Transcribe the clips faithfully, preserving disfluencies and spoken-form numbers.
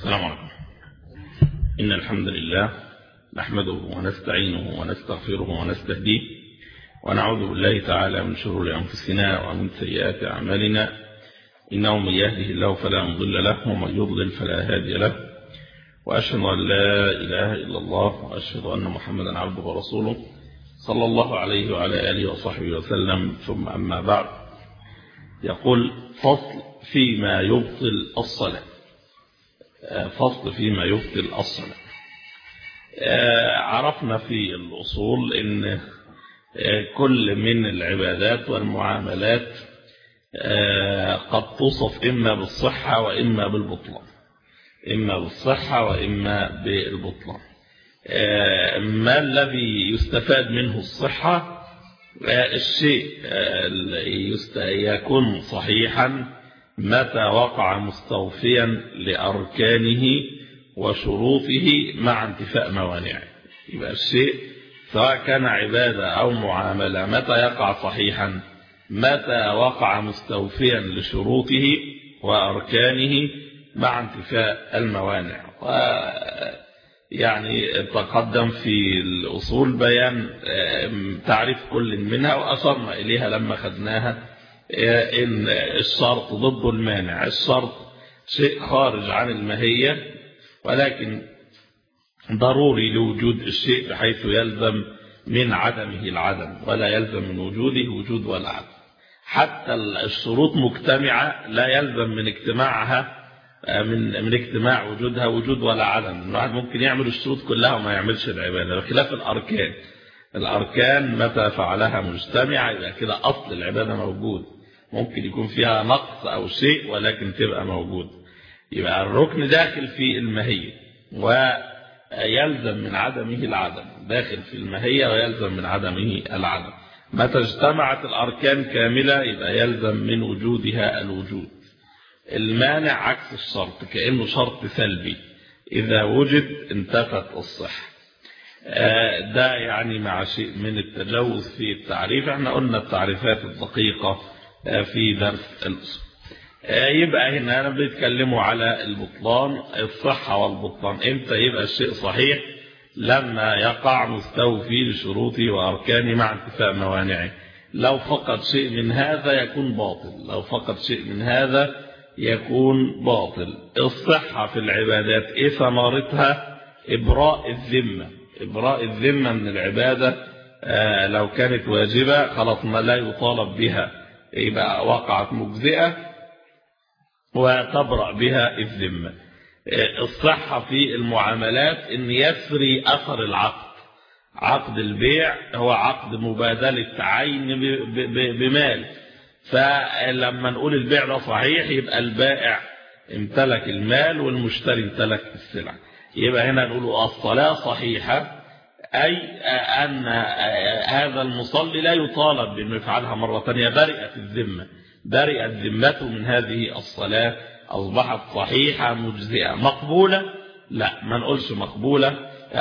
السلام عليكم. إن الحمد لله نحمده ونستعينه ونستغفره ونستهديه ونعوذ بالله تعالى من شرور أنفسنا ومن سيئات أعمالنا، إنه من يهده الله فلا مضل له ومن يضلل فلا هادي له، وأشهد أن لا إله إلا الله وأشهد أن محمدا عبده ورسوله صلى الله عليه وعلى آله وصحبه وسلم. ثم أما بعد، يقول فصل فيما يبطل الصلاة. فصل فيما يبطل الصلاة. عرفنا في الأصول أن كل من العبادات والمعاملات قد توصف إما بالصحة وإما بالبطلان، إما بالصحة وإما بالبطلان. ما الذي يستفاد منه الصحة؟ الشيء يكون صحيحا متى وقع مستوفيا لأركانه وشروطه مع انتفاء موانعه. يبقى الشيء سواء كان عبادة أو معاملة متى يقع صحيحا؟ متى وقع مستوفيا لشروطه وأركانه مع انتفاء الموانع. يعني تقدم في الأصول بيان تعريف كل منها وأشرنا إليها لما خدناها، إن الشرط ضد المانع. الشرط شيء خارج عن الماهية ولكن ضروري لوجود الشيء بحيث يلزم من عدمه العدم ولا يلزم من وجوده وجود ولا عدم. حتى الشروط مجتمعة لا يلزم من اجتماعها من من اجتماع وجودها وجود ولا عدم. الواحد ممكن يعمل الشروط كلها وما يعملش العبادة، بخلاف الأركان. الأركان متى فعلها مجتمعة يبقى كده أصل العبادة موجود، ممكن يكون فيها نقص أو شيء ولكن تبقى موجود. يبقى الركن داخل في الماهية ويلزم من عدمه العدم، داخل في الماهية ويلزم من عدمه العدم. متى اجتمعت الأركان كاملة يبقى يلزم من وجودها الوجود. المانع عكس الشرط، كأنه شرط سلبي، إذا وجد انتفت الصحة. ده يعني مع شيء من التجوز في التعريف. احنا قلنا التعريفات الدقيقة في درس الأصول. يبقى هنا أنا بيتكلموا على البطلان، الصحة والبطلان. امتى يبقى الشيء صحيح؟ لما يقع مستوفي لشروطه وأركانه مع انتفاء موانعه. لو فقد شيء من هذا يكون باطل، لو فقد شيء من هذا يكون باطل. الصحة في العبادات ايه ثمرتها؟ إبراء الذمة. إبراء الذمة من العبادة آه لو كانت واجبة خلاص ما لا يطالب بها، يبقى وقعت مجزئة وتبرأ بها الذمة. آه الصحة في المعاملات إن يسري أثر العقد. عقد البيع هو عقد مبادلة عين بمال، فلما نقول البيع ده صحيح يبقى البائع امتلك المال والمشتري امتلك السلع. يبقى هنا نقول الصلاة صحيحة، أي أن هذا المصلي لا يطالب بأنه يفعلها مرة ثانية، برئت الذمة، برئت ذمته من هذه الصلاة، أصبحت صحيحة مجزئة. مقبولة؟ لا، ما نقولش مقبولة.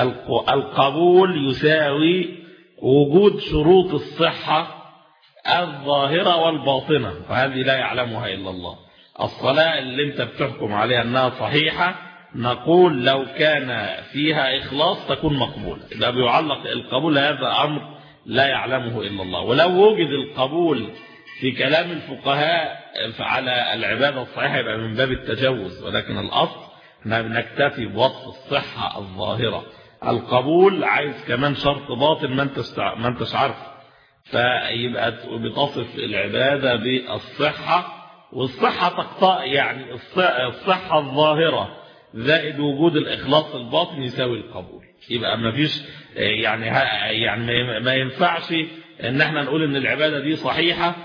القبول يساوي وجود شروط الصحة الظاهرة والباطنة، وهذه لا يعلمها إلا الله. الصلاة اللي انت بتحكم عليها أنها صحيحة نقول لو كان فيها إخلاص تكون مقبولة. إذا بيعلق القبول هذا أمر لا يعلمه إلا الله. ولو وجد القبول في كلام الفقهاء على العبادة الصحيحة يبقى من باب التجوز، ولكن الأصل نكتفي بوصف الصحة الظاهرة. القبول عايز كمان شرط باطن ما انتش ما انتش عارفه، فيبقى بتصف العبادة بالصحة. والصحة تقطع يعني الصحة الظاهرة زائد وجود الإخلاص الباطن يساوي القبول. يبقى ما فيش يعني يعني ما ينفعش ان احنا نقول ان العبادة دي صحيحة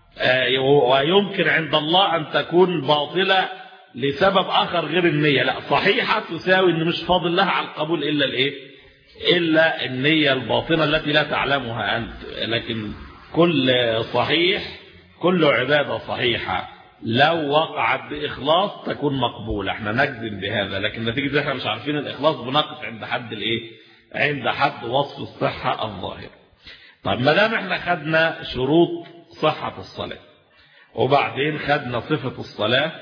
ويمكن عند الله ان تكون باطلة لسبب اخر غير النية. لا، صحيحة تساوي ان مش فاضل لها على القبول الا الايه؟ الا النية الباطنة التي لا تعلمها انت. لكن كل صحيح، كل عبادة صحيحة لو وقعت بإخلاص تكون مقبولة. احنا نجزم بهذا، لكن نتيجة احنا مش عارفين الإخلاص بنقف عند حد الايه؟ عند حد وصف الصحة الظاهرة. طب ما دام احنا خدنا شروط صحة الصلاة وبعدين خدنا صفة الصلاة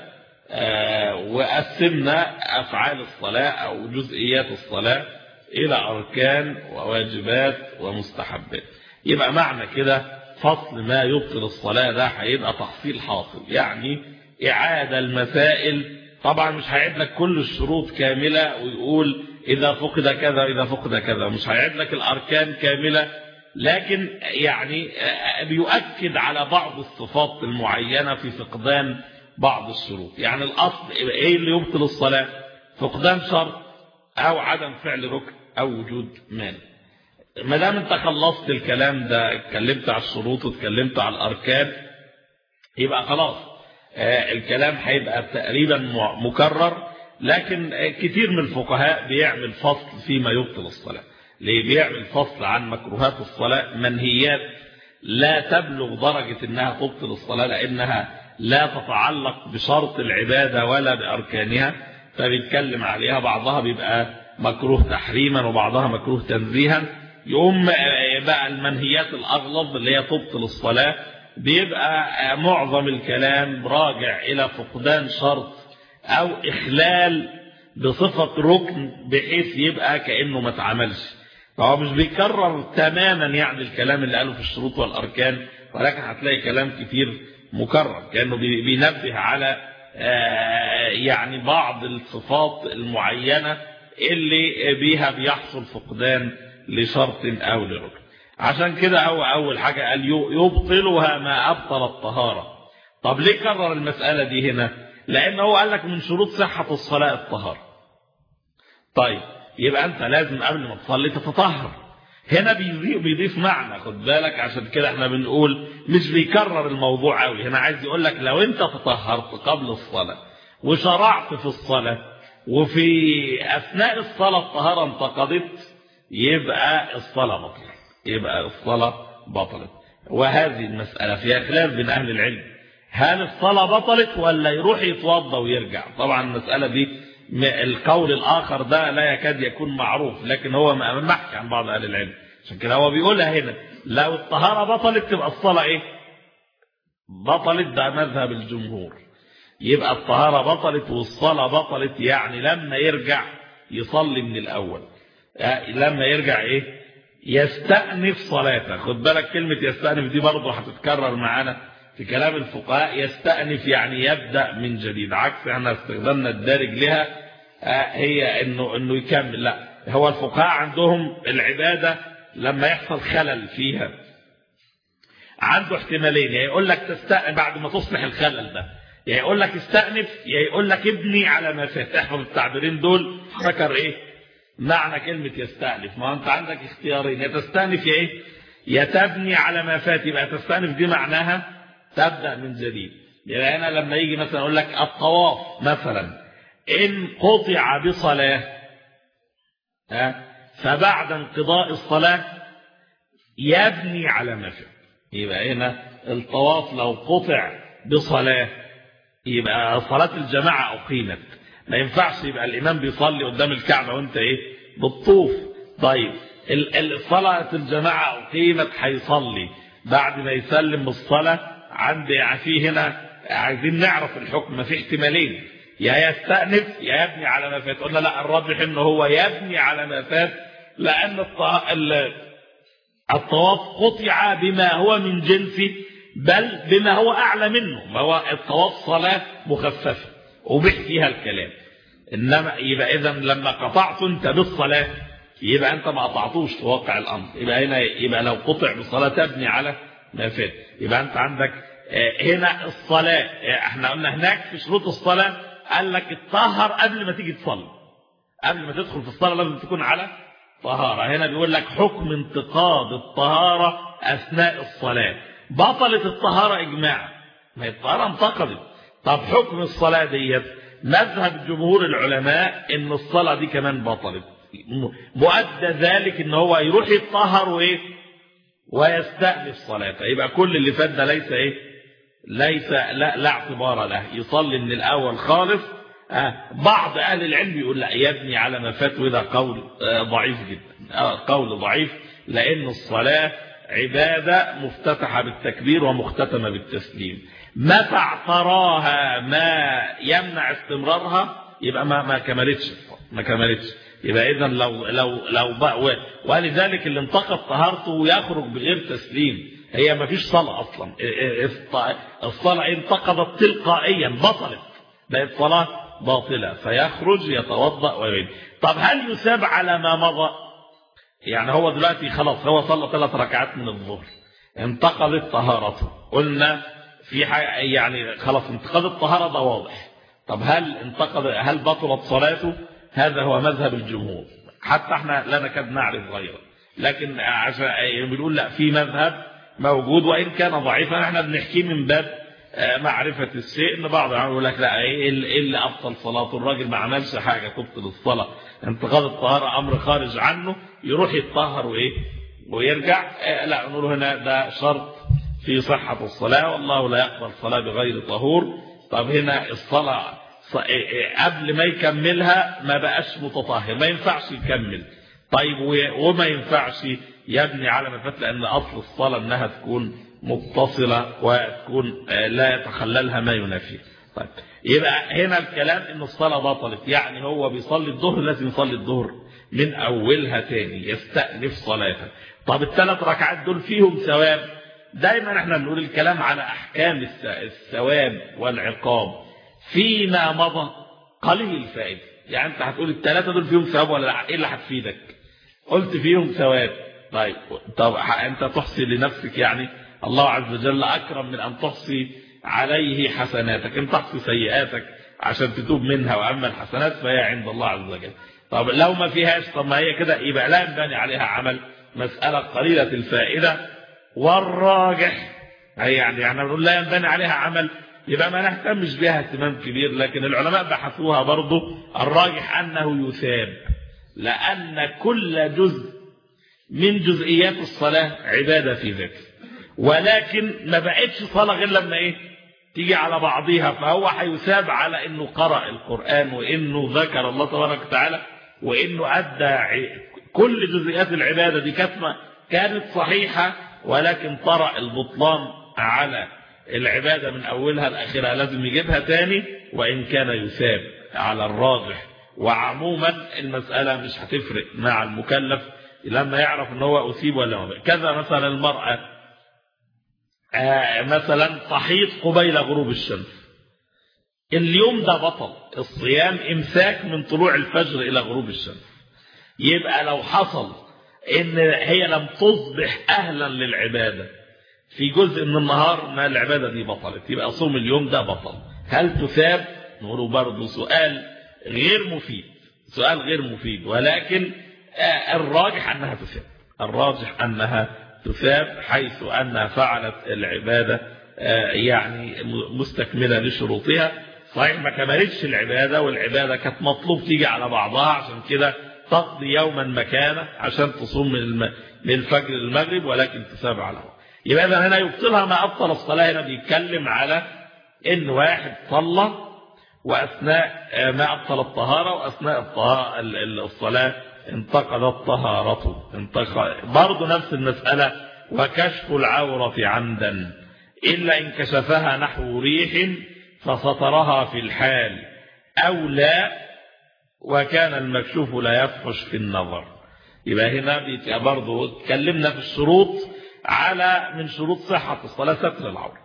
وقسمنا أفعال الصلاة أو جزئيات الصلاة إلى أركان وواجبات ومستحبات. يبقى معنى كده فصل ما يبطل الصلاة ده هيبقى تحصيل حاصل، يعني إعادة المسائل. طبعا مش هيعيد لك كل الشروط كاملة ويقول إذا فقد كذا إذا فقد كذا، مش هيعيد لك الأركان كاملة، لكن يعني بيؤكد على بعض الصفات المعينة في فقدان بعض الشروط. يعني الأصل إيه اللي يبطل الصلاة؟ فقدان شرط أو عدم فعل ركن أو وجود مانع. ما دام انت خلصت الكلام ده، اتكلمت على الشروط واتكلمت على الأركان، يبقى خلاص آه الكلام هيبقى تقريبا مكرر. لكن آه كتير من الفقهاء بيعمل فصل فيما يبطل الصلاة. ليه بيعمل فصل عن مكروهات الصلاة، منهيات لا تبلغ درجة انها تبطل الصلاة لانها لا تتعلق بشرط العبادة ولا بأركانها، فبيتكلم عليها. بعضها بيبقى مكروه تحريما وبعضها مكروه تنزيها. يقوم بقى المنهيات الأغلظ اللي هي تبطل الصلاة بيبقى معظم الكلام راجع إلى فقدان شرط أو إخلال بصفة ركن بحيث يبقى كأنه ما اتعملش. فهو مش بيكرر تماما يعني الكلام اللي قاله في الشروط والأركان، ولكن هتلاقي كلام كتير مكرر كأنه بينبه على يعني بعض الصفات المعينة اللي بيها بيحصل فقدان لشرط أو لركن. عشان كده هو أول حاجة قال يبطلها ما أبطل الطهارة. طب ليه كرر المسألة دي هنا؟ لأنه هو قال لك من شروط صحة الصلاة الطهارة. طيب يبقى أنت لازم قبل ما تصلي تتطهر. هنا بيضيف معنى، خد بالك، عشان كده احنا بنقول مش بيكرر الموضوع قوي. هنا عايز يقول لك لو انت تطهرت قبل الصلاة وشرعت في الصلاة وفي أثناء الصلاة الطهارة انتقضت، يبقى الصلاة بطلت، يبقى الصلاة بطلت. وهذه المسألة فيها خلاف بين أهل العلم، هل الصلاة بطلت ولا يروح يتوضى ويرجع؟ طبعا المسألة دي القول الآخر ده لا يكاد يكون معروف، لكن هو محكي عن بعض أهل العلم. عشان كده هو بيقولها هنا لو الطهارة بطلت تبقى الصلاة إيه؟ بطلت. ده مذهب الجمهور، يبقى الطهارة بطلت والصلاة بطلت. يعني لما يرجع يصلي من الأول، لما يرجع إيه؟ يستأنف صلاته. خد بالك كلمة يستأنف دي برضه هتتكرر معانا في كلام الفقهاء. يستأنف يعني يبدأ من جديد، عكس احنا استخدامنا الدارج لها هي انه انه يكمل. لا، هو الفقهاء عندهم العبادة لما يحصل خلل فيها عنده احتمالين، يا يقول لك تستأنف بعد ما تصلح الخلل ده، يا يقول لك استأنف، يا يقول لك ابني على ما فات. احفظ التعبيرين دول. ذكر ايه معنى كلمة يستأنف؟ ما انت عندك اختيارين، يا تستأنف يا ايه يا تبني على ما فات. يبقى تستأنف دي معناها تبدأ من جديد. يعني أنا لما يجي مثلا أقول لك الطواف مثلا إن قطع بصلاة فبعد انقضاء الصلاة يبني على ما فات. يبقى هنا الطواف لو قطع بصلاة يبقى صلاة الجماعة أقيمت، ما ينفعش يبقى الإمام بيصلي قدام الكعبة وانت إيه بالطوف. طيب الصلاة الجماعة أقيمت، هيصلي بعد ما يسلم بالصلاة. عندي في هنا عايزين نعرف الحكم، ما في احتمالين، يا يستأنف يا يبني على ما فات. قلنا لا، الراجح انه هو يبني على ما فات، لأن الطواف قطع بما هو من جنسه بل بما هو أعلى منه. ما هو الطواف صلاة مخففة وبح فيها الكلام، إنما يبقى إذا لما قطعت أنت بالصلاة يبقى أنت ما قطعتوش في واقع الأمر. يبقى هنا يبقى لو قطع بالصلاة تبني على ما فات. يبقى أنت عندك هنا الصلاة، احنا قلنا هناك في شروط الصلاة قال لك اتطهر قبل ما تيجي تصلي، قبل ما تدخل في الصلاة لازم تكون على طهارة. هنا بيقول لك حكم انتقاض الطهارة أثناء الصلاة. بطلت الطهارة إجماعا، ما هي الطهارة انتقضت. طب حكم الصلاة ديت مذهب جمهور العلماء ان الصلاة دي كمان بطلت. مؤدى ذلك ان هو يروح يتطهر وايه ويستأنف صلاته. يبقى كل اللي فات ده ليس ايه ليس لا, لا اعتبار له، يصلي من الاول خالص. آه بعض اهل العلم يقول لا يبني على ما فات، وده قول آه ضعيف جدا، آه قول ضعيف، لان الصلاة عبادة مفتتحة بالتكبير ومختتمة بالتسليم، متى اعتراها ما يمنع استمرارها يبقى ما ما كملتش ما كملتش يبقى إذا لو لو لو بقى، ولذلك اللي انتقد طهارته يخرج بغير تسليم، هي ما فيش صلاة أصلا، الصلاة انتقدت تلقائيا بطلت، بقت صلاة باطلة، فيخرج يتوضأ ويعيد. طب هل يثاب على ما مضى؟ يعني هو دلوقتي خلاص هو صلى ثلاث ركعات من الظهر، انتقضت طهارته، قلنا في يعني خلاص انتقضت الطهارة ده واضح. طب هل انتقض هل بطلت صلاته؟ هذا هو مذهب الجمهور، حتى احنا لا نكاد نعرف غيره، لكن عشان بنقول لا في مذهب موجود وإن كان ضعيفا، احنا بنحكي من باب معرفة الشيء، ان بعض يقول لك لا ايه اللي ابطل صلاته، الراجل ما عملش حاجة تبطل الصلاة، انتقاض الطهارة امر خارج عنه، يروح يتطهر وايه ويرجع. لا نقول هنا ده شرط في صحة الصلاة، والله لا يقبل صلاة بغير طهور. طب هنا الصلاة قبل ما يكملها ما بقاش متطهر، ما ينفعش يكمل، طيب وما ينفعش يبني على ما فات، لأن أصل الصلاة أنها تكون متصلة وتكون لا يتخللها ما ينافي. طيب يبقى هنا الكلام إن الصلاة بطلت، يعني هو بيصلي الظهر لازم يصلي الظهر من أولها تاني، يستأنف صلاته. طب الثلاث ركعات دول فيهم ثواب؟ دايما احنا بنقول الكلام على أحكام الثواب والعقاب فيما مضى قليل الفائدة. يعني انت هتقول الثلاثة دول فيهم ثواب ولا لا؟ ايه اللي هتفيدك؟ قلت فيهم ثواب، طيب طب انت تحصي لنفسك، يعني الله عز وجل أكرم من أن تحصي عليه حسناتك، انت تحصي سيئاتك عشان تتوب منها، وأما الحسنات فهي عند الله عز وجل. طب لو ما فيهاش، طب ما هي كده يبقى لا ينبني عليها عمل، مسألة قليلة الفائدة. والراجح هي يعني يعني نقول لا ينبني عليها عمل، يبقى ما نهتمش بها اهتمام كبير، لكن العلماء بحثوها برضو، الراجح أنه يثاب، لأن كل جزء من جزئيات الصلاة عبادة في ذاته، ولكن ما بقتش صلاة غير لما ايه تيجي على بعضيها، فهو هيثاب على انه قرأ القرآن، وانه ذكر الله تبارك وتعالى، وانه ادى كل جزئيات العبادة دي كتمة كانت صحيحة، ولكن طرأ البطلان على العبادة من اولها لاخرها، لازم يجيبها تاني، وان كان يثاب على الراجح. وعموما المسألة مش هتفرق مع المكلف لما يعرف ان هو أصيب ولا ما. كذا مثلا المرأة آه مثلا تحيض قبيل غروب الشمس، اليوم ده بطل الصيام، امساك من طلوع الفجر الى غروب الشمس. يبقى لو حصل ان هي لم تصبح اهلا للعبادة في جزء من النهار، ما العبادة دي بطلت، يبقى صوم اليوم ده بطل. هل تثاب؟ نقول برضه سؤال غير مفيد، سؤال غير مفيد، ولكن الراجح أنها تثاب، الراجح أنها تثاب، حيث أنها فعلت العبادة يعني مستكملة لشروطها. صحيح ما كملتش العبادة، والعبادة كانت مطلوب تيجي على بعضها، عشان كده تقضي يوما مكانه عشان تصوم من الفجر للمغرب، ولكن تثاب على بعض. يبقى إذا هنا يبطلها ما أبطل الصلاة. هنا بيتكلم على إن واحد صلى وأثناء ما أبطل الطهارة، وأثناء الصلاة انتقضت طهارته. برضه نفس المسألة، وكشف العورة عمدا إلا إن كشفها نحو ريح فسطرها في الحال أو لا، وكان المكشوف لا يفحش في النظر. يبقى هنا برضه اتكلمنا في الشروط، على من شروط صحة الصلاة ستر العورة.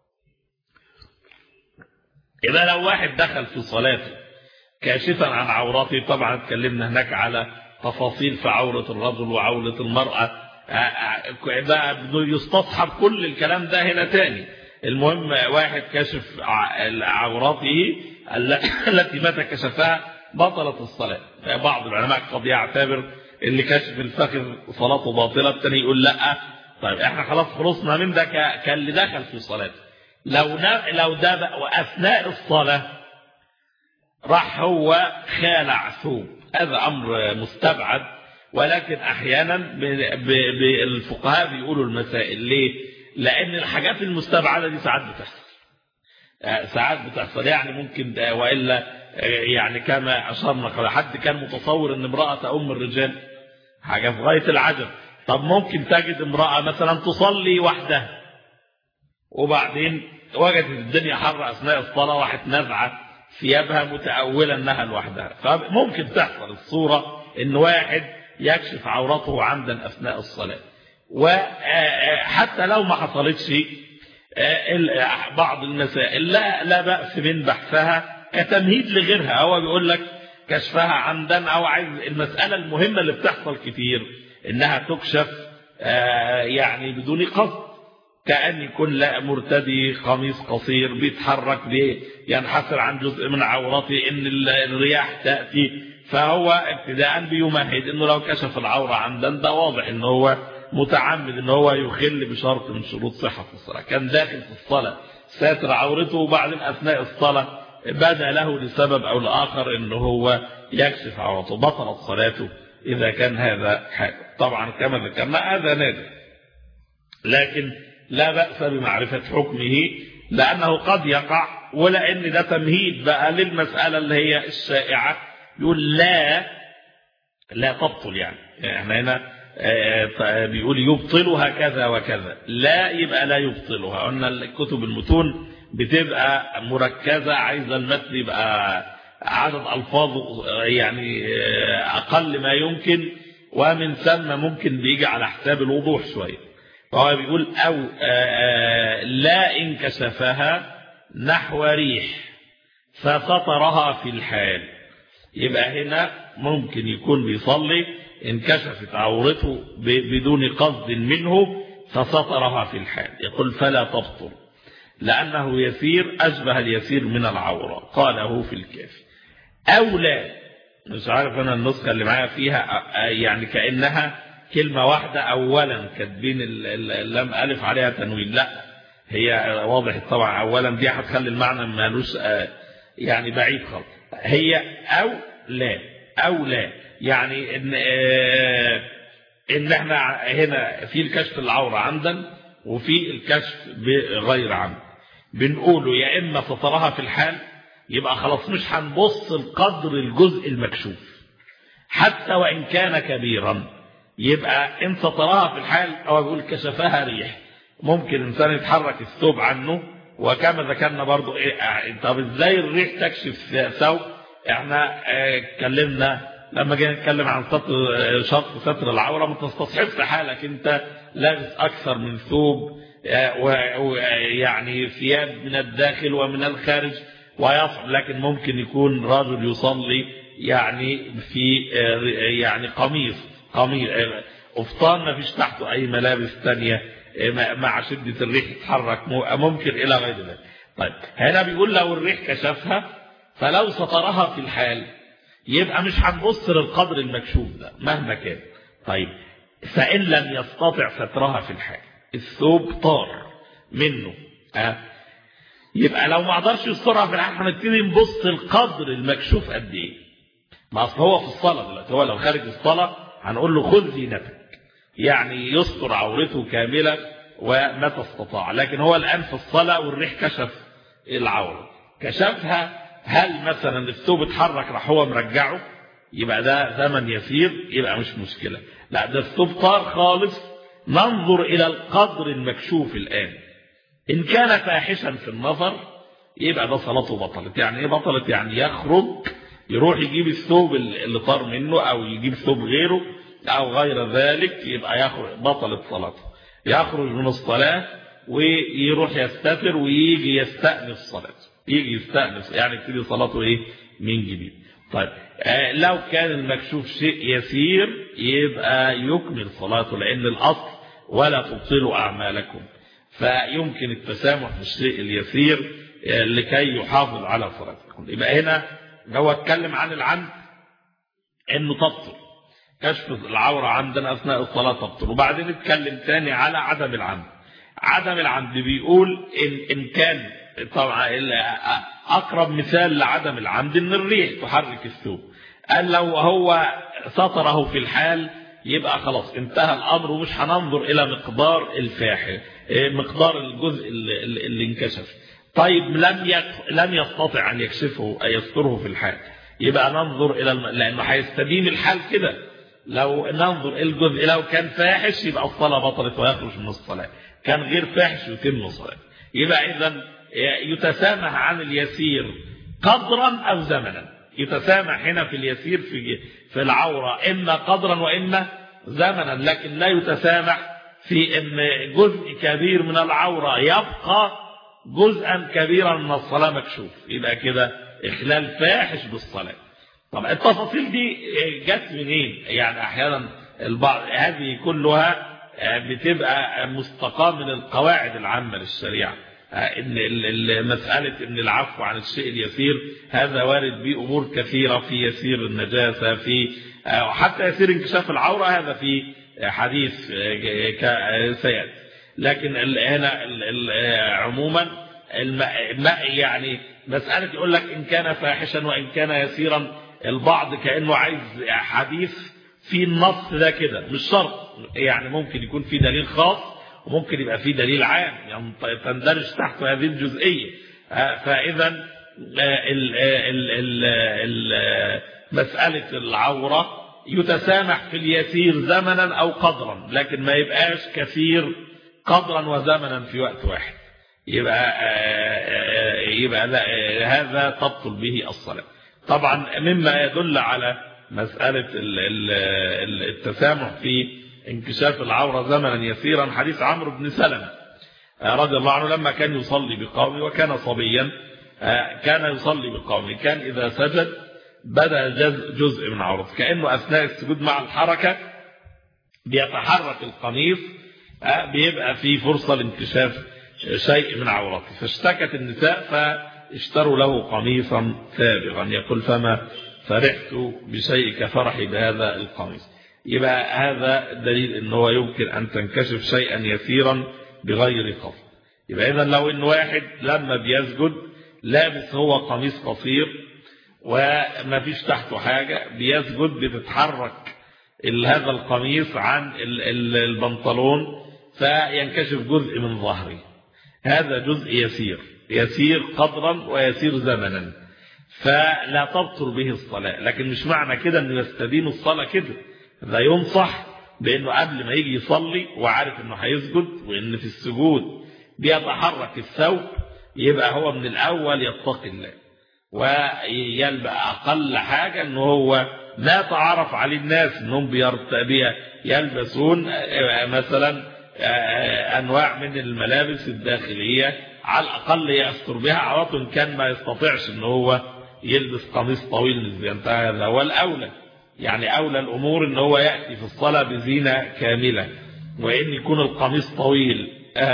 إذا لو واحد دخل في صلاته كاشفا عن عورته، طبعا اتكلمنا هناك على تفاصيل في عورة الرجل وعورة المرأة، ده يستصحب كل الكلام ده هنا تاني. المهم واحد كشف عورته التي متى كشفها بطلت الصلاة. بعض العلماء قد يعتبر اللي كشف الفخذ صلاته باطلة، التاني يقول لا. طيب احنا خلاص خلصنا من ده كاللي دخل في صلاته. لو لو ده بقى واثناء الصلاة راح هو خالع ثوب، هذا امر مستبعد، ولكن احيانا الفقهاء بيقولوا المسائل ليه؟ لان الحاجات المستبعده دي ساعات بتحصل، ساعات بتحصل يعني ممكن، والا يعني كما اشرنا حد كان متصور ان امراه تؤم الرجال، حاجه في غايه العجب، طب ممكن تجد امرأة مثلا تصلي وحدها وبعدين وجدت الدنيا حر أثناء الصلاة واحد نزعة ثيابها متأولة أنها لوحدها. فممكن تحصل الصورة أن واحد يكشف عورته عمدا أثناء الصلاة. وحتى لو ما حصلتش بعض المسائل لا, لا بأس من بحثها كتمهيد لغيرها. هو بيقول لك كشفها عمدا أو عايز المسألة المهمة اللي بتحصل كتير إنها تكشف يعني بدون قصد، كأن يكون لا مرتدي قميص قصير بيتحرك ينحسر عن جزء من عورته إن الرياح تأتي، فهو ابتداء بيمهد إنه لو كشف العورة عمدا ده واضح إنه هو متعمد إنه هو يخل بشرط من شروط صحة الصلاة. كان داخل في الصلاة ساتر عورته وبعدين أثناء الصلاة بدا له لسبب أو لآخر إنه هو يكشف عورته، بطلت صلاته إذا كان هذا حاجة. طبعا كما ذكرنا هذا نادر، لكن لا بأس بمعرفة حكمه لأنه قد يقع، ولأن ده تمهيد بقى للمسألة اللي هي الشائعة. يقول لا لا تبطل، يعني احنا هنا بيقول يبطلها كذا وكذا، لا يبقى لا يبطلها. قلنا الكتب المتون بتبقى مركزة، عايزة المتن يبقى عدد ألفاظه يعني أقل ما يمكن، ومن ثم ممكن بيجي على حساب الوضوح شوية. فهو بيقول أو لا إن كشفها نحو ريح فسطرها في الحال. يبقى هنا ممكن يكون بيصلي انكشفت عورته بدون قصد منه فسطرها في الحال، يقول فلا تبطل لأنه يسير أشبه اليسير من العورة، قاله في الكافي. أو لا، مش عارف أنا النسخة اللي معايا فيها يعني كأنها كلمة واحدة أولا كاتبين اللام ألف عليها تنوين، لا هي واضح طبعا أولا دي هتخلي المعنى مالوش يعني بعيد خالص. هي أو لا أو لا يعني إن إن إحنا هنا في الكشف العورة عمدا وفي الكشف بغير عمد، بنقوله يا إما سطرها في الحال يبقى خلاص مش هنبص القدر الجزء المكشوف حتى وإن كان كبيرا، يبقى إن سطرها في الحال أو بيقول كشفها ريح، ممكن إنسان يتحرك الثوب عنه، وكما ذكرنا برضو إيه طب إزاي الريح تكشف ثوب؟ إحنا اتكلمنا لما جينا نتكلم عن سطر شرط ستر العورة ما تستصحبش حالك أنت لابس أكثر من ثوب ويعني ثياب من الداخل ومن الخارج ويصعب، لكن ممكن يكون رجل يصلي يعني في يعني قميص قميص قفطان ما فيش تحته أي ملابس ثانيه مع شدة الريح يتحرك ممكن إلى غير ذلك. طيب هنا بيقول لو الريح كشفها فلو سطرها في الحال يبقى مش هنبص للقدر المكشوف ده مهما كان. طيب فإن لم يستطع سترها في الحال، الثوب طار منه أه؟ يبقى لو ما قدرش يسترها في الحال هنبتدي نبص القدر المكشوف قد ايه. ما اصل هو في الصلاه دلوقتي، هو لو خارج الصلاه هنقول له خذ زينتك، يعني يستر عورته كامله ومتى استطاع، لكن هو الان في الصلاه والريح كشف العوره، كشفها هل مثلا الثوب اتحرك راح هو مرجعه يبقى ده زمن يسير يبقى مش مشكله، لا ده الثوب طار خالص، ننظر الى القدر المكشوف الان، ان كان فاحشا في النظر يبقى ده صلاته بطلت. يعني ايه بطلت؟ يعني يخرج يروح يجيب الثوب اللي طار منه او يجيب ثوب غيره او غير ذلك، يبقى يخرج بطلت صلاته، يخرج من الصلاه ويروح يستتر ويجي يستأنف صلاته، يجي يستأنف يعني يبتدي صلاته ايه من جديد. طيب آه لو كان المكشوف شيء يسير يبقى يكمل صلاته، لان الاصل ولا تبطلوا اعمالكم، فيمكن التسامح في الشيء اليسير لكي يحافظ على صلاتكم. يبقى هنا هو اتكلم عن العمد انه تبطل، كشف العوره عمدا اثناء الصلاه تبطل، وبعدين اتكلم تاني على عدم العمد. عدم العمد بيقول ان ان كان طبعا اقرب مثال لعدم العمد ان الريح تحرك الثوب، قال لو هو سطره في الحال يبقى خلاص انتهى الامر ومش هننظر الى مقدار الفاحل مقدار الجزء اللي, اللي انكشف. طيب لم يك... لم يستطع ان يكشفه أن يستره في الحال، يبقى ننظر الى الم... لانه هيستديم الحال كده، لو ننظر الجزء لو كان فاحش يبقى الصلاة بطلت ويخرج من الصلاة، كان غير فاحش يتم الصلاة. يبقى إذن يتسامح عن اليسير قدرا أو زمنا. يتسامح هنا في اليسير في في العورة إما قدرا وإما زمنا، لكن لا يتسامح في إن جزء كبير من العورة يبقى جزءا كبيرا من الصلاة مكشوف، يبقى كده إخلال فاحش بالصلاة. طب التفاصيل دي جت منين؟ يعني أحيانا البعض هذه كلها بتبقى مستقاة من القواعد العامة للشريعة، إن مسألة إن العفو عن الشيء اليسير هذا وارد بأمور كثيرة، في يسير النجاسة، في حتى يسير انكشاف العورة، هذا في حديث سيأتي. لكن هنا عموما يعني مسألة يقول لك إن كان فاحشا وإن كان يسيرا، البعض كأنه عايز حديث في النص ده كده، مش شرط، يعني ممكن يكون في دليل خاص وممكن يبقى في دليل عام يعني تندرج تحت هذه الجزئية. فإذا مسألة العورة يتسامح في اليسير زمنا أو قدرا، لكن ما يبقاش كثير قدرا وزمنا في وقت واحد، يبقى يبقى هذا تبطل به الصلاة. طبعا مما يدل على مسألة التسامح في انكشاف العورة زمنا يسيرا حديث عمرو بن سلمة رضي الله عنه لما كان يصلي بقومه وكان صبيا، كان يصلي بقومه، كان إذا سجد بدأ جزء من عورته، كأنه أثناء السجود مع الحركة بيتحرك القميص، بيبقى في فرصة لانكشاف شيء من عورته، فاشتكت النساء فاشتروا له قميصا سابغا، يقول فما فرحت بشيء كفرحي بهذا القميص. يبقى هذا دليل أنه يمكن أن تنكشف شيئا يسيرا بغير قصد. يبقى إذن لو أن واحد لما بيسجد لابس هو قميص قصير وما فيش تحته حاجة، بيسجد بتتحرك هذا القميص عن البنطلون فينكشف جزء من ظهره، هذا جزء يسير، يسير قدرا ويسير زمنا، فلا تبطل به الصلاة. لكن مش معنى كده أنه يستدين الصلاة كده، لا ينصح بأنه قبل ما يجي يصلي وعارف أنه هيسجد وأن في السجود بيتحرك الثوب، يبقى هو من الأول يتقي الله ويلبق أقل حاجة أنه هو ما تعرف عليه الناس أنهم يلبسون مثلا أنواع من الملابس الداخلية على الأقل يستر بها عورته، كان ما يستطيعش أنه هو يلبس قميص طويل نسبيا، هذا هو الأولى. يعني أولى الأمور أنه هو يأتي في الصلاة بزينة كاملة، وإن يكون القميص طويل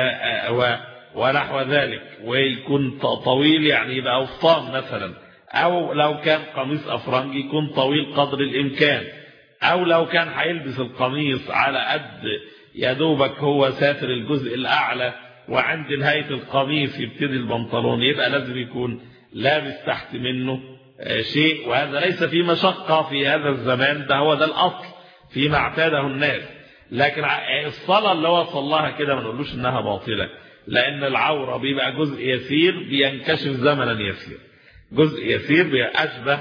ونحو ذلك، ويكون طويل يعني يبقى أفطان مثلا، أو لو كان قميص أفرنجي يكون طويل قدر الإمكان، أو لو كان هيلبس القميص على قد يدوبك هو ساتر الجزء الأعلى وعند نهاية القميص يبتدي البنطلون، يبقى لازم يكون لابس تحت منه شيء، وهذا ليس في مشقة في هذا الزمان، ده هو ده الأصل فيما اعتاده الناس. لكن الصلاة اللي هو صلاها كده ما نقولوش إنها باطلة، لأن العورة بيبقى جزء يسير بينكشف زمنا يسير، جزء يسير بيأشبه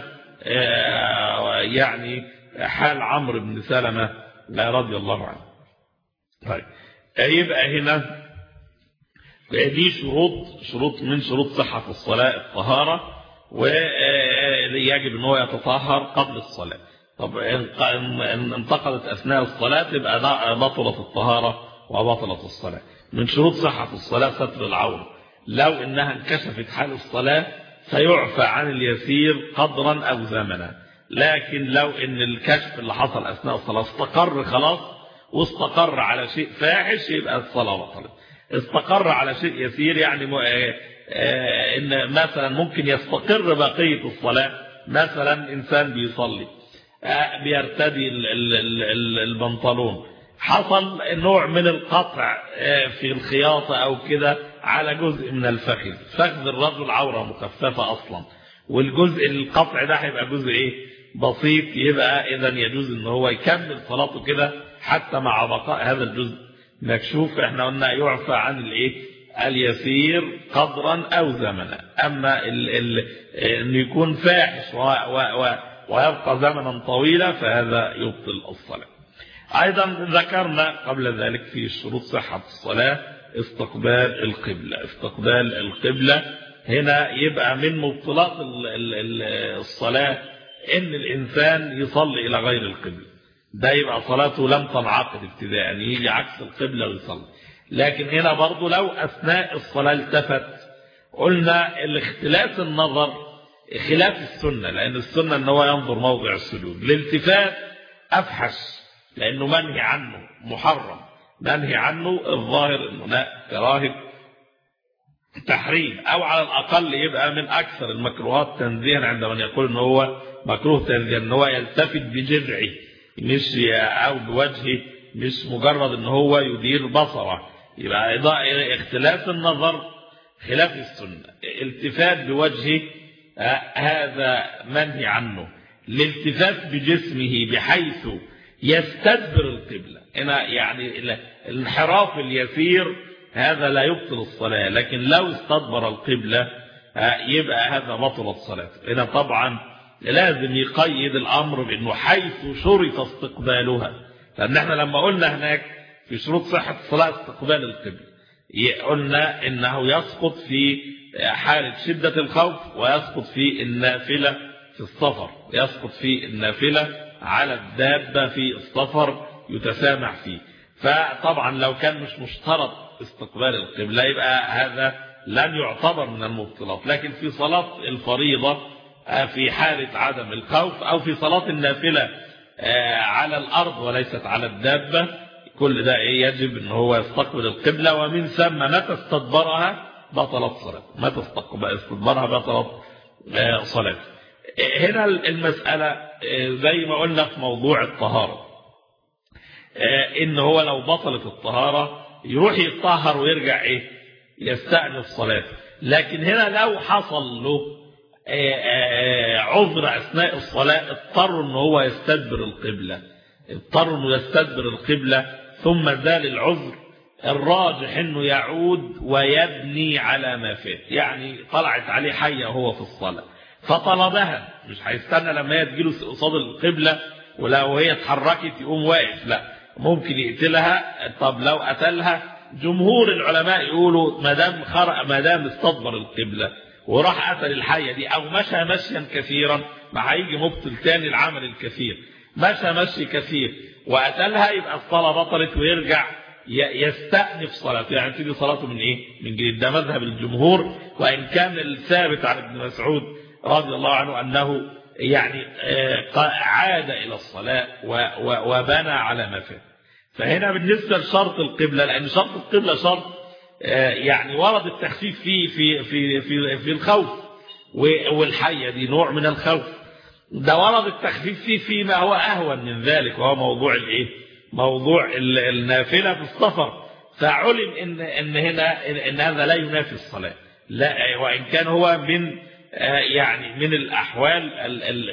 يعني حال عمرو بن سلمة رضي الله عنه. طيب يبقى هنا دي شروط شروط من شروط صحة الصلاة الطهارة، ويجب ان هو يتطهر قبل الصلاة. طب ان انتقدت اثناء الصلاة تبقى بطلت الطهارة وبطلت الصلاة. من شروط صحة الصلاة ستر العورة، لو انها انكشفت حال الصلاة فيعفى عن اليسير قدرا او زمنا، لكن لو ان الكشف اللي حصل اثناء الصلاة استقر خلاص واستقر على شيء فاحش يبقى الصلاة بطلت. استقر على شيء يسير يعني ان مثلا ممكن يستقر بقية الصلاة، مثلا انسان بيصلي بيرتدي البنطلون، حصل نوع من القطع في الخياطة او كده على جزء من الفخذ، فخذ الرجل عورة مخففة اصلا، والجزء القطع ده هيبقى جزء ايه بسيط، يبقى اذا يجوز ان هو يكمل صلاته كده حتى مع بقاء هذا الجزء مكشوف. احنا قلنا يعفى عن الايه اليسير قدرا او زمنا. اما انه يكون فاحش و و و ويبقى زمنا طويلا فهذا يبطل الصلاة. أيضا ذكرنا قبل ذلك في شروط صحة الصلاة استقبال القبلة. استقبال القبلة هنا يبقى من مبطلات الصلاة إن الإنسان يصلي إلى غير القبلة، ده يبقى صلاته لم تنعقد ابتداء، يجي عكس القبلة ويصلي. لكن هنا برضو لو أثناء الصلاة التفت، قلنا الاختلاف النظر خلاف السنة، لأن السنة أنه هو ينظر موضع السجود. الالتفات أفحش لأنه منهي عنه، محرم منهي عنه، الظاهر أنه لا كراهة تحريم، أو على الأقل يبقى من أكثر المكروهات تنزيها عند من يقول أنه هو مكروه تنزيها، أنه هو يلتفت بجذعه مش أو بوجهه، مش مجرد أنه هو يدير بصره. يبقى اختلاف النظر خلاف السنة. التفات بوجهه هذا منهي عنه. الالتفات بجسمه بحيث يستدبر القبلة، هنا يعني الانحراف اليسير هذا لا يبطل الصلاة، لكن لو استدبر القبلة يبقى هذا بطل الصلاة. هنا طبعا لازم يقيد الأمر بأنه حيث شرط استقبالها، لأن احنا لما قلنا هناك في شروط صحة الصلاة استقبال القبلة، قلنا إنه يسقط في حالة شدة الخوف، ويسقط في النافلة في السفر، يسقط في النافلة على الدابة في السفر يتسامح فيه. فطبعا لو كان مش مشترط استقبال القبلة يبقى هذا لن يعتبر من المبطلات. لكن في صلاة الفريضة في حالة عدم الخوف، أو في صلاة النافلة على الأرض وليست على الدابة، كل ده يجب أن هو يستقبل القبلة، ومن ثم متى استدبرها بطلت صلاة، متى استدبرها بطلت صلاة. هنا المسألة زي ما قلنا في موضوع الطهارة، إن هو لو بطلت الطهارة يروح يتطهر ويرجع إيه يستأنف صلاة. لكن هنا لو حصل له عذر أثناء الصلاة اضطر أنه هو يستدبر القبلة، اضطر أنه يستدبر القبلة ثم زال العذر، الراجح أنه يعود ويبني على ما فات. يعني طلعت عليه حية وهو في الصلاة فطلبها، مش هيستنى لما هي تجيله قصاد القبلة ولو هي اتحركت يقوم واقف، لا ممكن يقتلها. طب لو قتلها جمهور العلماء يقولوا ما دام خرق ما دام استدبر القبلة وراح قتل الحية دي، أو مشى مشيا كثيرا، ما هيجي مبطل تاني العمل الكثير، مشى مشي كثير وقتلها، يبقى الصلاة بطلت ويرجع يستأنف صلاته، يعني تيجي صلاته من إيه؟ من جديد. ده مذهب الجمهور، وإن كان الثابت عن ابن مسعود رضي الله عنه أنه يعني عاد إلى الصلاة وبنى على ما فات. فهنا بالنسبة لشرط القبلة، لأن شرط القبلة شرط يعني ورد التخفيف فيه في في في في الخوف، والحية دي نوع من الخوف، ده ورد التخفيف فيه فيما هو أهون من ذلك، وهو موضوع الايه موضوع النافلة في السفر. فعلم ان ان هنا ان هذا لا ينافي الصلاة، لا، وإن كان هو من يعني من الأحوال ال ال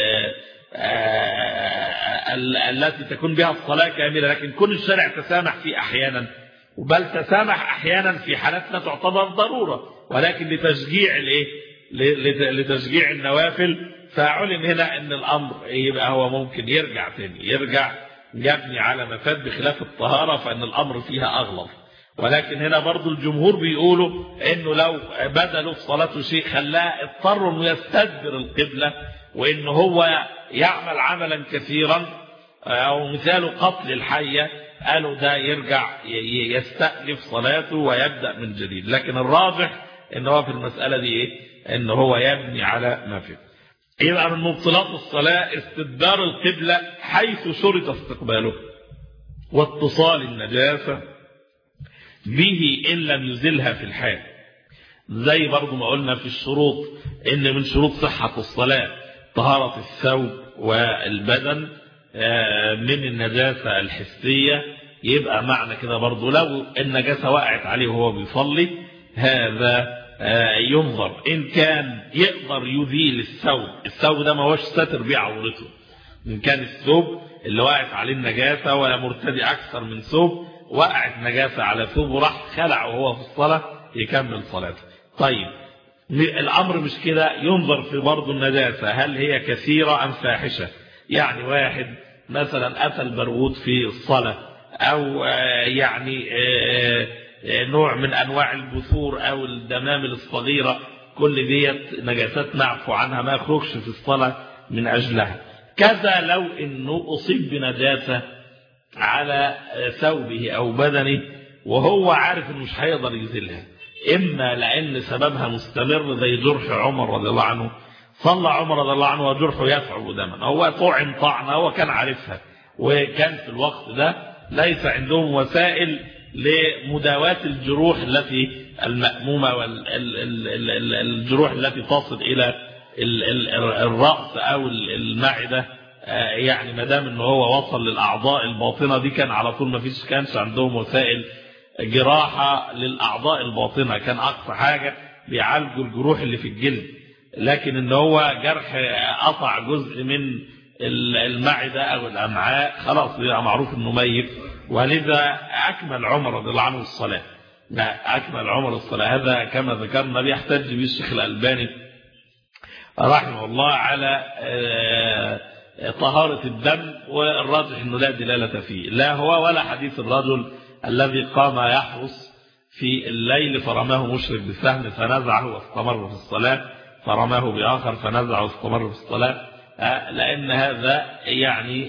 ال التي تكون بها الصلاة كاملة، لكن كل الشرع تسامح فيه أحيانا، بل تسامح أحيانا في حالات لا تعتبر ضرورة، ولكن لتشجيع الايه لتشجيع النوافل. فعلم هنا ان الأمر يبقى هو ممكن يرجع تاني، يرجع يبني على ما فات، بخلاف الطهارة فإن الأمر فيها أغلظ. ولكن هنا برضو الجمهور بيقولوا انه لو بدلوا في صلاته شيء خلاه اضطر انه يستدبر القبلة، وانه هو يعمل عملا كثيرا، او مثاله قتل الحية، قالوا ده يرجع يستأنف صلاته ويبدأ من جديد. لكن الراجح ان هو في المسألة دي ايه ان هو يبني على ما فيه. يبقى من مبطلات الصلاة استدبار القبلة حيث شرط استقباله، واتصال النجاسة به إن لم يزلها في الحال. زي برضو ما قلنا في الشروط إن من شروط صحة الصلاة طهارة الثوب والبدن من النجاسة الحسية. يبقى معنى كده برضو لو النجاسة وقعت عليه وهو بيصلي هذا ينظر إن كان يقدر يزيل الثوب، الثوب ده ما هوش ساتر بيه عورته، إن كان الثوب اللي وقعت عليه النجاسة ولا مرتدي أكثر من ثوب، وقعت نجاسة على ثوب وراح خلع وهو في الصلاة يكمل صلاته. طيب الأمر مش كده، ينظر في برضه النجاسة هل هي كثيرة أم فاحشة. يعني واحد مثلا أتى البرغوث في الصلاة، أو يعني نوع من أنواع البثور أو الدمامل الصغيرة، كل ديت نجاسات نعفو عنها ما يخرجش في الصلاة من أجلها. كذا لو أنه أصيب بنجاسة على ثوبه أو بدنه وهو عارف أنه مش هيقدر يزيلها، إما لأن سببها مستمر زي جرح عمر رضي الله عنه، صلى عمر رضي الله عنه وجرحه يفعب دما، هو طعن طعنة هو كان عارفها، وكان في الوقت ده ليس عندهم وسائل لمداواة الجروح التي المأمومة والجروح التي تصل إلى الرأس أو المعدة. يعني ما دام إنه هو وصل للأعضاء الباطنة دي كان على طول ما فيش كانش عندهم وسائل جراحة للأعضاء الباطنة، كان أقصى حاجة بيعالجوا الجروح اللي في الجلد، لكن إن هو جرح قطع جزء من المعدة أو الأمعاء خلاص بيبقى معروف إنه ميت. ولذا أكمل عمر رضي الله عنه الصلاة، لا أكمل عمر الصلاة، هذا كما ذكرنا بيحتج به الشيخ الألباني رحمه الله على طهارة الدم، والراجح إنه لا دلالة فيه، لا هو ولا حديث الرجل الذي قام يحرس في الليل فرماه مشرك بسهم فنزعه واستمر في الصلاة، فرماه بآخر فنزعه واستمر في الصلاة، لأن هذا يعني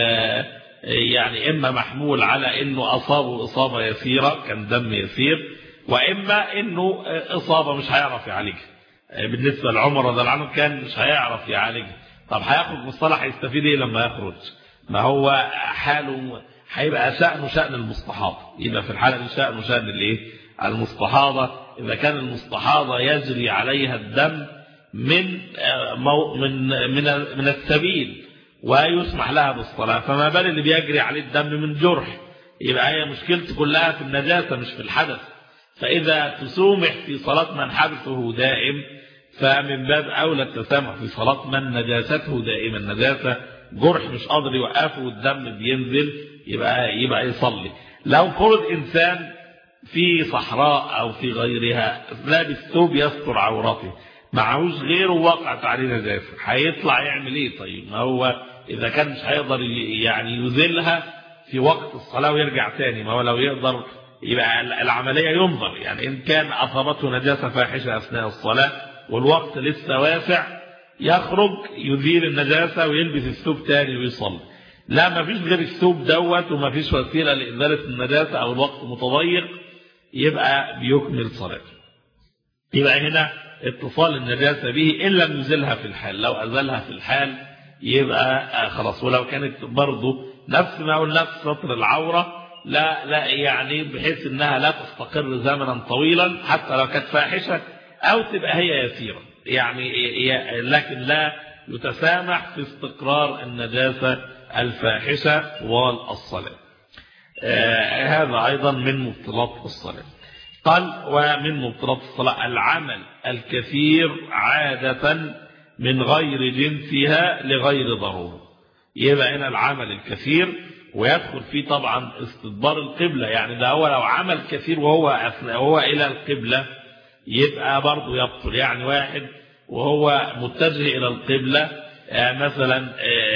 يعني إما محمول على إنه أصابه إصابة يسيرة كان دم يسير، وإما إنه إصابة مش هيعرف يعالجها. بالنسبة لعمر رضي الله عنه كان مش هيعرف يعالجها، طب هياخد مصطلح هيستفيد إيه لما يخرج؟ ما هو حاله هيبقى شأنه شأن المستحاضة، يبقى في الحالة دي شأنه شأن الإيه؟ المستحاضة. إذا كان المستحاضة يجري عليها الدم من من من من السبيل ويسمح لها بالصلاة، فما بال اللي بيجري عليه الدم من جرح؟ يبقى هي مشكلته كلها في النجاسة مش في الحدث. فإذا تسومح في صلاة من حدثه دائم فمن باب أولى التسامح في صلاة من نجاسته دائما، النجاسة جرح مش قادر يوقفه والدم بينزل، يبقى يبقى يصلي. لو فرض إنسان في صحراء أو في غيرها لابس ثوب يستر عورته، معهوش غيره وقعت عليه نجاسة، هيطلع يعمل ايه؟ طيب ما هو اذا كان مش هيقدر يعني يزيلها في وقت الصلاة ويرجع تاني، ما هو لو يقدر يبقى العملية ينظر، يعني ان كان اصابته نجاسة فاحشة اثناء الصلاة والوقت لسه واسع يخرج يزيل النجاسة ويلبس الثوب تاني ويصلي. لا ما فيش غير الثوب دوت وما فيش وسيلة لإزالة النجاسة او الوقت متضيق، يبقى بيكمل صلاته. يبقى هنا اتصال النجاسة به إن لم يزلها في الحال، لو أزلها في الحال يبقى خلاص. ولو كانت برضه نفس ما قلنا في سطر العورة لا لا يعني بحيث إنها لا تستقر زمنا طويلا حتى لو كانت فاحشة أو تبقى هي يسيرة يعني، لكن لا يتسامح في استقرار النجاسة الفاحشة والصلاة. آه هذا أيضا من مبطلات الصلاة. قال ومن مبطلات الصلاة العمل الكثير عادة من غير جنسها لغير ضرورة. يبقى هنا العمل الكثير ويدخل فيه طبعا استدبار القبلة، يعني ده هو لو عمل كثير وهو أثناء وهو إلى القبلة يبقى برضه يبطل. يعني واحد وهو متجه إلى القبلة مثلا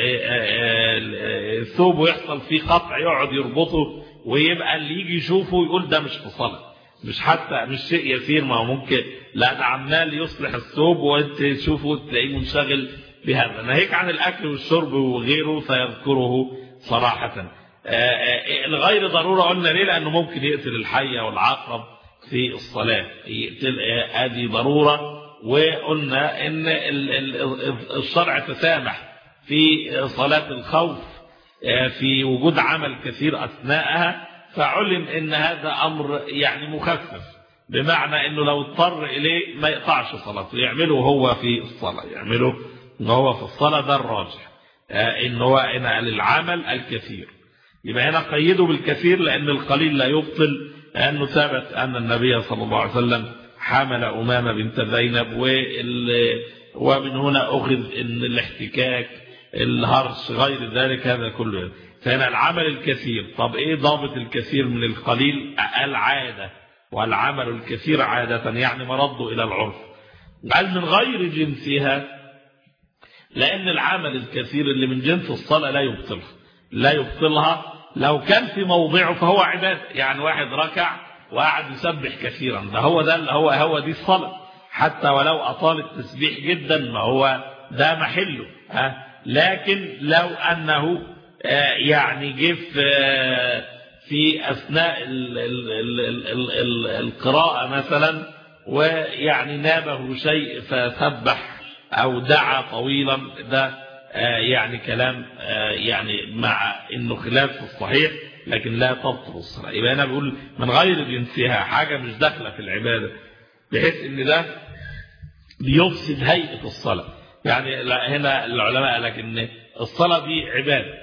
ثوبه يحصل فيه قطع يقعد يربطه ويبقى اللي يجي يشوفه يقول ده مش في صلاة، مش حتى مش شيء يسير، ما هو ممكن لا ده عمال يصلح الثوب وانت تشوفه تلاقيه منشغل بهذا، ناهيك عن الاكل والشرب وغيره فيذكره صراحه. الغير ضروره قلنا ليه؟ لانه ممكن يقتل الحيه والعقرب في الصلاه، يقتل هذه ضروره. وقلنا ان الشرع تسامح في صلاه الخوف في وجود عمل كثير اثناءها، فعلم ان هذا امر يعني مخفف، بمعنى انه لو اضطر اليه ما يقطعش صلاته، يعمله هو في الصلاه، يعمله وهو في الصلاه، ده الراجح ان هو هنا للعمل الكثير. يبقى هنا قيده بالكثير لان القليل لا يبطل، لانه ثبت ان النبي صلى الله عليه وسلم حمل امامه بنت زينب، ومن هنا اخذ ان الاحتكاك الهرش غير ذلك هذا كله. فهنا العمل الكثير. طب ايه ضابط الكثير من القليل؟ العادة، والعمل الكثير عادة يعني مرده الى العرف. قال من غير جنسها، لأن العمل الكثير اللي من جنس الصلاة لا يبطلها لا يبطلها لو كان في موضعه فهو عبادة. يعني واحد ركع وقعد يسبح كثيرا، ده هو ده هو هو دي الصلاة، حتى ولو أطال التسبيح جدا ما هو ده محله. ها لكن لو أنه يعني جه في أثناء ال ال ال ال ال القراءة مثلا ويعني نابه شيء فسبح أو دعا طويلا، ده يعني كلام يعني مع إنه خلاف الصحيح لكن لا تبطل الصلاة. يبقى أنا بقول من غير جنسها، حاجة مش داخلة في العبادة، بحيث إن ده بيفسد هيئة الصلاة. يعني هنا العلماء قال لك إن الصلاة دي عبادة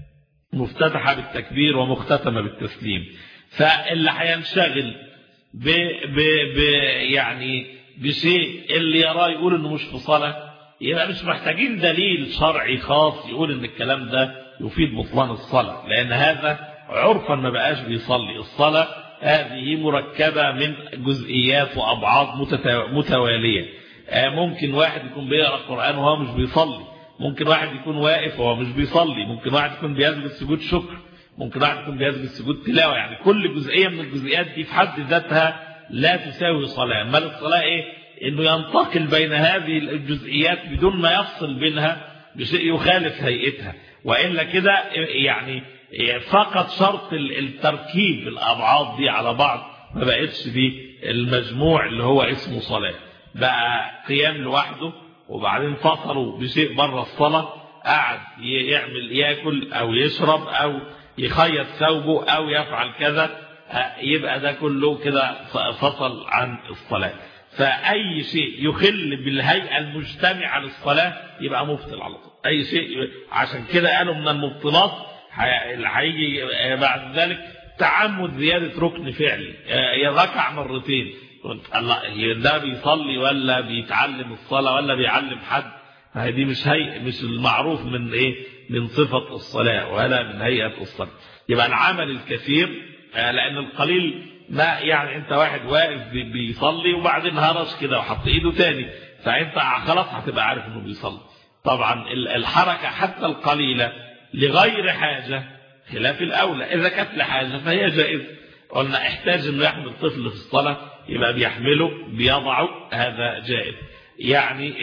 مفتتحة بالتكبير ومختتمة بالتسليم، فاللي هينشغل ب ب ب يعني بشيء اللي يراه يقول إنه مش في صلاة، يبقى مش محتاجين دليل شرعي خاص يقول إن الكلام ده يفيد بطلان الصلاة، لأن هذا عرفا ما بقاش بيصلي. الصلاة هذه مركبة من جزئيات وأبعاد متوالية. ممكن واحد يكون بيقرأ القرآن وهو مش بيصلي، ممكن واحد يكون واقف وهو مش بيصلي، ممكن واحد يكون بيسجد سجود شكر، ممكن واحد يكون بيسجد سجود تلاوة. يعني كل جزئية من الجزئيات دي في حد ذاتها لا تساوي صلاة. ما الصلاة إيه؟ إنه ينتقل بين هذه الجزئيات بدون ما يفصل بينها بشيء يخالف هيئتها، وإلا كده يعني فقط شرط التركيب الأبعاد دي على بعض ما بقتش دي المجموع اللي هو اسمه صلاة، بقى قيام لوحده وبعدين فصلوا بشيء بره الصلاة، قاعد يعمل ياكل أو يشرب أو يخيط ثوبه أو يفعل كذا، يبقى ده كله كده فصل عن الصلاة. فأي شيء يخل بالهيئة المجتمعة للصلاة يبقى مبطل على طول. أي شيء، عشان كده قالوا من المبطلات اللي هيجي بعد ذلك تعمد زيادة ركن فعلي، يركع مرتين، الله ده بيصلي ولا بيتعلم الصلاة ولا بيعلم حد؟ دي مش هي مش المعروف من ايه من صفة الصلاة ولا من هيئة الصلاة. يبقى العمل الكثير، لأن القليل ما يعني انت واحد واقف بيصلي وبعدين هرش كده وحط ايده تاني، فانت خلاص هتبقى عارف انه بيصلي. طبعا الحركة حتى القليلة لغير حاجة خلاف الأولى، إذا كانت لحاجة فهي جائزة. قلنا احتاج انه يحمل طفل في الصلاة يبقى بيحمله بيضعه، هذا جائز. يعني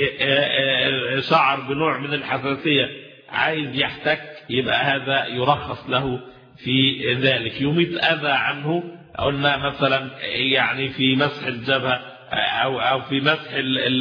شعر بنوع من الحساسية عايز يحتك يبقى هذا يرخص له في ذلك. يميت أذى عنه، قلنا مثلا يعني في مسح الجبهة أو أو في مسح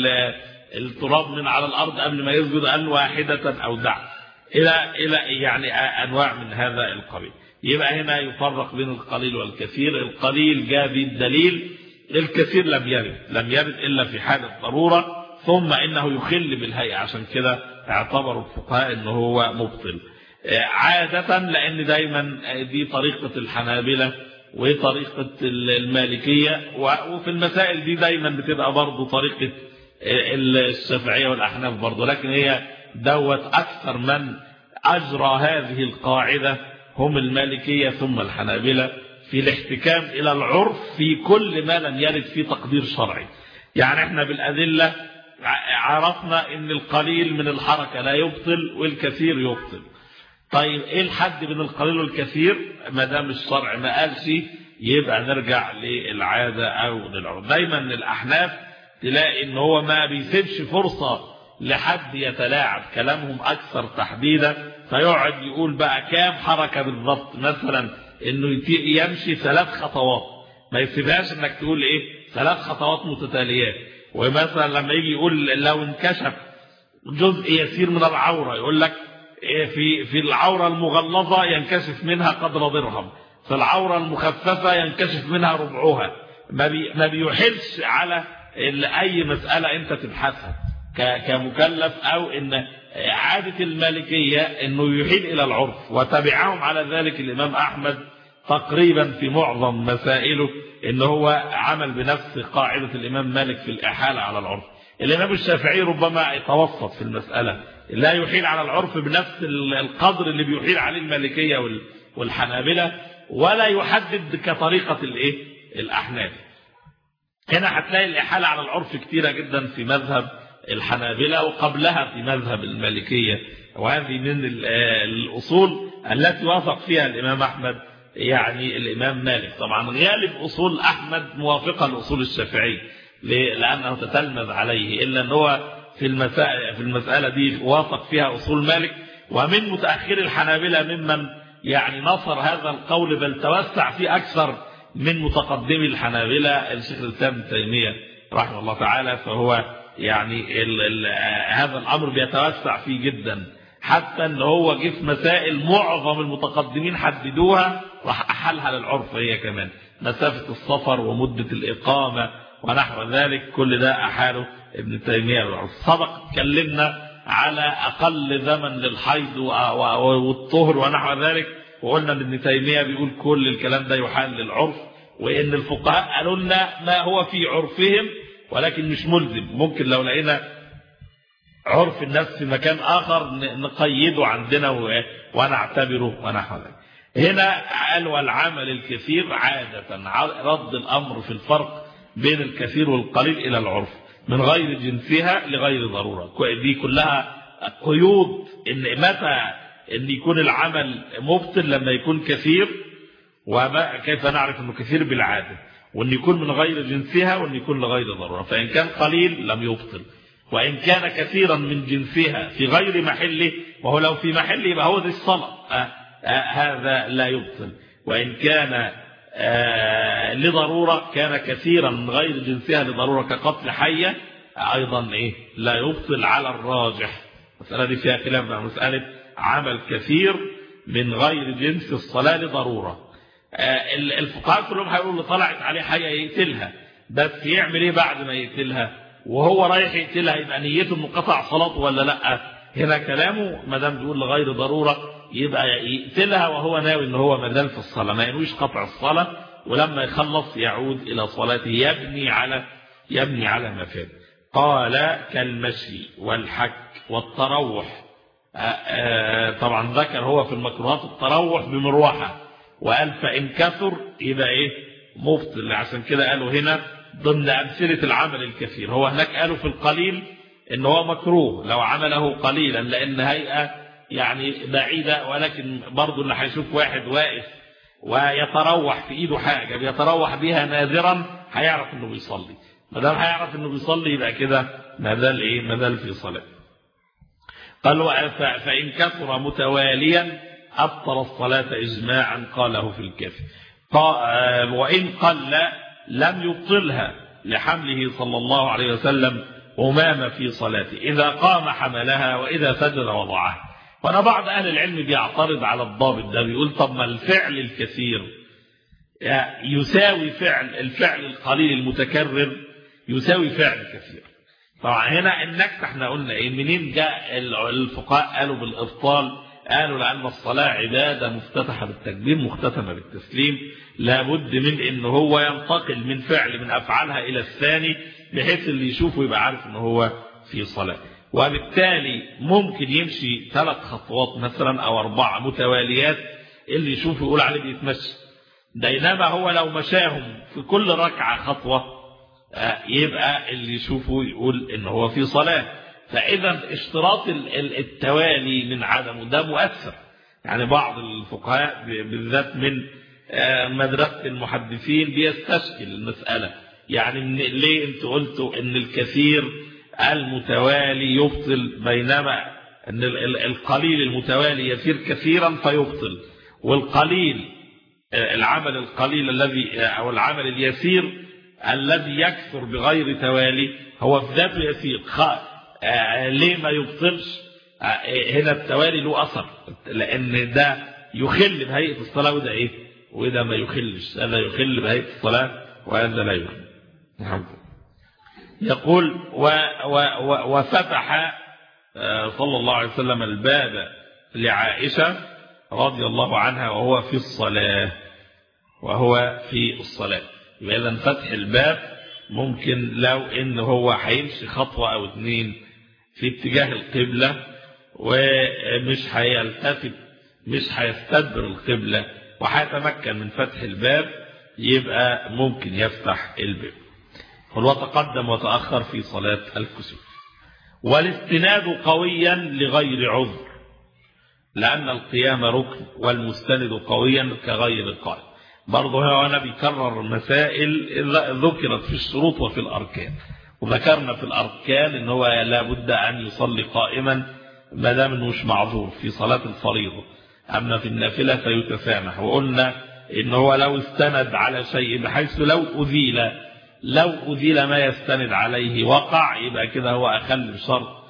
التراب من على الأرض قبل ما يسجد قال واحدة أو دع إلى إلى يعني أنواع من هذا القبيل. يبقى هنا يفرق بين القليل والكثير. القليل جاء بالدليل، الكثير لم يرد لم يرد إلا في حالة ضرورة، ثم إنه يخل بالهيئة، عشان كده اعتبروا الفقهاء إنه هو مبطل عادة، لأن دايما دي طريقة الحنابلة وطريقة المالكية، وفي المسائل دي دايما بتبقى برضو طريقة الشافعية والأحناف برضو، لكن هي دوت أكثر من أجرى هذه القاعدة هم المالكية ثم الحنابلة في الاحتكام إلى العرف في كل ما لم يرد فيه تقدير شرعي. يعني احنا بالأدلة عرفنا ان القليل من الحركة لا يبطل والكثير يبطل. طيب ايه الحد بين القليل والكثير؟ ما دام الشرع ما قالش يبقى نرجع للعادة او للعرف. دايما الأحناف تلاقي ان هو ما بيسيبش فرصة لحد يتلاعب، كلامهم اكثر تحديدا، فيقعد يقول بقى كام حركة بالضبط، مثلا انه يمشي ثلاث خطوات، ما يسيبهاش انك تقول ايه ثلاث خطوات متتاليات. ومثلا لما يجي يقول لو انكشف جزء يسير من العورة يقول لك في في العورة المغلظة ينكشف منها قدر درهم، في العورة المخففة ينكشف منها ربعها. ما بي ما بيحلش على اي مسألة انت تبحثها كمكلف، او ان عادة المالكية انه يحيل الى العرف، وتبعهم على ذلك الامام احمد تقريبا في معظم مسائله، ان هو عمل بنفس قاعدة الامام مالك في الاحالة على العرف. الامام الشافعي ربما يتوسط في المسألة، لا يحيل على العرف بنفس القدر اللي بيحيل عليه المالكية والحنابلة، ولا يحدد كطريقة الايه الاحناف. هنا هتلاقي الإحالة على العرف كتيرة جدا في مذهب الحنابلة وقبلها في مذهب المالكية، وهذه من الأصول التي وافق فيها الإمام أحمد يعني الإمام مالك. طبعا غالب أصول أحمد موافقة لأصول الشافعي لأنه تتلمذ عليه، إلا أنه في المسألة, في المسألة دي وافق فيها أصول مالك. ومن متأخر الحنابلة ممن يعني نصر هذا القول بل توسع فيه أكثر من متقدمي الحنابلة الشيخ الإسلام ابن تيمية رحمه الله تعالى، فهو يعني ال ال هذا الأمر بيتوسع فيه جدا، حتى ان هو جه في مسائل معظم المتقدمين حددوها راح أحلها للعرف هي كمان، مسافة السفر ومدة الإقامة ونحو ذلك، كل ده أحاله ابن تيمية للعرف. سبق اتكلمنا على أقل زمن للحيض والطهر ونحو ذلك، وقلنا ان ابن تيمية بيقول كل الكلام ده يحال للعرف، وان الفقهاء قالوا لنا ما هو في عرفهم ولكن مش ملزم، ممكن لو لقينا عرف الناس في مكان آخر نقيده عندنا ونعتبره ونحو ذلك. هنا قال والعمل الكثير عادة رد الأمر في الفرق بين الكثير والقليل إلى العرف من غير جنسها لغير ضرورة. دي كلها قيود إن متى إن يكون العمل مبطل لما يكون كثير، وكيف نعرف أنه كثير بالعادة، وأن يكون من غير جنسها وأن يكون لغير ضرورة. فإن كان قليل لم يبطل، وإن كان كثيرا من جنسها في غير محله، وهو لو في محله يبقى هو ذي الصلاة آه آه هذا لا يبطل. وإن كان آه لضرورة كان كثيرا من غير جنسها لضرورة كقتل حية أيضا إيه لا يبطل على الراجح. المسألة دي فيها خلاف، مسألة عمل كثير من غير جنس الصلاة لضرورة. آه الفقهاء كلهم هيقولوا اللي طلعت عليه حية يقتلها، بس يعمل إيه بعد ما يقتلها؟ وهو رايح يقتلها يبقى نيته انه قطع صلاته ولا لا؟ هنا كلامه ما دام بيقول لغير ضروره يبقى يقتلها وهو ناوي ان هو ما زال في الصلاه، ما ينويش قطع الصلاه، ولما يخلص يعود الى صلاته يبني على يبني على ما فات. قال كالمشي والحك والتروح. طبعا ذكر هو في المكروهات التروح بمروحه، وقال فان كثر يبقى ايه مبطل، عشان كده قالوا هنا ضمن أمثلة العمل الكثير. هو هناك قالوا في القليل إن هو مكروه لو عمله قليلا لأن هيئة يعني بعيدة، ولكن برضو اللي هيشوف واحد واقف ويتروح في إيده حاجة بيتروح بها نادرا هيعرف إنه بيصلي، ما دام هيعرف إنه بيصلي يبقى كده ما زال إيه ما زال في صلاة. قالوا فإن كثر متواليا أبطل الصلاة إجماعا، قاله في الكافي. وإن قل لم يبطلها لحمله صلى الله عليه وسلم أمامة في صلاته، إذا قام حملها وإذا سجد وضعها. وأنا بعض أهل العلم بيعترض على الضابط ده، بيقول طب ما الفعل الكثير يساوي فعل الفعل القليل المتكرر يساوي فعل كثير. طبعا هنا النكت احنا قلنا ايه منين جاء الفقهاء قالوا بالإبطال؟ قالوا لأن الصلاة عبادة مفتتحة بالتكبير مختتمة بالتسليم، لابد من ان هو ينتقل من فعل من أفعالها إلى الثاني بحيث اللي يشوفه يبقى عارف ان هو في صلاة، وبالتالي ممكن يمشي ثلاث خطوات مثلا أو أربعة متواليات اللي يشوفه يقول عليه بيتمشي، بينما هو لو مشاهم في كل ركعة خطوة يبقى اللي يشوفه يقول ان هو في صلاة. فإذا اشتراط التوالي من عدمه ده مؤثر. يعني بعض الفقهاء بالذات من مدرسة المحدثين بيستشكل المسألة، يعني ليه انت قلتوا ان الكثير المتوالي يبطل بينما ان القليل المتوالي يصير كثيرا فيبطل، والقليل العمل القليل الذي او العمل اليسير الذي يكثر بغير توالي هو في ذاته يسير، آه ليه ما يبطلش؟ آه هنا التوالي له أثر، لأن ده يخل بهيئة الصلاة وده إيه وده ما يخلش، هذا يخل بهيئة الصلاة وهذا لا يخل. يقول و و و وفتح آه صلى الله عليه وسلم الباب لعائشة رضي الله عنها وهو في الصلاة وهو في الصلاة. إذا فتح الباب ممكن لو إن هو هيمشي خطوة أو اتنين في اتجاه القبلة ومش هيلتفت مش هيستدبر القبلة وهيتمكن من فتح الباب يبقى ممكن يفتح الباب. وتقدم وتأخر في صلاة الكسوف. والاستناد قويا لغير عذر، لأن القيام ركن والمستند قويا كغير القائم. برضه هنا بيكرر مسائل ذكرت في الشروط وفي الأركان، وذكرنا في الأركان إن هو لا بد أن يصلي قائما ما دام إنه مش معذور في صلاة الفريضة، أما في النافلة فيتسامح. وقلنا إن هو لو استند على شيء بحيث لو أذيل لو أذيل ما يستند عليه وقع، يبقى كده هو أخل بشرط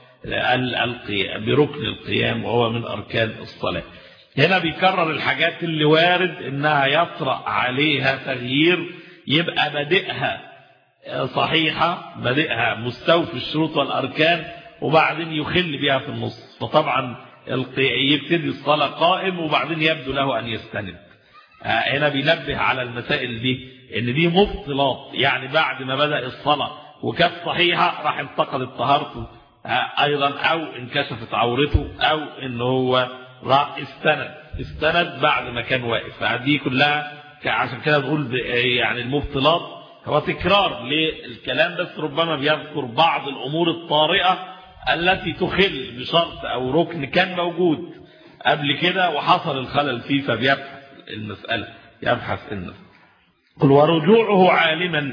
بركن القيام وهو من أركان الصلاة. هنا بيكرر الحاجات اللي وارد إنها يطرأ عليها تغيير، يبقى بدئها صحيحة، بدئها مستوفي الشروط والأركان، وبعدين يخل بها في النص. فطبعا يبتدي الصلاة قائم وبعدين يبدو له أن يستند. هنا بينبه على المسائل دي ان دي مبطلات، يعني بعد ما بدأ الصلاة وكانت صحيحة راح انتقدت طهارته ايضا، او انكشفت عورته، او ان هو راح استند استند بعد ما كان واقف. فدي كلها عشان كده بنقول يعني المبطلات هو تكرار للكلام، بس ربما بيذكر بعض الامور الطارئة التي تخل بشرط او ركن كان موجود قبل كده وحصل الخلل فيه، فبيبحث المسألة يبحث النفس. قل ورجوعه عالما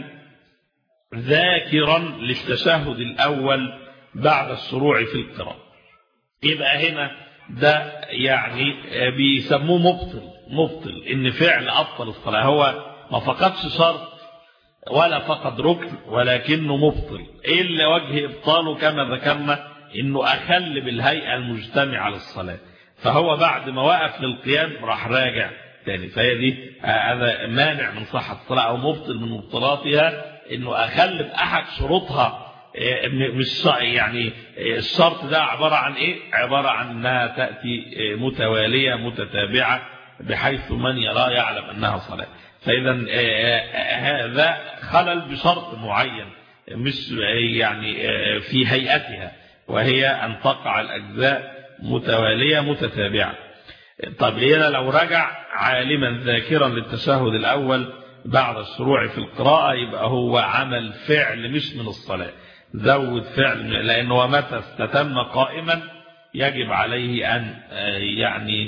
ذاكرا للتشهد الأول بعد الشروع في القراءة. يبقى هنا ده يعني بيسموه مبطل مبطل إن فعل أبطل الصلاة، هو ما فقدش شرط ولا فقد ركن، ولكنه مبطل. إلا وجه إبطاله كما ذكرنا إنه أخل بالهيئة المجتمعة للصلاة، فهو بعد ما وقف للقيام راح راجع تاني. فهي دي هذا مانع من صحة الصلاة أو مبطل من مبطلاتها، إنه أخل بأحد شروطها. مش يعني الشرط ده عبارة عن إيه؟ عبارة عن أنها تأتي متوالية متتابعة بحيث من يرى يعلم أنها صلاة. فإذا هذا خلل بشرط معين، مش يعني في هيئتها، وهي أن تقع الأجزاء متوالية متتابعة. طب هنا لو رجع عالما ذاكرا للتشهد الأول بعد الشروع في القراءة، يبقى هو عمل فعل مش من الصلاة، زود فعل، لأنه متى استتم قائما يجب عليه أن يعني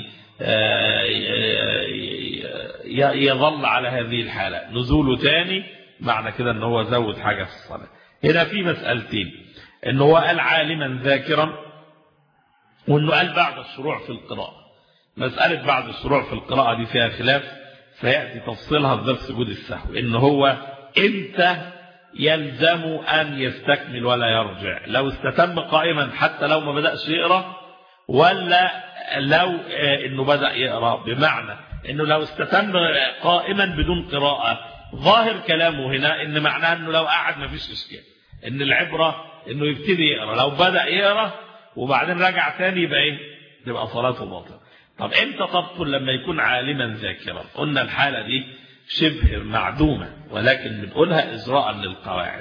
يظل على هذه الحالة. نزوله تاني معنى كده أنه هو زود حاجة في الصلاة. هنا في مسألتين، أنه هو قال عالما ذاكرا، وأنه قال بعد الشروع في القراءة. مسألة بعد الشروع في القراءة دي فيها خلاف سيأتي تفصيلها في درس سجود السهو، إن هو إمتى يلزم أن يستكمل ولا يرجع، لو استتم قائما حتى لو ما بدأش يقرأ، ولا لو إنه بدأ يقرأ. بمعنى إنه لو استتم قائما بدون قراءة، ظاهر كلامه هنا إن معناه إنه لو قعد ما فيش إشكال، إن العبرة إنه يبتدي يقرأ. لو بدأ يقرأ وبعدين رجع ثاني يبقى إيه؟ تبقى صلاته باطلة. طب امتى تبطل؟ لما يكون عالما ذاكرا. قلنا الحالة دي شبه معدومة، ولكن بنقولها إجراء للقواعد،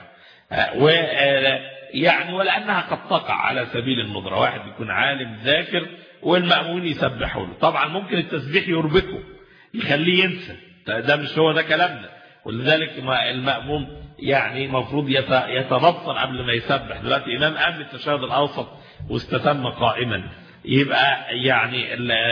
ويعني ولأنها قد تقع على سبيل الندرة. واحد يكون عالم ذاكر والمأمون يسبحوا له، طبعا ممكن التسبيح يربكه يخليه ينسى، ده مش هو ده كلامنا. ولذلك المأمون يعني مفروض يتبطل قبل ما يسبح. دلوقتي إمام أمن التشهد الأوسط واستتم قائما، يبقى يعني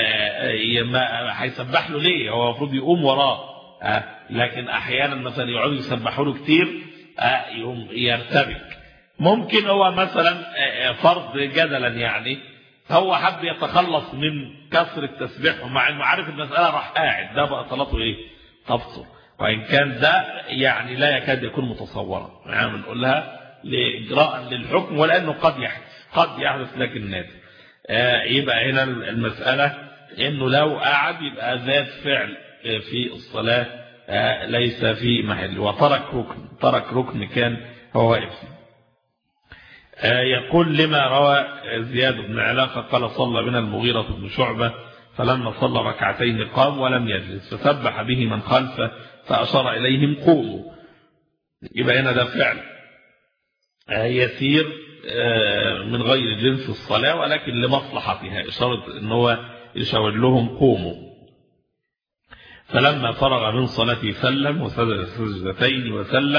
هيسبح له ليه؟ هو المفروض يقوم وراه، أه لكن احيانا مثلا يقعدوا يسبحوا له كتير أه يقوم يرتبك. ممكن هو مثلا فرض جدلا يعني هو حب يتخلص من كثر التسبيح، ومع انه عارف المساله راح قاعد، ده بقى صلاته ايه؟ تبطل. وان كان ده يعني لا يكاد يكون متصورا، يعني بنقولها لاجراء للحكم، ولانه قد يحدث قد يحدث لكن نادر. آه يبقى هنا المسألة انه لو قعد يبقى ذات فعل في الصلاة آه ليس في محل، وترك ركن ترك ركن كان هو واقف. آه يقول لما روى زياد بن علاقة قال صلى بنا المغيرة بن شعبة فلما صلى ركعتين قام ولم يجلس فسبح به من خلفه فأشار إليهم قوموا. يبقى هنا ده فعل آه يسير من غير جنس الصلاة، ولكن لمصلحتها، إشارة أنه هو يشاور لهم قوموا. فلما فرغ من صلاته سلم وسجد سجدتين وسلم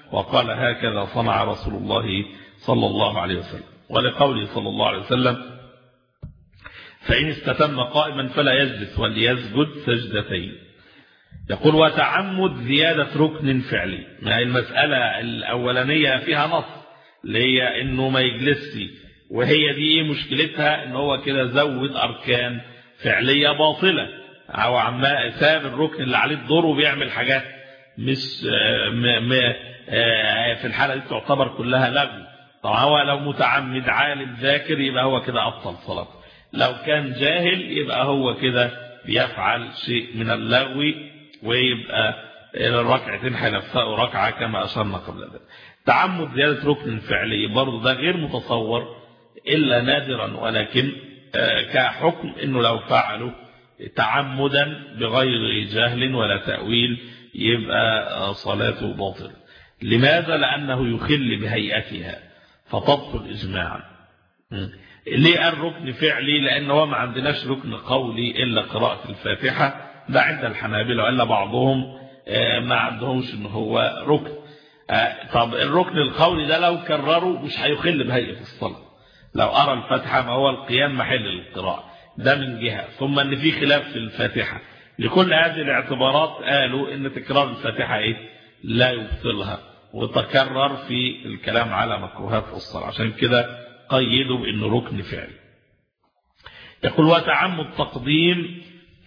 وقال هكذا صنع رسول الله صلى الله عليه وسلم. ولقوله صلى الله عليه وسلم فإن استتم قائما فلا يجلس وليسجد سجدتين. يقول وتعمد زيادة ركن فعلي. يعني المسألة الأولانية فيها نص اللي هي إنه ما يجلسش، وهي دي إيه مشكلتها؟ إن هو كده زود أركان فعلية باطلة، أو عما ساب الركن اللي عليه الدور وبيعمل حاجات مش م م في الحالة دي تعتبر كلها لغو. طبعا هو لو متعمد عالم ذاكر يبقى هو كده أبطل صلاة، لو كان جاهل يبقى هو كده بيفعل شيء من اللغو، ويبقى الركعتين هينفقوا ركعة كما أشرنا قبل ذلك. تعمد زيادة ركن فعلي برضه ده غير متصور إلا نادرا، ولكن كحكم إنه لو فعله تعمدا بغير جهل ولا تأويل يبقى صلاته باطلة. لماذا؟ لأنه يخل بهيئتها فتبطل إجماعا. ليه قال ركن فعلي؟ لأنه ما عندناش ركن قولي إلا قراءة الفاتحة، ده عند الحنابلة، وإلا بعضهم ما عندهمش إن هو ركن. طب الركن القولي ده لو كرروا مش هيخل بهيئة الصلاة. لو أرى الفاتحة ما هو القيام محل القراءة، ده من جهة. ثم أن في خلاف في الفاتحة. لكل هذه الاعتبارات قالوا إن تكرار الفاتحة إيه؟ لا يبطلها، وتكرر في الكلام على مكروهات الصلاة، عشان كده قيدوا بأنه ركن فعلي. يقول وتعمد تقديم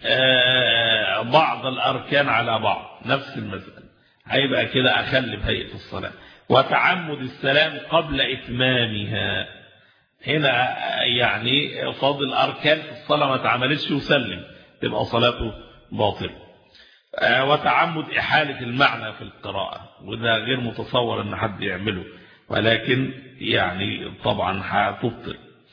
بعض الأركان على بعض، نفس المسألة، هيبقى كده أخل بهيئة الصلاة. وتعمد السلام قبل إتمامها، هنا يعني فاضل أركان في الصلاة ما تعملتش وسلم، تبقى صلاته باطل. وتعمد إحالة المعنى في القراءة، وده غير متصور أن حد يعمله، ولكن يعني طبعا هتبطل.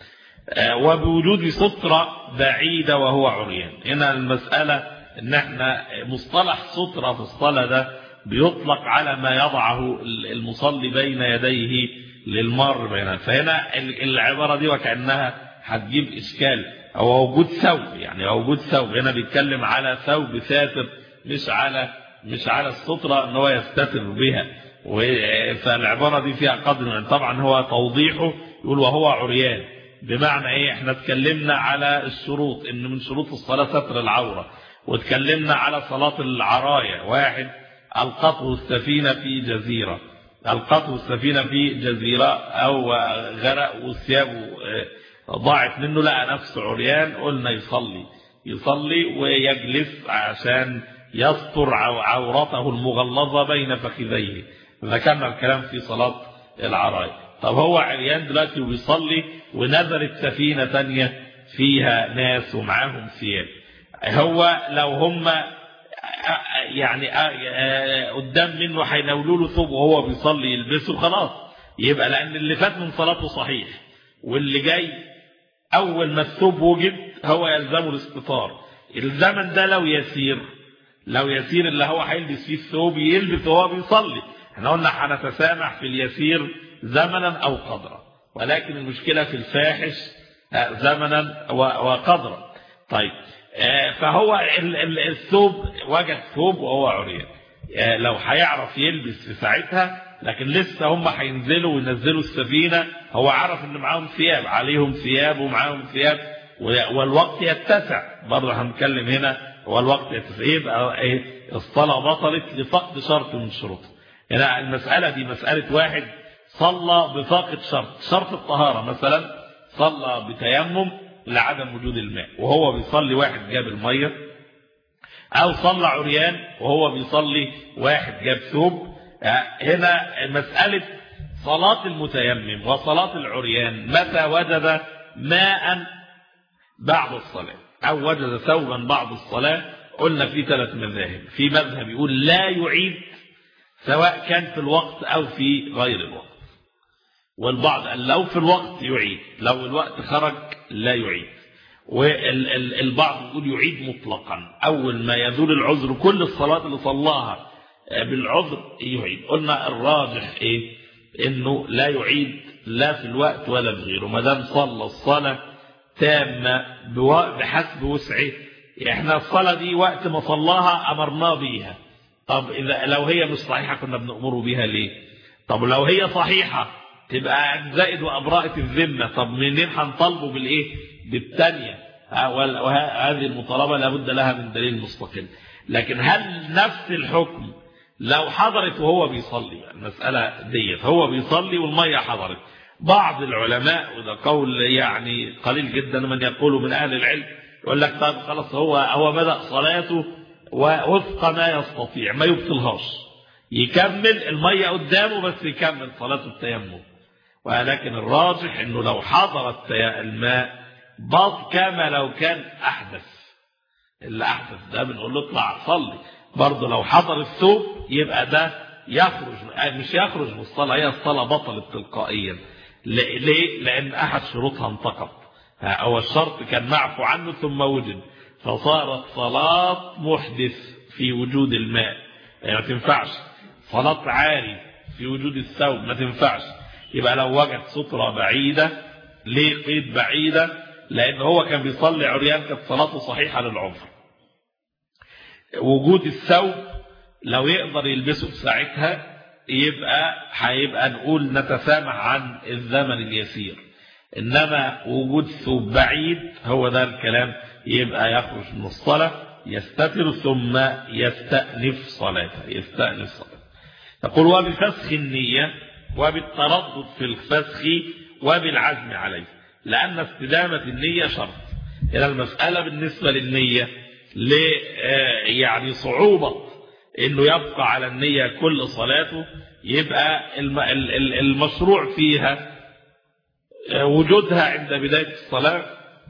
وبوجود سترة بعيدة وهو عريان. هنا المسألة ان احنا مصطلح سترة في الصلاة ده بيطلق على ما يضعه المصلي بين يديه للمار بينها، فهنا العبارة دي وكأنها هتجيب إشكال. هو وجود ثوب، يعني وجود ثوب هنا بيتكلم على ثوب ساتر، مش على مش على السترة ان هو يستتر بها. فالعبارة دي فيها قدر من طبعا هو توضيحه، يقول وهو عريان، بمعنى ايه؟ احنا اتكلمنا على الشروط، ان من شروط الصلاة ستر العورة، واتكلمنا على صلاة العراية. واحد القته السفينة في جزيرة، القته السفينة في جزيرة او غرق وثيابه ضاعت منه، لقى نفسه عريان، قلنا يصلي يصلي ويجلس عشان يستر عورته المغلظة بين فخذيه. ذكرنا الكلام في صلاة العراية. طب هو عريان دلوقتي وبيصلي، ونزلت سفينة تانية فيها ناس ومعاهم ثياب، هو لو هم يعني قدام منه هيناولوا له ثوب وهو بيصلي يلبسه، خلاص يبقى لأن اللي فات من صلاته صحيح، واللي جاي أول ما الثوب وجد هو يلزمه الاستطار. الزمن ده لو يسير لو يسير اللي هو هيلبس فيه الثوب يلبس وهو بيصلي. احنا قلنا هنتسامح في اليسير زمنا أو قدرا، ولكن المشكلة في الفاحش زمنا وقدرا. طيب فهو الثوب وجد ثوب وهو عريان، لو هيعرف يلبس في ساعتها، لكن لسه هم هينزلوا وينزلوا السفينة، هو عرف ان معاهم ثياب، عليهم ثياب ومعاهم ثياب، والوقت يتسع. برضه هنتكلم هنا هو الوقت يتسع، يبقى ايه؟ الصلاة بطلت لفقد شرط من شروطه. هنا المسألة دي مسألة واحد صلى بفاقد شرط، شرط الطهارة مثلا، صلى بتيمم لعدم وجود الماء وهو بيصلي، واحد جاب المية، او صلى عريان وهو بيصلي واحد جاب ثوب. هنا مسألة صلاة المتيمم وصلاة العريان متى وجد ماء بعد الصلاة او وجد ثوبا بعد الصلاة، قلنا في ثلاث مذاهب. في مذهب يقول لا يعيد سواء كان في الوقت او في غير الوقت، والبعض قال لو في الوقت يعيد، لو الوقت خرج لا يعيد، والبعض يقول يعيد مطلقا أول ما يزول العذر، كل الصلاة اللي صلاها بالعذر يعيد. قلنا الراجح إيه؟ إنه لا يعيد لا في الوقت ولا في غيره، ما دام صلى الصلاة تامة بحسب وسعه. إحنا الصلاة دي وقت ما صلاها أمرنا بيها، طب إذا لو هي مش صحيحة كنا بنأمره بيها ليه؟ طب لو هي صحيحة تبقى زائد وأبرأت الذمة، طب منين هنطالبه بالإيه؟ بالثانية. وهذه المطالبة لابد لها من دليل مستقل. لكن هل نفس الحكم لو حضرت وهو بيصلي؟ المسألة ديت هو بيصلي والمية حضرت. بعض العلماء، وده قول يعني قليل جدا من يقوله من أهل العلم، يقول لك طيب خلاص هو هو بدأ صلاته ووفق ما يستطيع، ما يبطلهاش، يكمل المية قدامه بس يكمل صلاته التيمم. ولكن الراجح انه لو حضر الماء بط كما لو كان احدث. اللي احدث ده بنقول له اطلع صلي. برضه لو حضر الثوب يبقى ده يخرج، مش يخرج من الصلاة، هي الصلاة بطلت تلقائيا. ليه؟ لان احد شروطها انتقض. هو الشرط كان معفو عنه ثم وجد، فصارت صلاة محدث في وجود الماء، يعني ما تنفعش. صلاة عاري في وجود الثوب ما تنفعش. يبقى لو وجد سترة بعيدة، ليه قيد بعيدة؟ لأن هو كان بيصلي عريان، كانت صلاته صحيحة للعذر. وجود الثوب لو يقدر يلبسه في ساعتها يبقى هيبقى نقول نتسامح عن الزمن اليسير. إنما وجود ثوب بعيد هو ده الكلام، يبقى يخرج من الصلاة، يستتر ثم يستأنف صلاته يستأنف صلاته. يقول وبفسخ النية وبالتردد في الفسخ وبالعزم عليه، لأن استدامة النية شرط. إلى المسألة بالنسبة للنية ل يعني صعوبة إنه يبقى على النية كل صلاته، يبقى المشروع فيها وجودها عند بداية الصلاة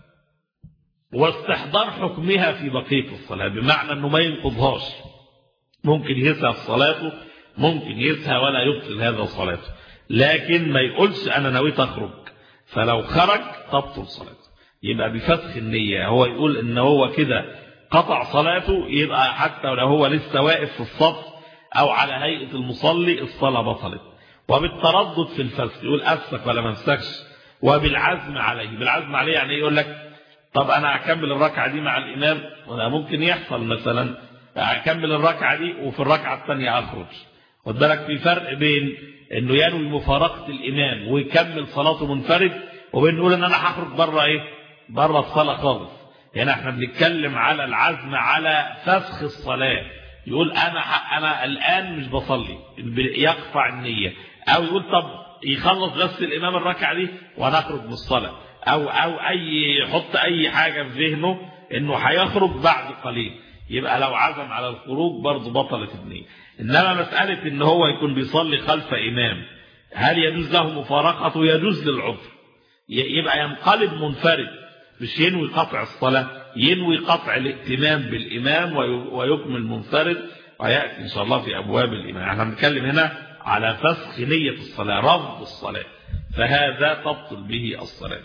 واستحضار حكمها في بقية الصلاة، بمعنى أنه ما ينقضهاش. ممكن يسهى في صلاته، ممكن يسهى ولا يبطل هذا صلاته، لكن ما يقولش أنا نويت أخرج، فلو خرج تبطل صلاته. يبقى بفسخ النية هو يقول إن هو كده قطع صلاته، يبقى حتى لو هو لسه واقف في الصف أو على هيئة المصلي الصلاة بطلت. وبالتردد في الفسخ يقول أفسك ولا ما أفسكش. وبالعزم عليه، بالعزم عليه يعني يقول لك طب أنا أكمل الركعة دي مع الإمام، ولا ممكن يحصل مثلا أكمل الركعة دي وفي الركعة الثانية أخرج. خد بالك في فرق بين إنه ينوي مفارقة الإمام ويكمل صلاته منفرد، وبين نقول إن أنا هخرج بره إيه؟ بره الصلاة خالص. هنا إحنا بنتكلم على العزم على فسخ الصلاة. يقول أنا أنا الآن مش بصلي، يقطع النية، أو يقول طب يخلص بس الإمام الركعة دي وأنا أخرج من الصلاة، أو أو أي يحط أي حاجة في ذهنه إنه هيخرج بعد قليل. يبقى لو عزم على الخروج برضه بطلت النية. إنما مسألة إن هو يكون بيصلي خلف إمام، هل يجوز له مفارقته؟ يجوز للعذر. يبقى ينقلب منفرد، مش ينوي قطع الصلاة، ينوي قطع الائتمام بالإمام ويكمل منفرد، ويأتي إن شاء الله في أبواب الإمام. احنا بنتكلم هنا على فسخ نية الصلاة، رفض الصلاة، فهذا تبطل به الصلاة.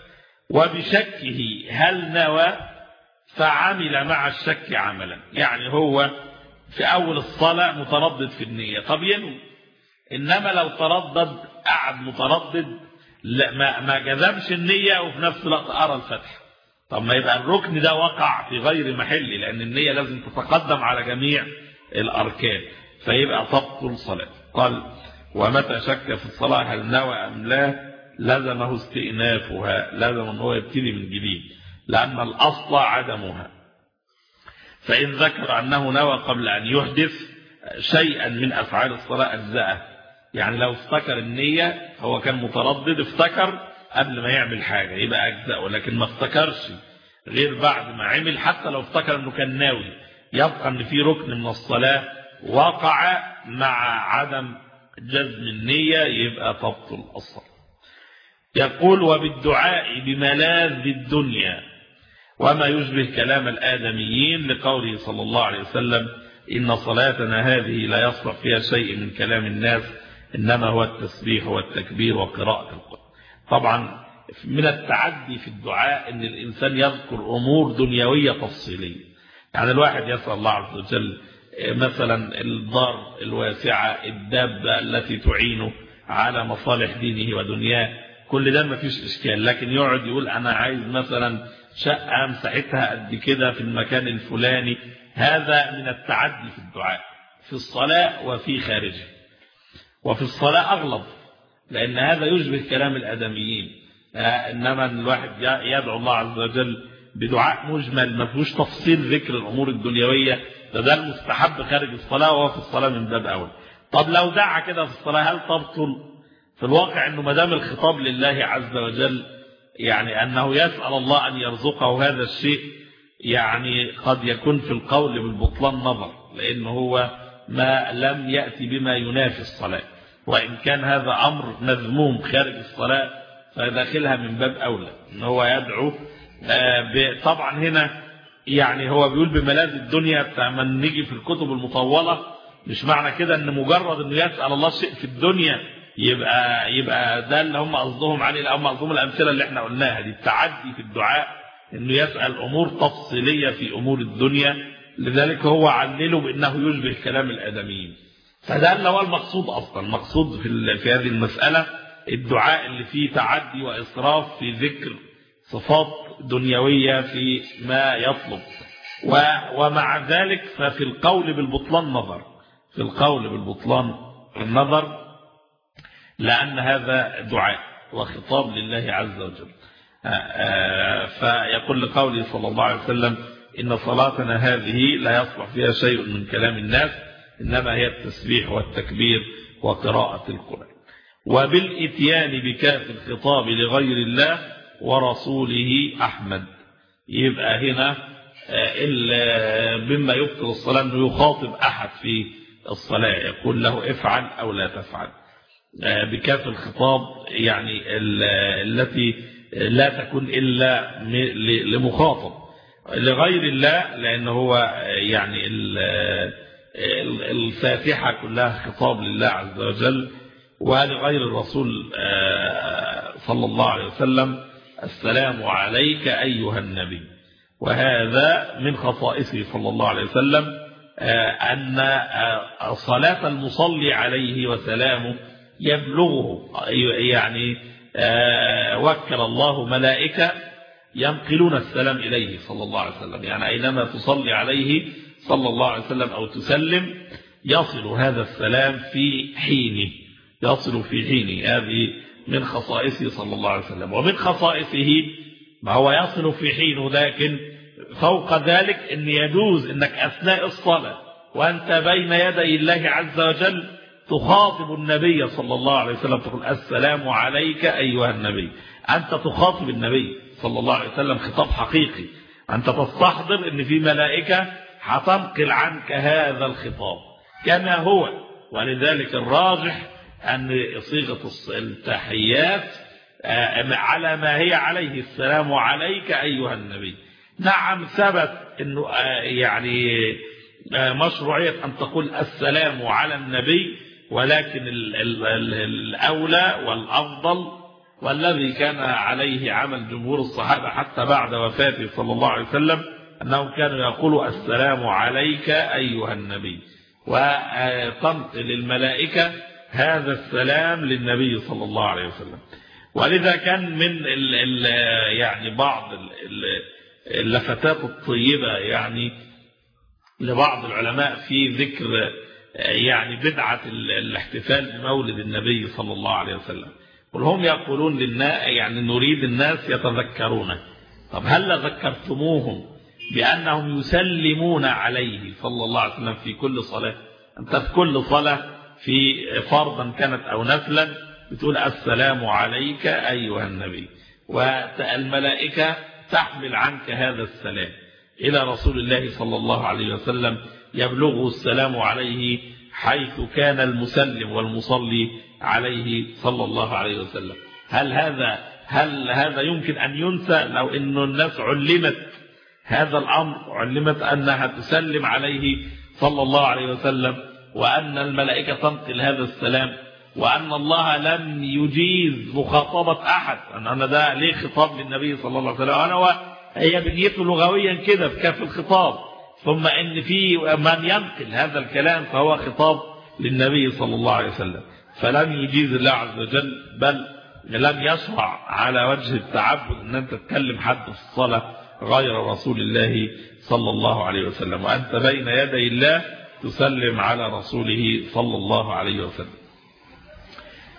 وبشكه هل نوى فعمل مع الشك عملا، يعني هو في أول الصلاة متردد في النية، طب ينوي. إنما لو تردد قعد متردد لا ما, ما جذبش النية وفي نفس الوقت أرى الفتح، طب ما يبقى الركن ده وقع في غير محله، لأن النية لازم تتقدم على جميع الأركان، فيبقى تبطل صلاة. قال ومتى شك في الصلاة هل نوى أم لا لزمه استئنافها، لازم أن هو يبتدي من جديد، لأن الأصل عدمها. فإن ذكر أنه نوى قبل أن يحدث شيئا من أفعال الصلاة أجزاءه، يعني لو افتكر النية هو كان متردد، افتكر قبل ما يعمل حاجة يبقى أجزاءه، لكن ما افتكرش غير بعد ما عمل، حتى لو افتكر أنه كان ناوي، يبقى أن في ركن من الصلاة وقع مع عدم جزم النية، يبقى تبطل الصلاة. يقول وبالدعاء بملاذ الدنيا وما يشبه كلام الآدميين، لقوله صلى الله عليه وسلم إن صلاتنا هذه لا يصلح فيها شيء من كلام الناس، إنما هو التسبيح والتكبير وقراءة القرآن. طبعا من التعدي في الدعاء أن الإنسان يذكر أمور دنيوية تفصيلية، يعني الواحد يسأل الله عز وجل مثلا الدار الواسعة، الدابة التي تعينه على مصالح دينه ودنياه، كل ده ما فيش إشكال، لكن يقعد يقول أنا عايز مثلا شقة مساحتها قد كده في المكان الفلاني، هذا من التعدي في الدعاء في الصلاة وفي خارجه. وفي الصلاة أغلب، لأن هذا يشبه كلام الآدميين. إنما الواحد يدعو الله عز وجل بدعاء مجمل ما فيهوش تفصيل ذكر الأمور الدنيوية، ده ده المستحب خارج الصلاة، وهو في الصلاة من باب أول. طب لو دعا كده في الصلاة هل تبطل؟ في الواقع أنه ما دام الخطاب لله عز وجل، يعني أنه يسأل الله أن يرزقه هذا الشيء، يعني قد يكون في القول بالبطلان نظر، لأنه هو ما لم يأتي بما ينافي الصلاة، وإن كان هذا أمر مذموم خارج الصلاة فداخلها من باب أولى إن هو يدعو. طبعا هنا يعني هو بيقول بملاذ الدنيا بتاع من نيجي في الكتب المطولة، مش معنى كده ان مجرد انه يسأل الله شيء في الدنيا يبقى يبقى ده اللي هم قصدهم عليه. لا، هم قصدهم الأمثلة اللي احنا قلناها دي، التعدي في الدعاء انه يسأل امور تفصيلية في امور الدنيا، لذلك هو علله بانه يشبه كلام الآدميين. فده اللي هو المقصود اصلا، مقصود في في هذه المسألة الدعاء اللي فيه تعدي وإسراف في ذكر صفات دنيوية في ما يطلب. ومع ذلك ففي القول بالبطلان نظر، في القول بالبطلان النظر، لأن هذا دعاء وخطاب لله عز وجل. فيقول لقوله صلى الله عليه وسلم إن صلاتنا هذه لا يصلح فيها شيء من كلام الناس، إنما هي التسبيح والتكبير وقراءة القرآن. وبالإتيان بكاف الخطاب لغير الله ورسوله أحمد. يبقى هنا مما يبطل الصلاة أنه يخاطب أحد في الصلاة، يقول له افعل أو لا تفعل. بكاف الخطاب يعني التي لا تكون إلا لمخاطب. لغير الله لأنه هو يعني الفاتحة كلها خطاب لله عز وجل، ولغير الرسول صلى الله عليه وسلم السلام عليك أيها النبي. وهذا من خصائصه صلى الله عليه وسلم أن صلاة المصلي عليه وسلامه يبلغه، يعني وكل الله ملائكة ينقلون السلام إليه صلى الله عليه وسلم، يعني أينما تصلي عليه صلى الله عليه وسلم أو تسلم يصل هذا السلام في حينه، يصل في حينه. هذه من خصائصه صلى الله عليه وسلم. ومن خصائصه ما هو يصل في حينه، لكن فوق ذلك أن يجوز أنك أثناء الصلاة وأنت بين يدي الله عز وجل تخاطب النبي صلى الله عليه وسلم، تقول السلام عليك أيها النبي. أنت تخاطب النبي صلى الله عليه وسلم خطاب حقيقي، أنت تستحضر أن في ملائكة هتنقل عنك هذا الخطاب كما هو. ولذلك الراجح أن صيغة التحيات على ما هي عليه، السلام عليك أيها النبي. نعم ثبت أنه يعني مشروعية أن تقول السلام على النبي، ولكن الأولى والأفضل والذي كان عليه عمل جمهور الصحابة حتى بعد وفاته صلى الله عليه وسلم أنهم كانوا يقولوا السلام عليك أيها النبي، وتنقل الملائكة هذا السلام للنبي صلى الله عليه وسلم. ولذا كان من ال ال يعني بعض اللفتات الطيبة يعني لبعض العلماء في ذكر يعني بدعة الاحتفال بمولد النبي صلى الله عليه وسلم. وهم يقولون للناس يعني نريد الناس يتذكرونه. طب هل ذكرتموهم بأنهم يسلمون عليه صلى الله عليه وسلم في كل صلاة؟ أنت في كل صلاة في فرضا كانت أو نفلا بتقول السلام عليك أيها النبي، والملائكة تحمل عنك هذا السلام إلى رسول الله صلى الله عليه وسلم، يبلغه السلام عليه حيث كان المسلم والمصلي عليه صلى الله عليه وسلم. هل هذا هل هذا يمكن أن ينسى؟ لو أن الناس علمت هذا الأمر، علمت أنها تسلم عليه صلى الله عليه وسلم، وأن الملائكة تنقل هذا السلام، وأن الله لم يجيز مخاطبة أحد، أن أنا ده ليه خطاب للنبي صلى الله عليه وسلم، أنا هي بنيته لغويا كده في كاف الخطاب، ثم أن في من ينقل هذا الكلام فهو خطاب للنبي صلى الله عليه وسلم. فلم يجيز الله عز وجل، بل لم يشرع على وجه التعبد أن أنت تتكلم حد في الصلاة غير رسول الله صلى الله عليه وسلم، وأنت بين يدي الله تسلم على رسوله صلى الله عليه وسلم.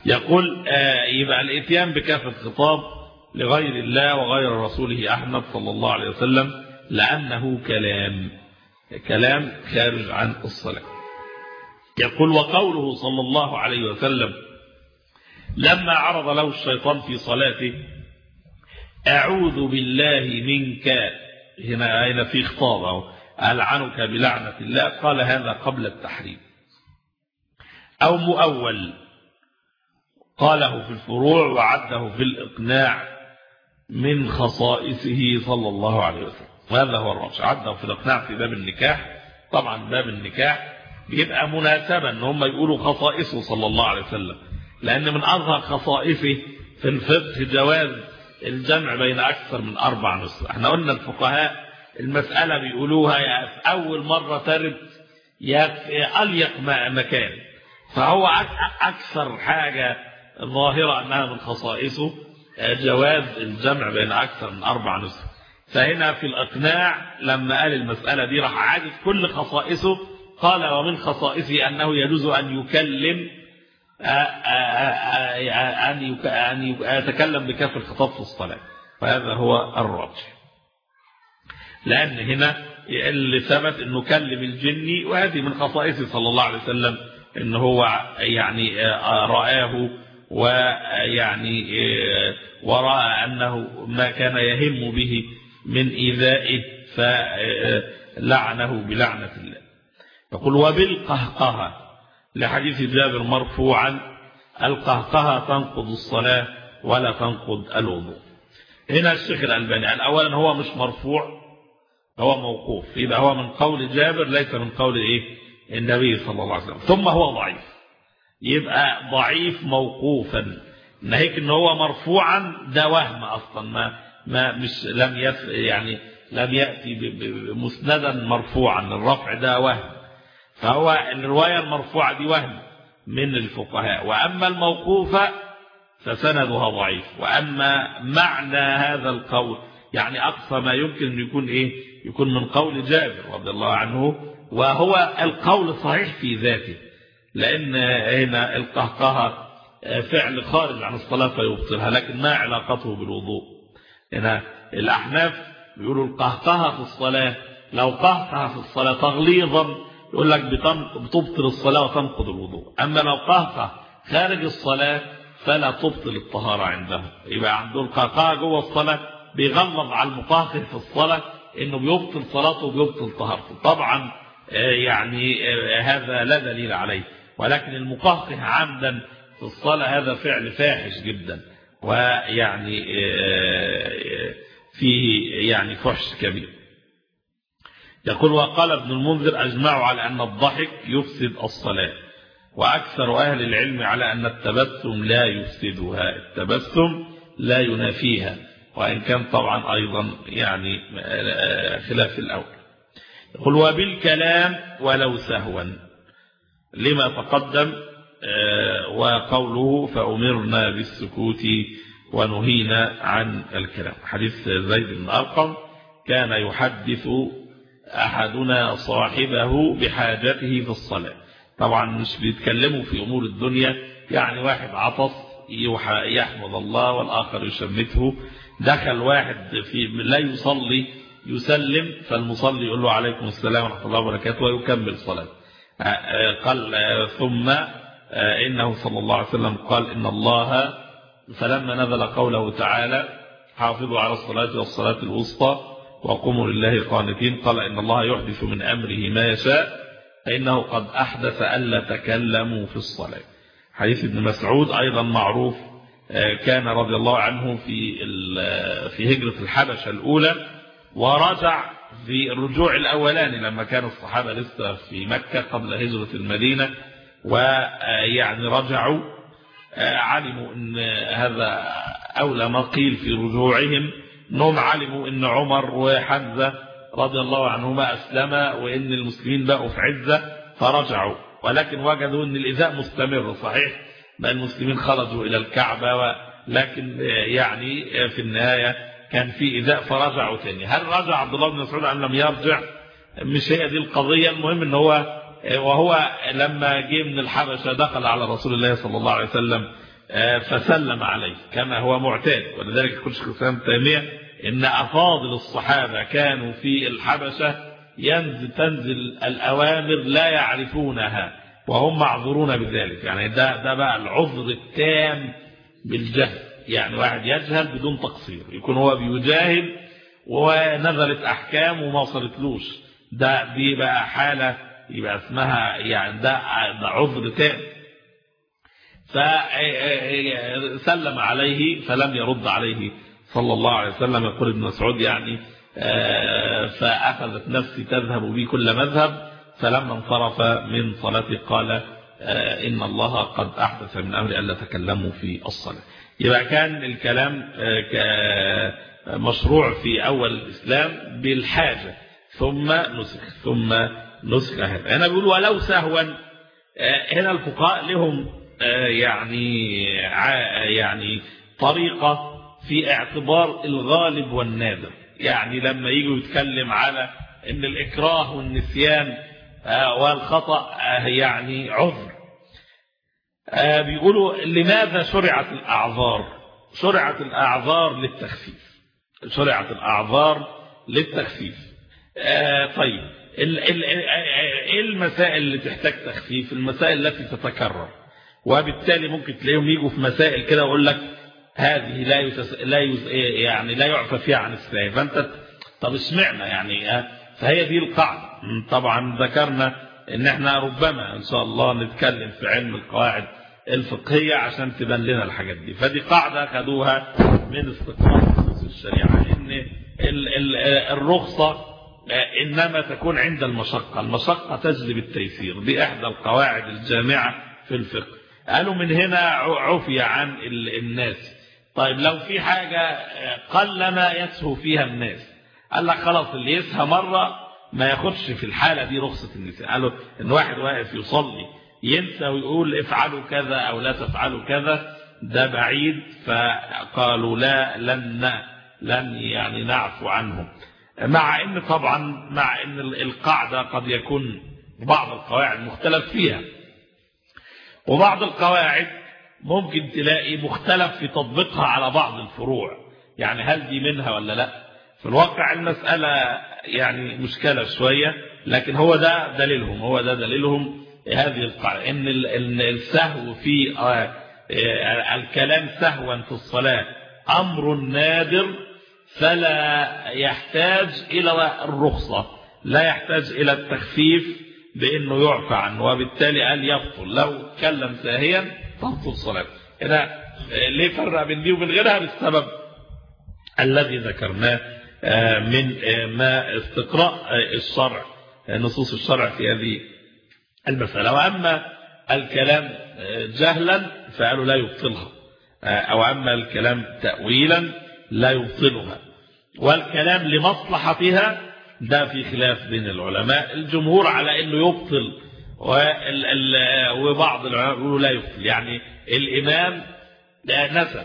يقول آه يبقى الاتيان بكافة خطاب لغير الله وغير رسوله أحمد صلى الله عليه وسلم لأنه كلام كلام خارج عن الصلاة. يقول وقوله صلى الله عليه وسلم لما عرض له الشيطان في صلاته أعوذ بالله منك، هنا هنا في خطاب ألعنك بلعنة الله، قال هذا قبل التحريم. أو مؤول قاله في الفروع وعده في الإقناع من خصائصه صلى الله عليه وسلم، وهذا هو الراجح. عده في الإقناع في باب النكاح. طبعا باب النكاح بيبقى مناسبة ان هم يقولوا خصائصه صلى الله عليه وسلم، لأن من أظهر خصائصه في الفقه جواز الجمع بين أكثر من أربع نسخ. احنا قلنا الفقهاء المسألة بيقولوها يا في أول مرة ترد يا في أليق مكان، فهو أكثر حاجة ظاهرة أنها من خصائصه جواز الجمع بين أكثر من أربع نسخ. فهنا في الإقناع لما قال المسألة دي راح عادت كل خصائصه، قال ومن خصائصه أنه يجوز أن يكلم أن يتكلم بكاف الخطاب في الصلاة، وهذا هو الراجح. لأن هنا اللي ثبت أنه كلم الجني، وهذه من خصائصه صلى الله عليه وسلم أنه هو يعني رآه ويعني ورأى أنه ما كان يهم به من إيذائه فلعنه بلعنة الله. يقول وبالقهقهة لحديث جابر مرفوعا القهقهة تنقض الصلاة ولا تنقض الوضوء. هنا الشيخ الألباني قال أولا هو مش مرفوع، هو موقوف، يبقى هو من قول جابر ليس من قول إيه النبي صلى الله عليه وسلم. ثم هو ضعيف، يبقى ضعيف موقوفا، ناهيك ان هو مرفوعا ده وهم اصلا، ما ما مش لم يف يعني لم ياتي مسندا مرفوعا، الرفع ده وهم، فهو الروايه المرفوعه دي وهم من الفقهاء. واما الموقوفه فسندها ضعيف. واما معنى هذا القول يعني اقصى ما يمكن ان يكون ايه يكون من قول جابر رضي الله عنه، وهو القول صحيح في ذاته، لأن هنا القهقهة فعل خارج عن الصلاة فيبطلها، لكن ما علاقته بالوضوء. هنا الأحناف بيقولوا القهقهة في الصلاة، لو قهقه في الصلاة تغليظا يقول لك بتبطل الصلاة وتنقض الوضوء، أما لو قهقه خارج الصلاة فلا تبطل الطهارة عندهم. يبقى عنده القهقهة جوه الصلاة بيغلظ على المقهقه في الصلاة إنه بيبطل صلاته وبيبطل طهارته. طبعا يعني هذا لا دليل عليه، ولكن المقهقه عمدا في الصلاة هذا فعل فاحش جدا، ويعني فيه يعني فحش كبير. يقول وقال ابن المنذر أجمعوا على أن الضحك يفسد الصلاة، وأكثر أهل العلم على أن التبسم لا يفسدها، التبسم لا ينافيها، وإن كان طبعا أيضا يعني خلاف الأول. يقول وبالكلام ولو سهوا لما تقدم، وقوله فأمرنا بالسكوت ونهينا عن الكلام. حديث زيد بن أرقم كان يحدث أحدنا صاحبه بحاجته في الصلاة. طبعا مش بيتكلموا في أمور الدنيا، يعني واحد عطس يحمد الله والآخر يشمته، دخل واحد في لا يصلي يسلم، فالمصلي يقول له عليكم السلام ورحمة الله وبركاته ويكمل صلاة. قال ثم إنه صلى الله عليه وسلم قال إن الله فلما نزل قوله تعالى حافظوا على الصلاة والصلاة الوسطى وقوموا لله قانتين، قال إن الله يحدث من أمره ما يشاء فإنه قد أحدث ألا تكلموا في الصلاة. حديث ابن مسعود أيضا معروف، كان رضي الله عنه في في هجرة الحبشة الأولى، ورجع في الرجوع الأولاني لما كان الصحابة لسه في مكة قبل هجرة المدينة، ويعني رجعوا علموا أن هذا أولى ما قيل في رجوعهم، أنهم علموا أن عمر وحمزة رضي الله عنهما أسلما وأن المسلمين بقوا في عزة فرجعوا، ولكن وجدوا أن الإيذاء مستمر. صحيح ما المسلمين خرجوا إلى الكعبة، لكن يعني في النهاية كان في إيذاء فرجعوا تاني. هل رجع عبد الله بن مسعود أم لم يرجع؟ مش هي دي القضية. المهم أن هو وهو لما جه من الحبشة دخل على رسول الله صلى الله عليه وسلم فسلم عليه كما هو معتاد. ولذلك يقول شيخ الإسلام ابن تيمية إن أفاضل الصحابة كانوا في الحبشة ينزل تنزل الأوامر لا يعرفونها وهم معذورون بذلك. يعني ده ده بقى العذر التام بالجهل. يعني واحد يجهل بدون تقصير، يكون هو بيجاهد ونزلت أحكام وما وصلتلوش، ده دي بقى حالة يبقى اسمها يعني ده ده عذر تام. فسلم عليه فلم يرد عليه صلى الله عليه وسلم. يقول ابن مسعود يعني فأخذت نفسي تذهب بي كل مذهب، فلما انصرف من صلاته قال إن الله قد أحدث من أمر ألا تكلموا في الصلاة. يبقى كان الكلام مشروع في أول الإسلام بالحاجة ثم نسخ ثم نسخ. هذا أنا بقول ولو سهوا. هنا الفقهاء لهم يعني يعني طريقة في اعتبار الغالب والنادر. يعني لما يجوا يتكلم على ان الإكراه والنسيان والخطأ يعني عذر، بيقولوا لماذا شرعت الأعذار؟ شرعت الأعذار للتخفيف. شرعت الأعذار للتخفيف. طيب ايه المسائل اللي تحتاج تخفيف؟ المسائل التي تتكرر، وبالتالي ممكن تلاقيهم يجوا في مسائل كده ويقول لك هذه لا يتس... لا يز... يعني لا يعفى فيها عن السلام. فانت طب اشمعنى يعني؟ فهي دي القاعده. طبعا ذكرنا ان احنا ربما ان شاء الله نتكلم في علم القواعد الفقهيه عشان تبان لنا الحاجات دي. فدي قاعده خدوها من استقراء نصوص الشريعه، ان ال... ال... الرخصه انما تكون عند المشقه، المشقه تجلب التيسير. دي احدى القواعد الجامعه في الفقه. قالوا من هنا عفي عن الناس. طيب لو في حاجة قلما يسهو فيها الناس، قال لك خلاص اللي يسهى مرة ما ياخدش في الحالة دي رخصة النساء. قالوا ان واحد واقف يصلي ينسى ويقول افعلوا كذا او لا تفعلوا كذا، ده بعيد. فقالوا لا لن لن يعني نعفو عنهم. مع ان طبعا مع ان القاعدة قد يكون بعض القواعد مختلف فيها، وبعض القواعد ممكن تلاقي مختلف في تطبيقها على بعض الفروع. يعني هل دي منها ولا لا؟ في الواقع المسألة يعني مشكلة شوية، لكن هو ده دليلهم هو ده دليلهم هذه القاعدة، ان السهو في الكلام سهوا في الصلاة أمر نادر، فلا يحتاج إلى الرخصة، لا يحتاج إلى التخفيف بأنه يعفى عنه. وبالتالي قال يبطل لو كلم ساهيا تبطل صلاته. هنا ليه فرق بين دي وبين غيرها؟ بالسبب الذي ذكرناه من ما استقراء الشرع نصوص الشرع في هذه المسألة. وأما الكلام جهلا فقالوا لا يبطلها، أو أما الكلام تأويلا لا يبطلها. والكلام لمصلحتها ده في خلاف بين العلماء. الجمهور على انه يبطل، وبعض العلماء يقولوا لا يبطل. يعني الامام نسى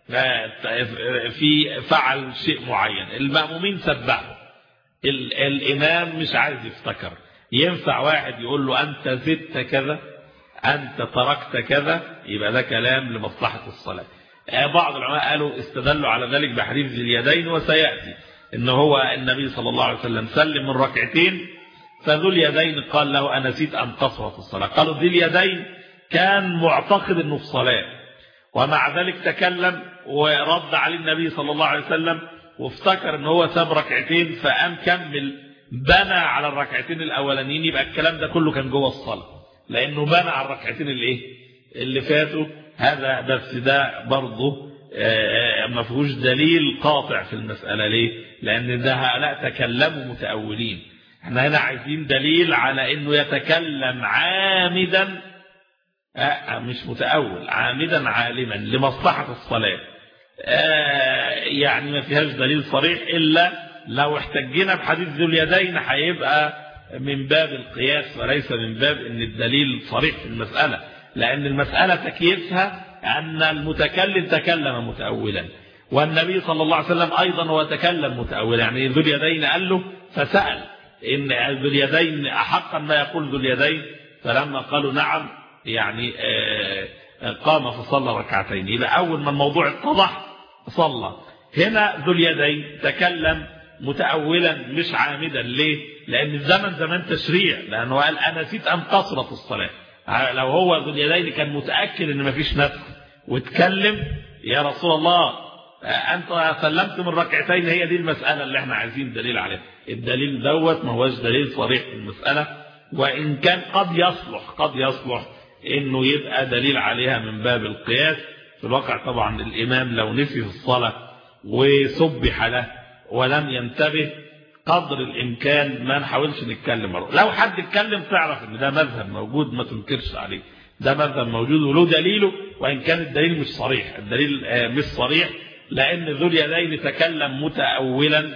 في فعل شيء معين، المأمومين سبحوا، الامام مش عايز يفتكر. ينفع واحد يقول له انت زدت كذا، انت تركت كذا، يبقى ده كلام لمصلحة الصلاة. بعض العلماء قالوا استدلوا على ذلك بحديث ذي اليدين، وسيأتي ان هو النبي صلى الله عليه وسلم سلم من ركعتين، فذو اليدين قال له انا نسيت ان تصوى في الصلاة. قالوا ذي اليدين كان معتقد انه في صلاة، ومع ذلك تكلم ورد عليه النبي صلى الله عليه وسلم، وافتكر ان هو ساب ركعتين فقام كمل بنى على الركعتين الاولانيين. يبقى الكلام ده كله كان جوه الصلاة، لانه بنى على الركعتين اللي ايه اللي فاتوا. هذا بس ده برضه ما فيهوش دليل قاطع في المسألة. ليه؟ لأن ده هؤلاء تكلموا متأولين. احنا هنا عايزين دليل على انه يتكلم عامدا، اه مش متأول، عامدا عالما لمصلحة الصلاة. اه يعني ما فيهاش دليل صريح، إلا لو احتجنا بحديث ذو اليدين هيبقى من باب القياس وليس من باب ان الدليل صريح في المسألة. لأن المسألة تكييفها أن المتكلم تكلم متأولا، والنبي صلى الله عليه وسلم أيضا هو تكلم متأولا. يعني ذو اليدين قال له فسأل إن ذو اليدين أحقا ما يقول ذو اليدين، فلما قالوا نعم يعني قام فصلى ركعتين. يبقى أول ما الموضوع اتضح صلى. هنا ذو اليدين تكلم متأولا مش عامدا. ليه؟ لأن الزمن زمان تشريع، لأنه قال أنا نسيت أن تصرف الصلاة. لو هو ذو اليدين كان متأكد أن مفيش نسخ واتكلم يا رسول الله أنت سلمت من ركعتين، هي دي المسألة اللي احنا عايزين دليل عليها. الدليل دوت ما هوش دليل صريح في المسألة، وإن كان قد يصلح قد يصلح إنه يبقى دليل عليها من باب القياس. في الواقع طبعا الإمام لو نسي في الصلاة وسبح له ولم ينتبه قدر الإمكان ما نحاولش نتكلم مرة. لو حد اتكلم تعرف إن ده مذهب موجود ما تنكرش عليه، ده مذهب موجود وله دليله، وإن كان الدليل مش صريح. الدليل مش صريح لأن ذو اليدين تكلم متأولا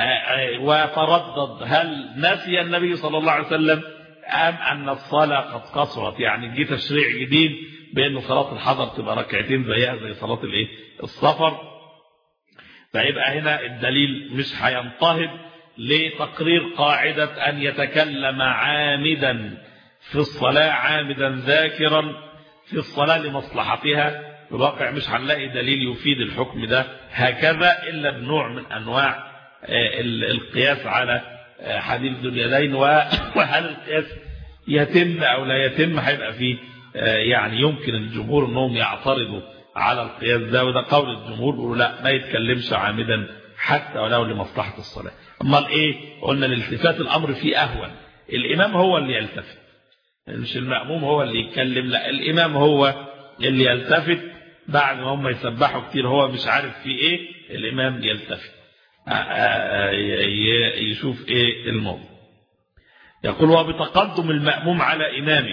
وتردد هل نسي النبي صلى الله عليه وسلم أم أن الصلاة قد قصرت. يعني جه تشريع جديد بأن صلاة الحضر تبقى ركعتين زيها زي صلاة الايه السفر. فيبقى هنا الدليل مش هينتهض لتقرير قاعدة أن يتكلم عامدا في الصلاة، عامدا ذاكرا في الصلاة لمصلحتها. في الواقع مش هنلاقي دليل يفيد الحكم ده هكذا إلا بنوع من أنواع القياس على حديث ذو اليدين. وهل القياس يتم أو لا يتم هيبقى فيه يعني يمكن الجمهور أنهم يعترضوا على القياس ده، وده قول الجمهور بيقولوا لا ما يتكلمش عامدا حتى ولو لمصلحة الصلاة. أمال إيه؟ قلنا الالتفات الأمر فيه أهون. الإمام هو اللي يلتفت مش المأموم هو اللي يتكلم، لا الإمام هو اللي يلتفت بعد ما هم يسبحوا كتير هو مش عارف فيه إيه، الإمام يلتفت يشوف إيه الموضوع. يقول وبتقدم المأموم على إمامه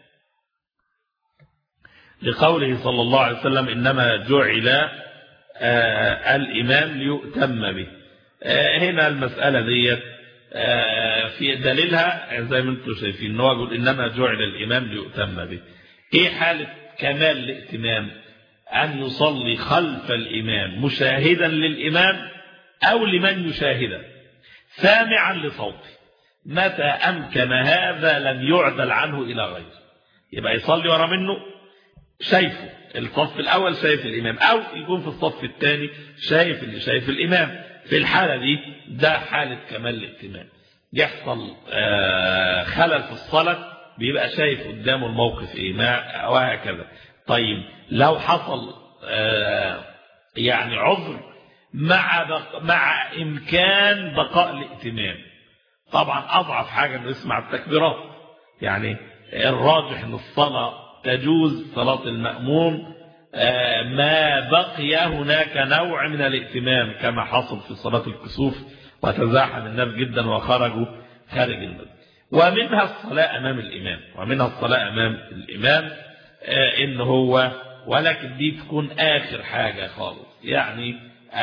لقوله صلى الله عليه وسلم إنما جعل الإمام ليؤتم به. هنا المسألة دي في دليلها زي ما انتم شايفين ان هو يقول إنما جعل الإمام ليؤتم به. إيه حالة كمال الائتمام؟ أن يصلي خلف الإمام مشاهدا للإمام أو لمن يشاهده سامعا لصوته. متى أمكن هذا لم يعدل عنه إلى غيره. يبقى يصلي ورا منه شايفه، الصف الأول شايف الإمام، أو يكون في الصف الثاني شايف اللي شايف الإمام. في الحالة دي ده حالة كمال الائتمام. يحصل خلل في الصلاة بيبقى شايف قدامه الموقف إيه وهكذا. طيب لو حصل يعني عذر مع بق... مع إمكان بقاء الائتمام، طبعا أضعف حاجة أنه يسمع التكبيرات. يعني الراجح أن الصلاة تجوز صلاة المأموم ما بقي هناك نوع من الائتمام كما حصل في صلاة الكسوف وتزاحم الناس جدا وخرجوا خارج المسجد. ومنها الصلاة أمام الإمام، ومنها الصلاة أمام الإمام إن هو ولكن دي تكون آخر حاجة خالص. يعني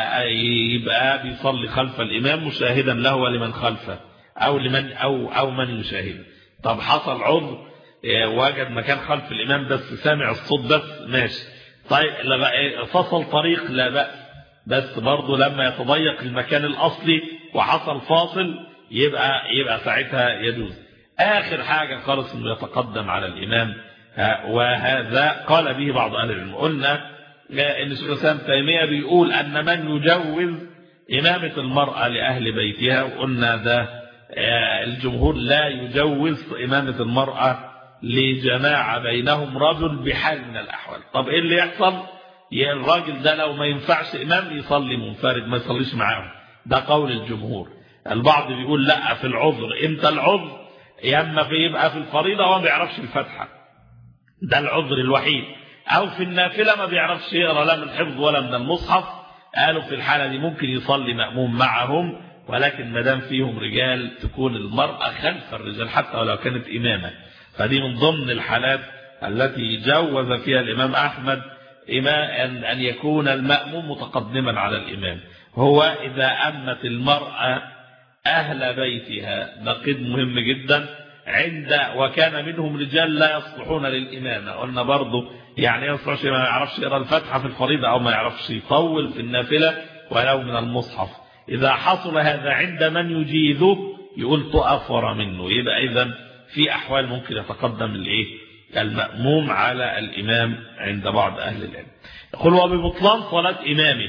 يبقى بيصلي خلف الإمام مشاهدا له ولمن خلفه أو لمن أو أو من يشاهده. طب حصل عذر وجد مكان خلف الإمام بس سامع الصوت بس ماشي. طيب فصل طريق لا بأس، بس برضه لما يتضيق المكان الأصلي وحصل فاصل يبقى يبقى ساعتها يجوز. آخر حاجة خالص إنه يتقدم على الإمام، وهذا قال به بعض أهل العلم. قلنا إن الشيخ الإسلام ابن تيمية بيقول أن من يجوز إمامة المرأة لأهل بيتها، وقلنا ده الجمهور لا يجوز إمامة المرأة لجماعة بينهم رجل بحال من الأحوال. طب إيه اللي يحصل؟ الراجل ده لو ما ينفعش إمام يصلي منفرد ما يصليش معاهم، ده قول الجمهور. البعض بيقول لا في العذر. إمتى العذر؟ ياما في يبقى في الفريضة وما بيعرفش الفتحة، ده العذر الوحيد، أو في النافلة ما بيعرفش يقرأ لا من الحفظ ولا من المصحف. قالوا في الحالة دي ممكن يصلي مأموم معهم، ولكن ما دام فيهم رجال تكون المرأة خلف الرجال حتى ولو كانت إمامة. فدي من ضمن الحالات التي جوز فيها الإمام أحمد أن يكون المأموم متقدما على الإمام. هو إذا أمت المرأة أهل بيتها، ده قيد مهم جدا عند وكان منهم رجال لا يصلحون للإمامة. قلنا برضو يعني يصلح ما يعرفش يقرأ الفاتحة في الفريضة أو ما يعرفش يطول في النافلة ولو من المصحف. إذا حصل هذا عند من يجيزه يقول تؤفر منه. يبقى إذن في أحوال ممكن يتقدم الإيه المأموم على الإمام عند بعض أهل العلم. يقول وببطلان صلاة إمامه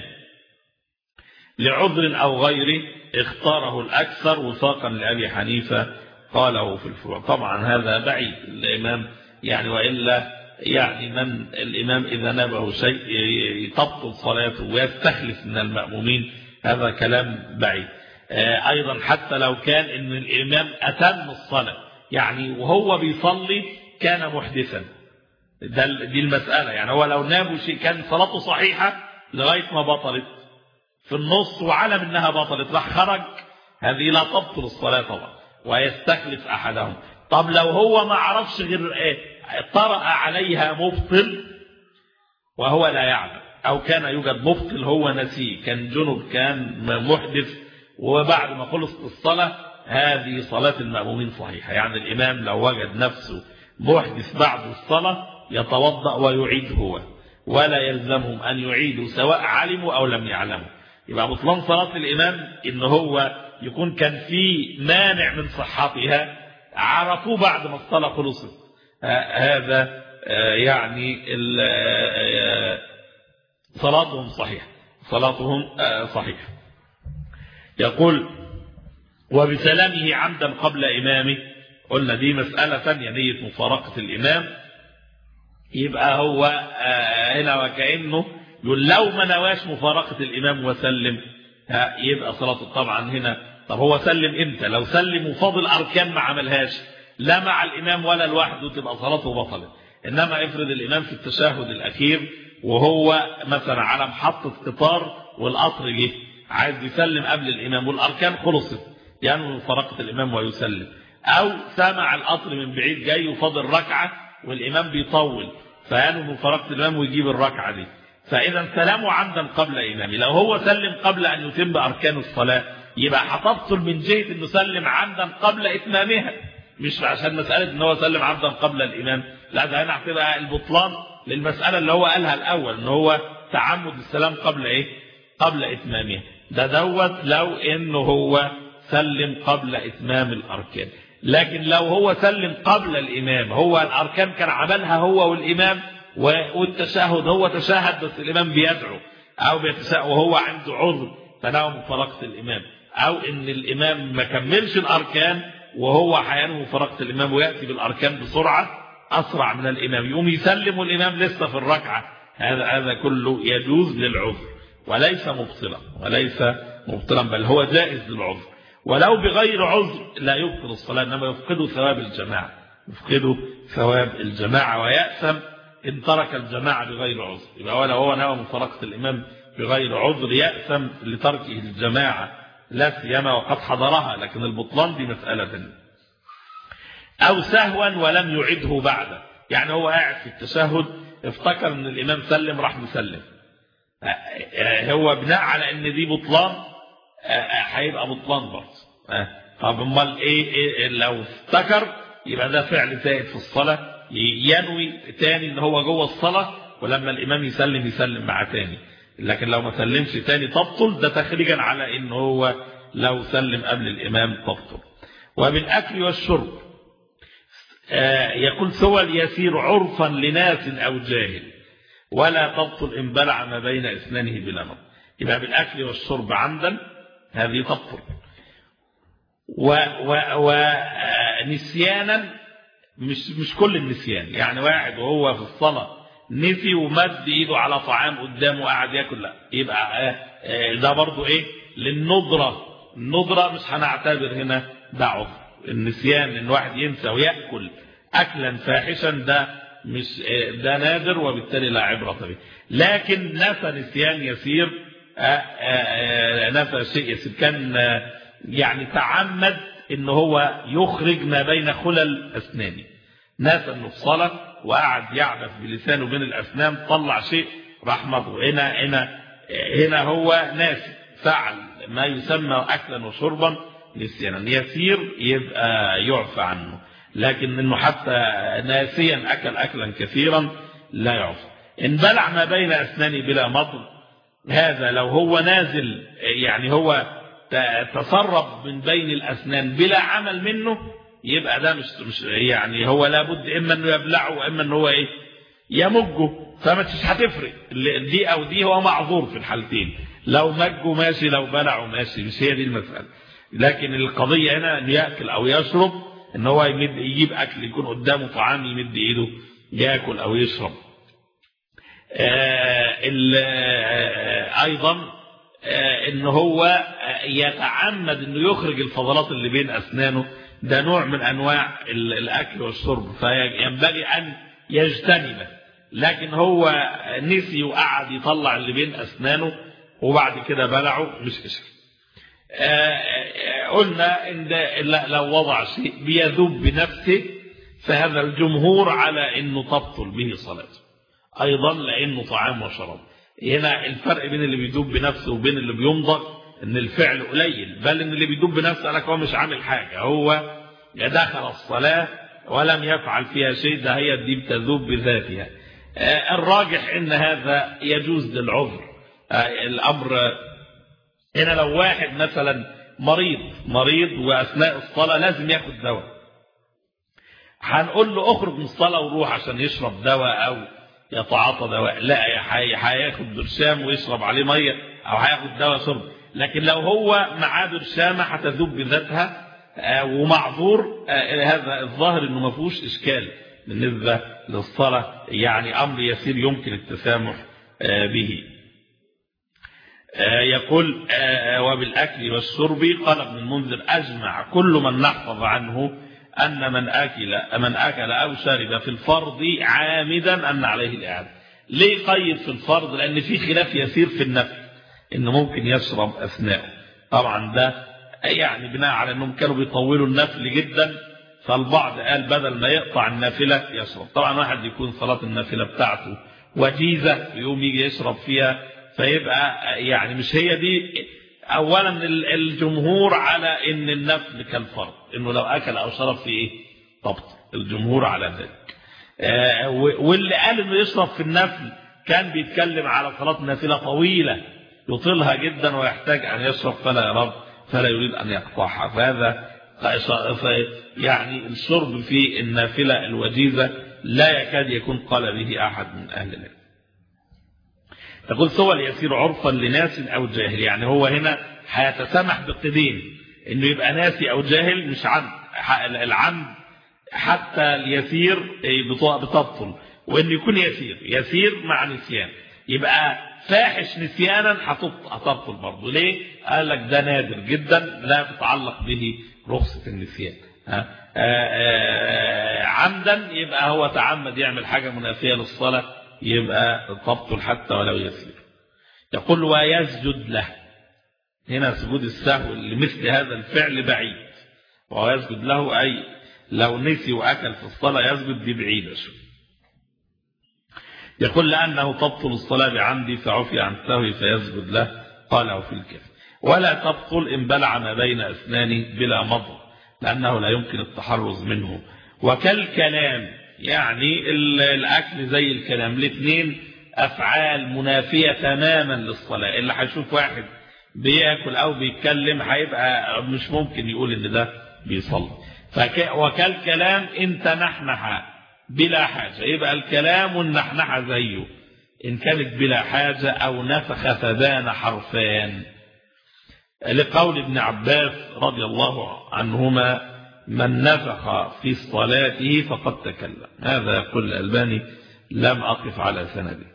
لعذر أو غيره اختاره الأكثر وفاقا لأبي حنيفة قاله في الفروع. طبعا هذا بعيد الإمام يعني، وإلا يعني من الإمام إذا نابه شيء يتبطل صلاته ويستخلف من المأمومين، هذا كلام بعيد. أيضا حتى لو كان إن الإمام أتم الصلاة يعني وهو بيصلي كان محدثا، دي المسألة يعني، هو لو نابه شيء كان صلاته صحيحة لغاية ما بطلت في النص وعلم انها بطلت راح خرج، هذه لا تبطل الصلاة طبعا ويستخلف احدهم. طب لو هو ما عرفش غير ايه طرأ عليها مبطل وهو لا يعلم، او كان يوجد مبطل هو نسيه، كان جنب كان محدث وبعد ما خلصت الصلاة، هذه صلاة المأمومين صحيحة. يعني الامام لو وجد نفسه محدث بعد الصلاة يتوضأ ويعيد هو، ولا يلزمهم ان يعيدوا سواء علموا او لم يعلموا. يبقى بطلان صلاة الإمام إن هو يكون كان في مانع من صحتها عرفوه بعد ما الصلاة خلصت، هذا يعني صلاتهم صحيحة، صلاتهم صحيحة. يقول وبسلامه عمدا قبل إمامه، قلنا دي مسألة ثانية نية مفارقة الإمام، يبقى هو هنا وكأنه يقول لو ما نواش مفارقة الإمام وسلم يبقى صلاته طبعا هنا. طب هو سلم امتى؟ لو سلم وفاضل أركان ما عملهاش لا مع الإمام ولا لوحده تبقى صلاته بطلت. إنما افرض الإمام في التشهد الأخير وهو مثلا على محطة قطار والقطر جه عايز يسلم قبل الإمام والأركان خلصت يعني مفارقة الإمام ويسلم، أو سمع القطر من بعيد جاي وفاضل ركعة والإمام بيطول فينوي مفارقة الإمام ويجيب الركعة دي، فإذا سلامه عمدا قبل إمامه. لو هو سلم قبل أن يتم أركان الصلاة يبقى هتبطل من جهة أنه سلم عمدا قبل إتمامها، مش عشان مسألة أنه هو سلم عمدا قبل الإمام، لا ده هنا هتبقى البطلان للمسألة اللي هو قالها الأول أنه هو تعمد السلام قبل إيه؟ قبل إتمامها. ده دوت لو أنه هو سلم قبل إتمام الأركان. لكن لو هو سلم قبل الإمام، هو الأركان كان عملها هو والإمام والتشهد هو تشهد بس الإمام بيدعو أو بيتشهد وهو عنده عذر فنوى مفارقة الإمام، أو إن الإمام ما كملش الأركان وهو هينوي مفارقة الإمام ويأتي بالأركان بسرعة أسرع من الإمام يقوم يسلم والإمام لسه في الركعة، هذا هذا كله يجوز للعذر وليس مبطلا وليس مبطلا بل هو جائز للعذر. ولو بغير عذر لا يبطل الصلاة، إنما يفقد ثواب الجماعة، يفقد ثواب الجماعة ويأثم إن ترك الجماعة بغير عذر. يبقى ولا هو نوى مفارقة الإمام بغير عذر يأثم لتركه الجماعة لا سيما وقد حضرها، لكن البطلان دي مسألة ثانية. أو سهوا ولم يعده بعد، يعني هو قاعد في التشهد افتكر ان الإمام سلم راح مسلم، هو بناء على ان دي بطلان هيبقى بطلان برضه. طب امال ايه, إيه لو افتكر يبقى ده فعل زائد في الصلاة، ينوي تاني ان هو جوه الصلاة ولما الإمام يسلم يسلم معاه تاني، لكن لو ما سلمش تاني تبطل، ده تخريجا على ان هو لو سلم قبل الإمام تبطل. وبالأكل والشرب يقول سوى اليسير عرفا لناس أو جاهل ولا تبطل إن بلع ما بين أسنانه بلا نظر. يبقى بالأكل والشرب عمدا هذه تبطل. ونسيانا مش مش كل النسيان، يعني واحد وهو في الصلاة نسي ومد ايده على طعام قدامه وقعد ياكل، لا يبقى ده برضو ايه للندرة. الندرة مش هنعتبر هنا ده عذر. النسيان ان واحد ينسى ويأكل اكلا فاحشا ده مش ده نادر وبالتالي لا عبرة به. لكن نسى نسيان يسير، نسى شيء يسير كان يعني تعمد ان هو يخرج ما بين خلل اسنانه، نسى انه في صلاة وقعد يعبث بلسانه بين الاسنان طلع شيء راح مضغ، هنا هنا هنا هو ناسي فعل ما يسمى اكلا وشربا نسيانا يسير يبقى يعفى عنه، لكن انه حتى ناسيا اكل اكلا كثيرا لا يعفى. ان بلع ما بين اسنانه بلا مضغ، هذا لو هو نازل يعني هو تسرب من بين الاسنان بلا عمل منه يبقى ده مش مش يعني هو لابد اما انه يبلعه واما انه هو ايه يمجه، فما مش هتفرق دي او دي، هو معذور في الحالتين، لو مجه ماشي لو بلعه ماشي، مش هي دي المسألة. لكن القضية هنا انه يأكل او يشرب، ان هو يمد يجيب اكل يكون قدامه طعام يمد ايده يأكل او يشرب. آه آه ايضا آه ان هو يتعمد انه يخرج الفضلات اللي بين اسنانه، ده نوع من انواع الاكل والشرب، فينبغي ان يجتنبه. لكن هو نسي وقعد يطلع اللي بين اسنانه وبعد كده بلعه مش اشكال. قلنا ان لو وضع شيء بيذوب بنفسه فهذا الجمهور على انه تبطل به صلاته ايضا، لانه طعام وشراب. هنا الفرق بين اللي بيذوب بنفسه وبين اللي بيمضغ ان الفعل قليل، بل ان اللي بيذوب بنفسه لك هو مش عامل حاجه، هو دخل الصلاه ولم يفعل فيها شيء، ده هي دي بتذوب بذاتها. الراجح ان هذا يجوز للعذر. الامر هنا لو واحد مثلا مريض مريض واثناء الصلاه لازم ياخد دواء، هنقول له اخرج من الصلاه وروح عشان يشرب دواء او يتعاطى دواء؟ لا، هياخد برشام ويشرب عليه ميه او هياخد دواء شرب. لكن لو هو معاه برشامه هتذوب بذاتها ومعذور، هذا الظاهر انه ما فيهوش اشكال بالنسبه للصلاه، يعني امر يسير يمكن التسامح به. يقول وبالاكل والشرب قال ابن المنذر اجمع كل من نحفظ عنه ان من اكل من اكل او شرب في الفرض عامدا ان عليه الاعاده. ليه قيد في الفرض؟ لان في خلاف يسير في النفل انه ممكن يشرب اثناءه. طبعا ده يعني بناء على انهم كانوا بيطولوا النفل جدا، فالبعض قال بدل ما يقطع النافله يشرب. طبعا واحد يكون صلاه النافله بتاعته وجيزه يوم يجي يشرب فيها، فيبقى يعني مش هي دي. اولا الجمهور على ان النفل كالفرض، انه لو اكل او شرب في ايه طبط، الجمهور على ذلك. واللي قال انه يشرب في النفل كان بيتكلم على صلاه نافله طويله يطيلها جدا ويحتاج ان يشرب فلا يرد فلا يريد ان يقطعها، فهذا يعني الشرب في النافله الوجيزه لا يكاد يكون قال به احد من اهل العلم. تقول سوى اليسير عرفا لناس او جاهل، يعني هو هنا هيتسامح بقيدين، انه يبقى ناسي او جاهل مش عمد. العمد حتى اليسير بتبطل، وانه يكون يسير يسير مع نسيان، يبقى فاحش نسيانا هتبطل برضه. ليه؟ قال لك ده نادر جدا لا تتعلق به رخصة النسيان. عمدا يبقى هو تعمد يعمل حاجة منافية للصلاة، يبقى تبطل حتى ولو يسير. يقول ويسجد له، هنا سجود السهو لمثل هذا الفعل بعيد، ويسجد له أي لو نسي وأكل في الصلاة يسجد دي بعيدة شو. يقول لأنه تبطل الصلاة بعمد فعفي عن سهو فيسجد له، قاله في الكافي. ولا تبطل إن بلع ما بين أسنانه بلا مضغ، لأنه لا يمكن التحرز منه. وكالكلام، يعني الأكل زي الكلام، الاثنين أفعال منافية تماما للصلاة. اللي هيشوف واحد بيأكل أو بيتكلم هيبقى مش ممكن يقول إن ده بيصلي. وكالكلام إن تنحنح بلا حاجة، يبقى الكلام والنحنحة زيه، إن كانت بلا حاجة أو نفخ فبان حرفان، لقول ابن عباس رضي الله عنهما من نفخ في صلاته فقد تكلم. هذا يقول الألباني لم أقف على سنده.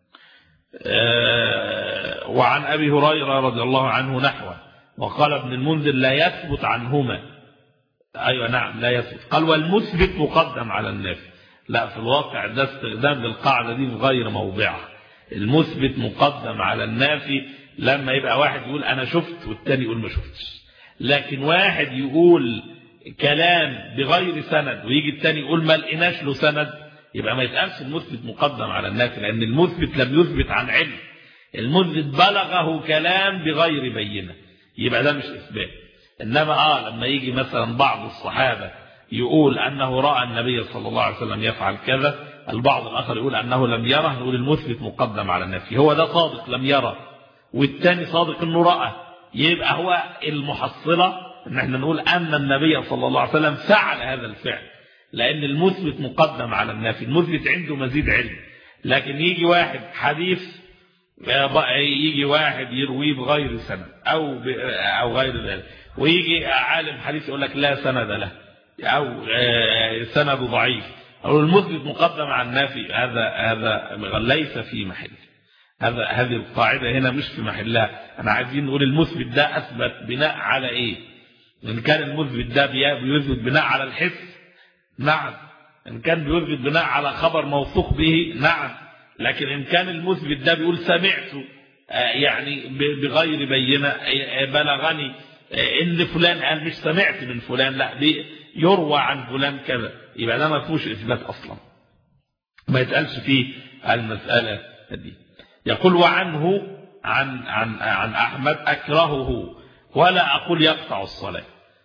وعن أبي هريرة رضي الله عنه نحوه، وقال ابن المنذر لا يثبت عنهما. أيوة نعم لا يثبت. قال والمثبت مقدم على النافي. لا، في الواقع ده استخدام للقاعدة دي في غير موضعها. المثبت مقدم على النافي لما يبقى واحد يقول أنا شفت والتاني يقول ما شفتش. لكن واحد يقول كلام بغير سند ويجي التاني يقول ما لقيناش له سند، يبقى ما يتقالش المثبت مقدم على النافي، لأن المثبت لم يثبت عن علم، المثبت بلغه كلام بغير بينة، يبقى ده مش إثبات. إنما آه لما يجي مثلا بعض الصحابة يقول أنه رأى النبي صلى الله عليه وسلم يفعل كذا، البعض الآخر يقول أنه لم يره، نقول المثبت مقدم على النافي. هو ده صادق لم يره، والتاني صادق أنه رأى، يبقى هو المحصلة ان احنا نقول ان النبي صلى الله عليه وسلم فعل هذا الفعل، لان المثبت مقدم على النافي، المثبت عنده مزيد علم. لكن يجي واحد حديث، يجي واحد يرويه بغير سند او او غير ذلك، ويجي عالم حديث يقول لك لا سند له او سند ضعيف، او المثبت مقدم على النافي، هذا هذا ليس في محل. هذا هذه القاعده هنا مش في محلها. انا عايزين نقول المثبت ده اثبت بناء على ايه؟ ان كان المثبت ده بيثبت بناء على الحس، نعم. ان كان بيثبت بناء على خبر موثوق به، نعم. لكن ان كان المثبت ده بيقول سمعته يعني بغير بينه، بلغني ان فلان قال، مش سمعت من فلان، لا يروى عن فلان كذا، يبقى ده ما فيهوش اثبات اصلا، ما يتقالش فيه المساله دي. يقول وعنه عن عن عن احمد اكرهه ولا اقول يقطع الصلاه.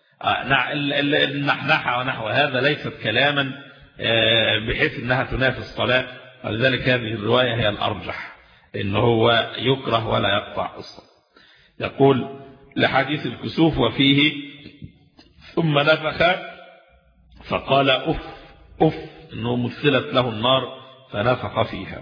النحنحه ونحو هذا ليست كلاما بحيث انها تنافي الصلاه، ولذلك هذه الروايه هي الارجح، ان هو يكره ولا يقطع الصلاه. يقول لحديث الكسوف وفيه ثم نفخ فقال اف اف، انه مثلت له النار فنفخ فيها.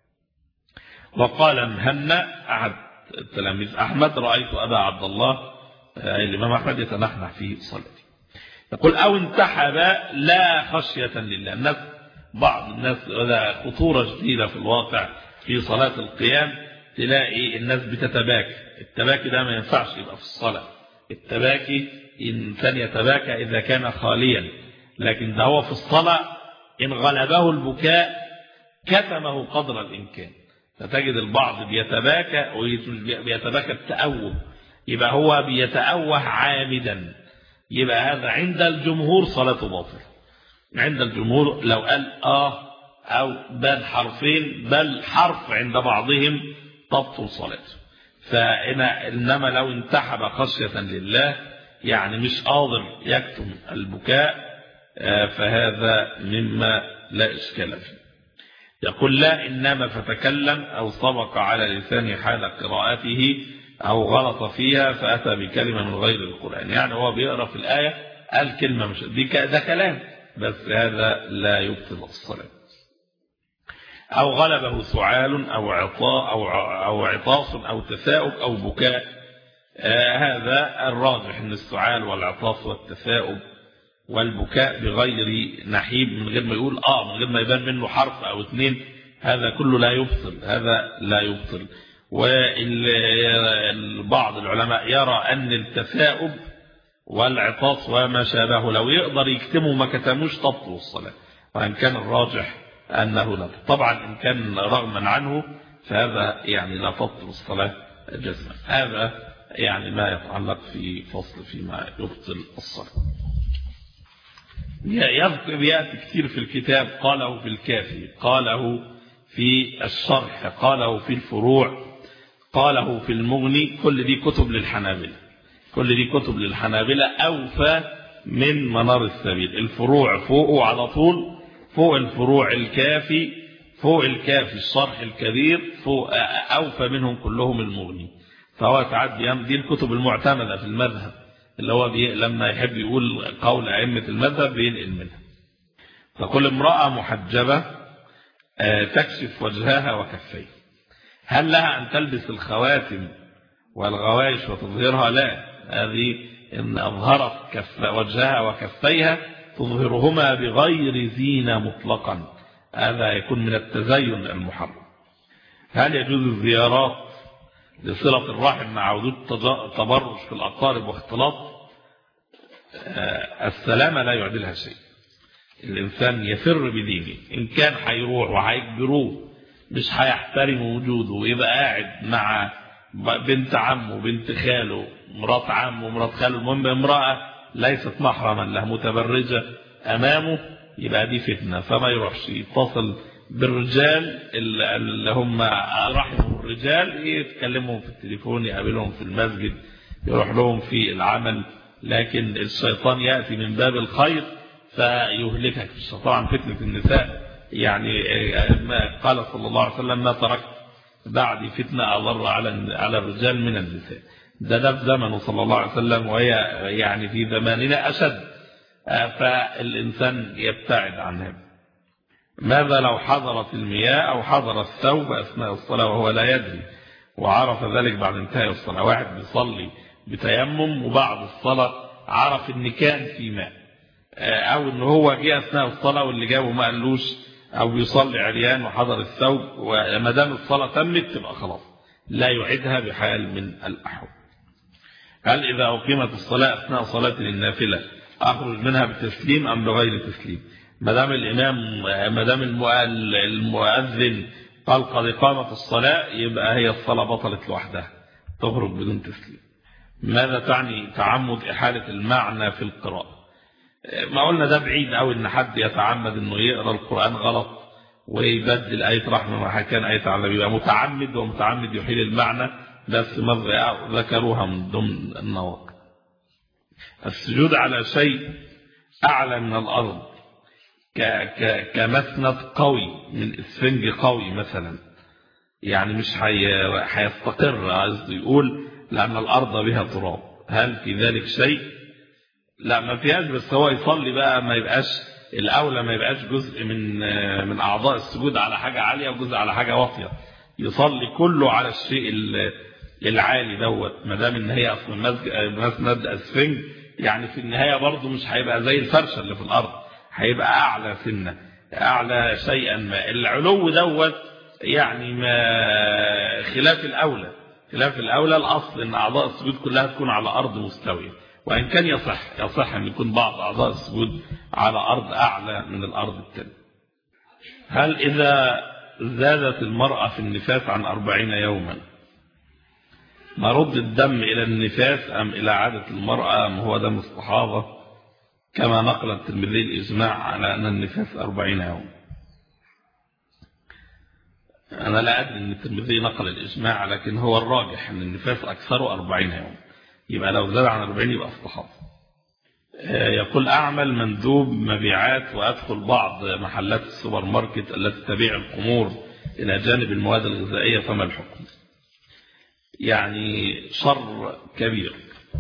وقال مهنا احد تلاميذ احمد رأيت ابا عبد الله الامام احمد يتنحنح في صلاته. يقول او انتحب لا خشية لله. الناس بعض الناس، هذا خطورة جديدة في الواقع في صلاة القيام، تلاقي الناس بتتباكى. التباكي ده ما ينفعش يبقى في الصلاة. التباكي إنسان يتباكى إذا كان خاليا، لكن ده هو في الصلاة إن غلبه البكاء كتمه قدر الإمكان. فتجد البعض بيتباكى وبيتباكى التأوه، يبقى هو بيتأوه عامدا، يبقى هذا عند الجمهور صلاته باطلة. عند الجمهور لو قال آه أو بل حرفين بل حرف عند بعضهم تبطل صلاته. فإنا إنما لو انتحب خشية لله يعني مش قادر يكتم البكاء، فهذا مما لا إشكال فيه. يقول لا إنما فتكلم أو سبق على لسان حال قراءته أو غلط فيها فأتى بكلمة من غير القرآن. يعني هو بيقرأ في الآية قال كلمة مش دي، ده كلام بس هذا لا يبطل الصلاة. أو غلبه سعال أو عطاء أو أو عطاس أو تثاؤب أو بكاء. آه هذا الراجح أن السعال والعطاس والتثاؤب والبكاء بغير نحيب، من غير ما يقول آه من غير ما يبان منه حرف أو اثنين، هذا كله لا يبطل، هذا لا يبطل. والبعض العلماء يرى أن التثاؤب والعطاس وما شابه لو يقدر يكتمه ما كتموش تبطل الصلاة، وإن كان الراجح أنه لا. طبعا إن كان رغما عنه فهذا يعني لا تبطل الصلاة جزما. هذا يعني ما يتعلق في فصل فيما يبطل الصلاة. يذكر يأتي كثير في الكتاب، قاله في الكافي، قاله في الشرح، قاله في الفروع، قاله في المغني. كل دي كتب للحنابلة، كل دي كتب للحنابلة أوفى من منار السبيل. الفروع فوقه على طول، فوق الفروع الكافي، فوق الكافي الشرح الكبير، فوق أوفى منهم كلهم المغني. فهو تعدي دي الكتب المعتمدة في المذهب، اللي هو لما يحب يقول قول أئمة المذهب بينقل منها. فكل امرأة محجبة تكشف وجهها وكفيها، هل لها أن تلبس الخواتم والغوايش وتظهرها؟ لا، هذه إن أظهرت كف وجهها وكفيها تظهرهما بغير زينة مطلقا، هذا يكون من التزين المحرم. هل يجوز الزيارات لصلة الرحم مع وجود تبرج في الأقارب واختلاط؟ السلامة لا يعدلها شيء. الإنسان يفر بدينه، إن كان هيروح وهيجبروه مش هيحترم وجوده ويبقى قاعد مع بنت عمه بنت خاله مرات عمه مرات خاله، المهم امرأة ليست محرما له متبرجة أمامه، يبقى دي فتنة. فما يروحش يتصل بالرجال اللي هم رحموا الرجال، يتكلمهم في التليفون، يقابلهم في المسجد، يروح لهم في العمل، لكن الشيطان يأتي من باب الخير فيهلكك. طبعا فتنة النساء يعني ما قال صلى الله عليه وسلم ما تركت بعد فتنة أضر على على الرجال من النساء. ده ده في زمنه صلى الله عليه وسلم، وهي يعني في زماننا أشد، فالإنسان يبتعد عنها. ماذا لو حضرت المياه أو حضر الثوب أثناء الصلاة وهو لا يدري وعرف ذلك بعد انتهاء الصلاة؟ واحد بيصلي بتيمم وبعد الصلاة عرف ان كان في ماء، او ان هو جه اثناء الصلاة واللي جابه ما قالوش، او بيصلي عريان وحضر الثوب، وما دام الصلاة تمت تبقى خلاص لا يعيدها بحال من الأحوال. هل إذا أقيمت الصلاة أثناء صلاة النافلة أخرج منها بتسليم أم بغير تسليم؟ ما دام الإمام ما دام المؤذن قال قد قامت الصلاة يبقى هي الصلاة بطلت لوحدها، تخرج بدون تسليم. ماذا تعني تعمد إحالة المعنى في القراءة؟ ما قلنا ده بعيد أو إن حد يتعمد إنه يقرأ القرآن غلط ويبدل آية رحمة مكان آية عذاب، يبقى متعمد، ومتعمد يحيل المعنى، بس ما ذكروها من ضمن النواقض. السجود على شيء أعلى من الأرض كمسند قوي من اسفنج قوي مثلا، يعني مش هيستقر، عايز يقول لأن الأرض بها تراب، هل في ذلك شيء؟ لا ما فيهاش، بس هو يصلي بقى ما يبقاش الأولى، ما يبقاش جزء من من أعضاء السجود على حاجة عالية وجزء على حاجة واطية، يصلي كله على الشيء العالي دوت، ما دام ان هي اصلا مسند اسفنج، يعني في النهاية برضه مش هيبقى زي الفرشة اللي في الأرض، هيبقى أعلى سنة، أعلى شيئا ما. العلو دوت يعني ما خلاف الأولى، خلاف الأولى الأصل أن أعضاء السجود كلها تكون على أرض مستوية، وإن كان يصح يصح أن يكون بعض أعضاء السجود على أرض أعلى من الأرض التانية. هل إذا زادت المرأة في النفاس عن أربعين يوما نرد الدم إلى النفاس أم إلى عادة المرأة أم هو دم الصحابة كما نقل الترمذي الإجماع على أن النفاس أربعين يوم؟ أنا لا أدري أن الترمذي نقل الإجماع، لكن هو الراجح أن النفاس أكثره أربعين يوم، يبقى لو زاد عن أربعين يبقى الصحابة. يقول أعمل مندوب مبيعات وأدخل بعض محلات السوبر ماركت التي تبيع الخمور إلى جانب المواد الغذائية، فما الحكم؟ يعني شر كبير.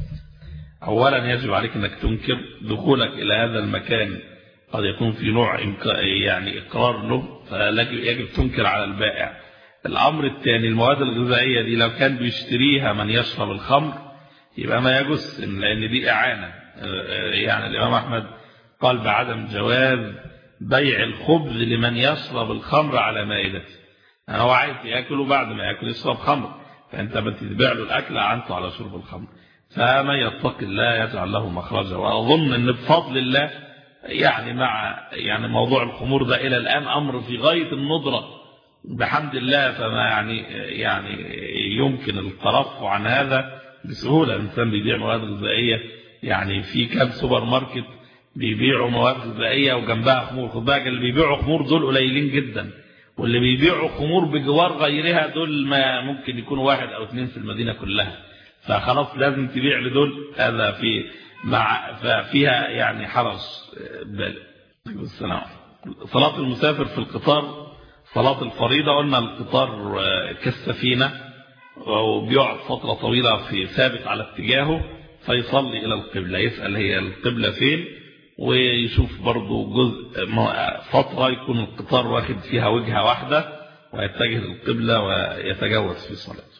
أولا يجب عليك أنك تنكر دخولك إلى هذا المكان، قد يكون في نوع يعني إقرار له، فيجب تنكر على البائع. الأمر الثاني، المواد الغذائية دي لو كان بيشتريها من يشرب الخمر يبقى ما يجوز، لأن دي إعانة. يعني الإمام أحمد قال بعدم جواز بيع الخبز لمن يشرب الخمر على مائدته، يعني هو عايز يأكله بعد ما يأكل يشرب خمر، فأنت بتتبع له الأكل عنه على شرب الخمر، فما يتق الله يجعل له مخرجا. وأظن أن بفضل الله يعني مع يعني موضوع الخمور ده إلى الآن أمر في غاية الندرة بحمد الله، فما يعني يعني يمكن الترفع عن هذا بسهولة. الإنسان بيبيع مواد غذائية، يعني في كام سوبر ماركت بيبيعوا مواد غذائية وجنبها خمور، خد بالك اللي بيبيعوا خمور دول قليلين جدا، واللي بيبيعوا خمور بجوار غيرها دول ما ممكن يكونوا واحد أو اثنين في المدينة كلها، فخلاص لازم تبيع لدول، هذا في مع فيها يعني حرج بالغ. السلام. صلاة المسافر في القطار صلاة الفريضة، قلنا القطار كالسفينة وبيقعد فترة طويلة في ثابت على اتجاهه، فيصلي إلى القبلة، يسأل هي القبلة فين، ويشوف برضو جزء فترة يكون القطار واخد فيها وجهة واحدة ويتجه للقبلة ويتجوز في صلاته.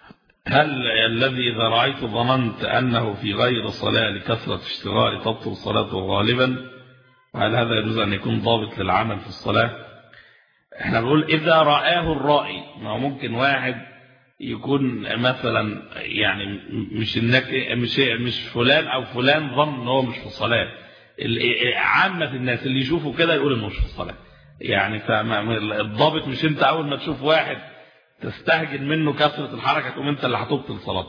هل الذي إذا رأيت ظننت أنه في غير صلاة لكثرة اشتغال تبطل صلاته غالبا، وهل هذا يجوز أن يكون ضابط للعمل في الصلاة؟ احنا بنقول إذا رآه الرائي، ما ممكن واحد يكون مثلا يعني مش انك مش مش فلان او فلان ظن ان هو مش في الصلاه، عامه الناس اللي يشوفوا كده يقول انه مش في الصلاه، يعني فالضابط مش انت اول ما تشوف واحد تستهجن منه كثره الحركه تقوم انت اللي هتبطل صلاته،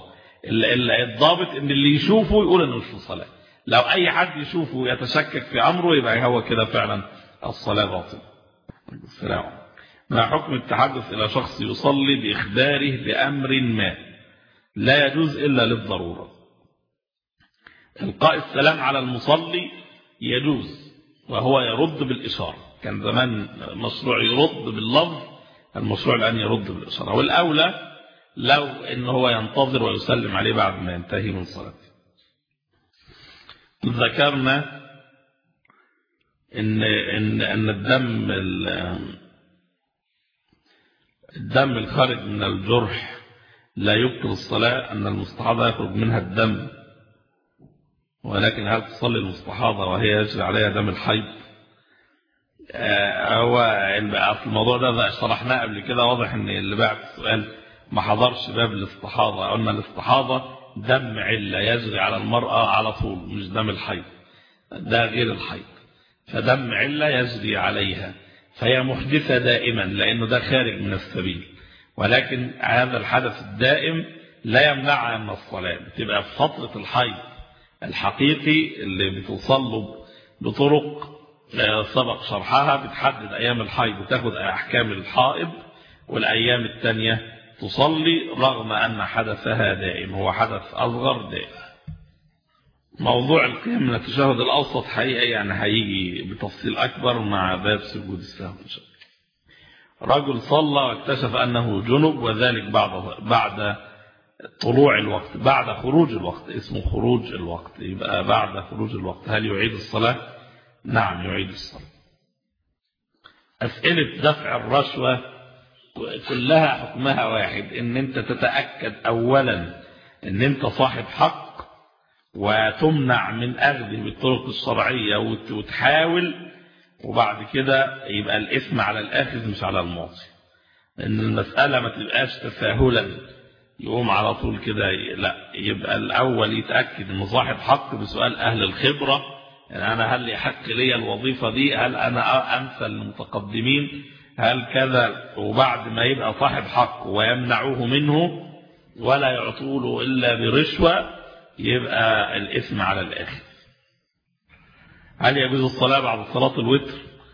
الضابط ان اللي يشوفه يقول انه مش في الصلاه. لو اي حد يشوفه يتشكك في امره يبقى هو كده فعلا الصلاه باطله. السلام. ما حكم التحدث إلى شخص يصلي بإخباره بأمر ما لا يجوز إلا للضرورة؟ إلقاء السلام على المصلي يجوز، وهو يرد بالإشارة، كان زمان مشروع يرد باللفظ، المشروع الآن يرد بالإشارة، والأولى لو إن هو ينتظر ويسلم عليه بعد ما ينتهي من صلاته. ذكرنا إن إن أن الدم الدم الخارج من الجرح لا يبطل الصلاة، أن المستحاضة يخرج منها الدم، ولكن هل تصلي المستحاضة وهي يجري عليها دم الحيض؟ هو في الموضوع ده شرحناه قبل كده. واضح ان اللي بعت السؤال ما حضرش باب الاستحاضة. قلنا الاستحاضة دم علة يجري على المرأة على طول، مش دم الحيض، ده غير الحيض. فدم علة يجري عليها فهي محدثة دائما لأنه ده خارج من السبيل، ولكن هذا الحدث الدائم لا يمنعها من الصلاة. بتبقى في فترة الحيض الحقيقي اللي بتوصل له بطرق سبق شرحها، بتحدد أيام الحيض وتاخد أحكام الحائض، والأيام التانية تصلي رغم أن حدثها دائم، هو حدث أصغر دائم. موضوع القيام من التشهد الأوسط حقيقة يعني هيجي بتفصيل أكبر مع باب سجود السهو إن شاء الله. رجل صلى واكتشف أنه جنب، وذلك بعد بعد طلوع الوقت، بعد خروج الوقت، اسمه خروج الوقت، يبقى بعد خروج الوقت. هل يعيد الصلاة؟ نعم يعيد الصلاة. أسئلة دفع الرشوة كلها حكمها واحد، ان انت تتأكد اولا ان انت صاحب حق وتمنع من اخذه بالطرق الشرعية وتحاول، وبعد كده يبقى الاسم على الاخذ مش على المعطي. ان المسألة ما تبقاش تساهلا يقوم على طول كده، لا، يبقى الاول يتأكد انه صاحب حق بسؤال اهل الخبرة، يعني انا هل يحق لي الوظيفة دي، هل انا امثل المتقدمين، هل كذا. وبعد ما يبقى صاحب حق ويمنعوه منه ولا يعطوله إلا برشوة، يبقى الإثم على الآخر. هل يجوز الصلاة بعد صلاة الوتر؟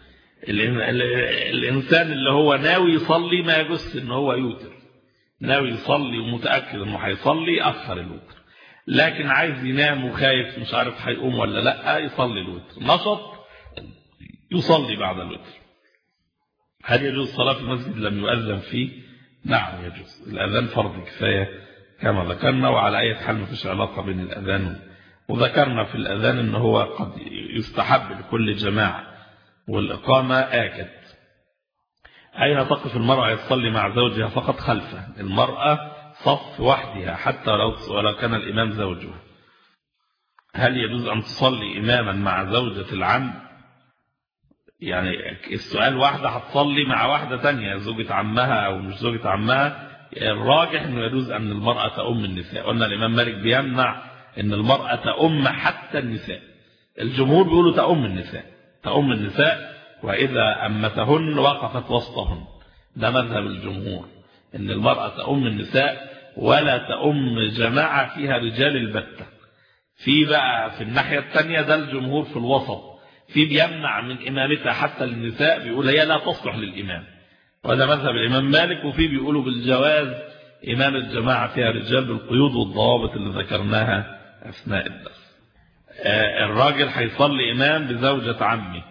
الإنسان اللي هو ناوي يصلي ما يجوز إن هو يوتر، ناوي يصلي ومتأكد إنه هيصلي أخر الوتر، لكن عايز ينام وخايف مش عارف هيقوم ولا لا، يصلي الوتر. نشط يصلي بعد الوتر. هل يجوز الصلاة في المسجد لم يؤذن فيه؟ نعم يجوز، الأذان فرض كفاية كما ذكرنا، وعلى أي حال ما فيش علاقة بين الأذان. وذكرنا في الأذان أنه هو قد يستحب لكل جماعة، والإقامة آكد. أين تقف المرأة يصلي مع زوجها فقط؟ خلفه. المرأة صف وحدها حتى ولو كان الإمام زوجها. هل يجوز أن تصلي إماما مع زوجة العم؟ يعني السؤال واحدة هتصلي مع واحدة تانية زوجة عمها أو مش زوجة عمها، الراجح أنه يجوز أن المرأة تأم النساء. قلنا الإمام مالك بيمنع أن المرأة تأم حتى النساء، الجمهور بيقولوا تأم النساء، تأم النساء وإذا أمتهن وقفت وسطهن، ده مذهب الجمهور، أن المرأة تأم النساء ولا تأم جماعة فيها رجال البتة. في بقى في الناحية التانية ده الجمهور في الوسط، في بيمنع من إمامتها حتى النساء، بيقول هي لا تصلح للإمام، وهذا مذهب الإمام مالك. وفي بيقولوا بالجواز إمام الجماعة فيها رجال بالقيود والضوابط اللي ذكرناها أثناء الدرس. الراجل هيصلي إمام بزوجة عمه،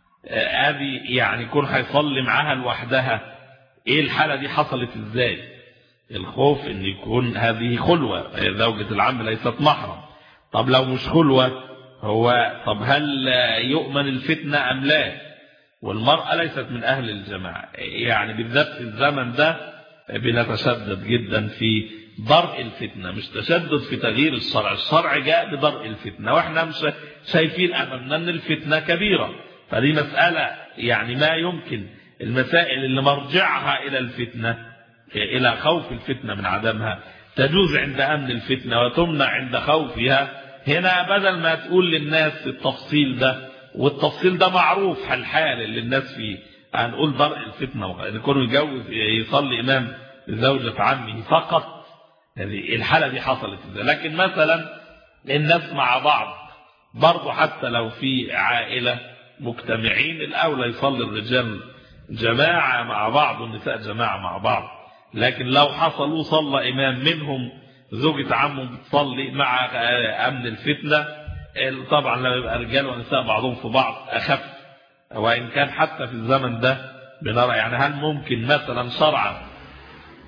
هذه يعني يكون هيصلي معاها لوحدها، إيه الحالة دي حصلت إزاي؟ الخوف إن يكون هذه خلوة، زوجة العم ليست محرم. طب لو مش خلوة، هو طب هل يؤمن الفتنة أم لا؟ والمرأة ليست من أهل الجماعة، يعني بالذات في الزمن ده بنتشدد جدا في درء الفتنة، مش تشدد في تغيير الشرع. الشرع جاء بدرء الفتنة، واحنا مش شايفين أمامنا أن الفتنة كبيرة، فدي مسألة يعني ما يمكن المسائل اللي مرجعها إلى الفتنة، إلى خوف الفتنة من عدمها، تجوز عند أمن الفتنة وتمنع عند خوفها. هنا بدل ما تقول للناس التفصيل ده، والتفصيل ده معروف الحال اللي الناس فيه، هنقول درء الفتنة، يكون يتجوز يصلي إمام لزوجة عمه فقط، هذه الحالة دي حصلت ازاي؟ لكن مثلا الناس مع بعض برضو، حتى لو في عائلة مجتمعين، الأولى يصلي الرجال جماعة مع بعض والنساء جماعة مع بعض. لكن لو حصلوا صلى إمام منهم زوجة عمه بتصلي مع أمن الفتنة، طبعا لما يبقى رجال ونساء بعضهم في بعض أخف، وإن كان حتى في الزمن ده بنرى يعني هل ممكن مثلا شرعا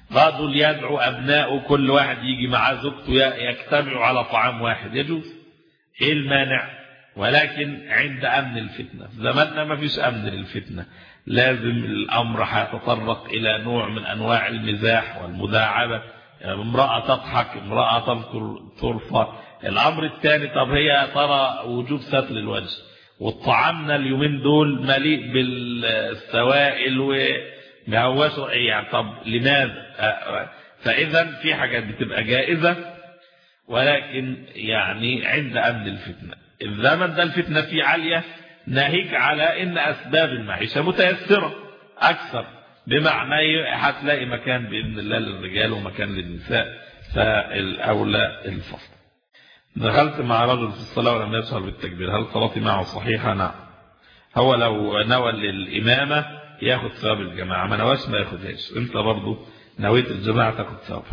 رجل يدعو أبنائه كل واحد يجي معاه زوجته يجتمعوا على طعام واحد، يجوز، إيه المانع؟ ولكن عند أمن الفتنة. في زماننا ما فيش أمن للفتنة، لازم الأمر هيتطرق إلى نوع من أنواع المزاح والمداعبة، امرأة تضحك، امرأة تذكر طرفة. الأمر الثاني، طب هي ترى وجوب ستر الوجه، والطعامنا اليومين دول مليء بالسوائل وما هوش يعني، طب لماذا؟ فإذا في حاجات بتبقى جائزة ولكن يعني عند أمن الفتنة. الزمن ده الفتنة فيه عالية، ناهيك على إن أسباب المعيشة متيسرة أكثر، بمعنى هتلاقي مكان بإذن الله للرجال ومكان للنساء، فالأولى الفصل. دخلت مع رجل في الصلاة ولم يشعر بالتكبير، هل صلاتي معه صحيحة؟ نعم. هو لو نوى للإمامة ياخد ثواب الجماعة، ما نواش ما ياخدهاش، انت برضو نويت الجماعة تاخد ثواب.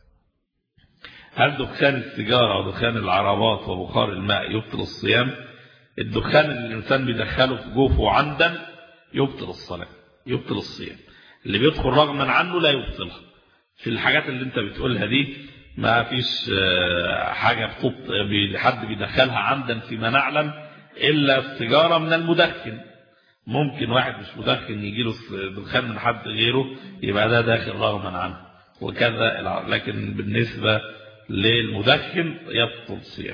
هل دخان السيجارة ودخان العربات وبخار الماء يبطل الصيام؟ الدخان اللي الإنسان بيدخله في جوفه عمدا يبطل الصلاة، يبطل الصيام. اللي بيدخل رغما عنه لا يبطلها. في الحاجات اللي انت بتقولها دي ما فيش حاجة حد بيدخلها عمدا فيما نعلم إلا السيجارة من المدخن. ممكن واحد مش مدخن يجي له دخان من حد غيره يبقى ده داخل رغما عنه وكذا، لكن بالنسبة للمدخن يبطل صيام.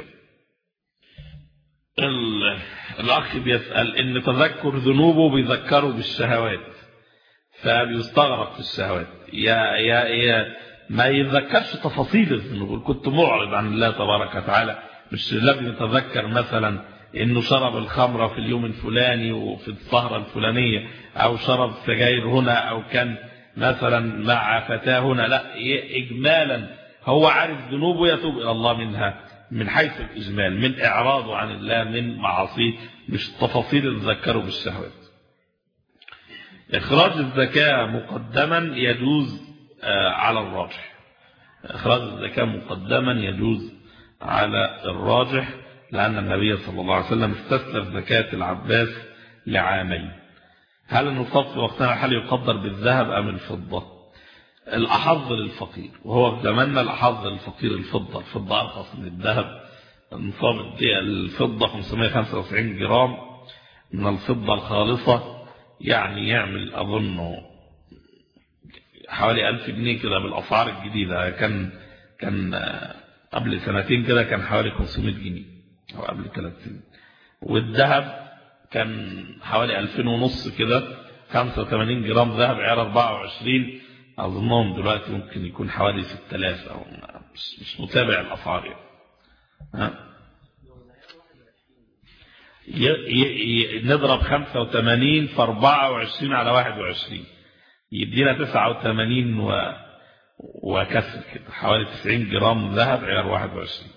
الأخ بيسأل إن تذكر ذنوبه بيذكره بالشهوات، فبيستغرق في الشهوات، يا يا يا ما يتذكرش تفاصيل الذنوب. كنت معرض عن الله تبارك وتعالى، مش لازم يتذكر مثلا انه شرب الخمرة في اليوم الفلاني وفي السهرة الفلانية، او شرب سجاير هنا، او كان مثلا مع فتاة هنا، لا، اجمالا هو عارف ذنوبه يتوب الى الله منها من حيث الاجمال، من اعراضه عن الله، من معاصيه، مش تفاصيل يتذكره بالشهوات. اخراج الزكاة مقدما يجوز على الراجح، اخراج الزكاة مقدما يجوز على الراجح، لأن النبي صلى الله عليه وسلم استسلف زكاة العباس لعامين. هل النصاب في وقتنا هل يقدر بالذهب أم الفضة؟ الأحظ للفقير، وهو في زماننا الأحظ للفقير الفضة، الفضة أرخص من الذهب. النصاب الفضة خمسمائة وخمسة وتسعين جرام من الفضة الخالصة، يعني يعمل أظن حوالي ألف جنيه كده بالأسعار الجديدة. كان كان قبل سنتين كده كان حوالي خمسمائة جنيه أو قبل ثلاث سنين. والذهب كان حوالي ألفين ونص كده، خمسة وثمانين جرام ذهب عيار أربعة وعشرين، أظنهم دلوقتي ممكن يكون حوالي ستة آلاف، أو مش, مش متابع الأسعار يعني. ها؟ ي... ي... نضرب خمسة وثمانين في أربعة وعشرين على واحد وعشرين يدينا تسعة وثمانين و... وكسر كده، حوالي تسعين جرام ذهب عيار واحد وعشرين.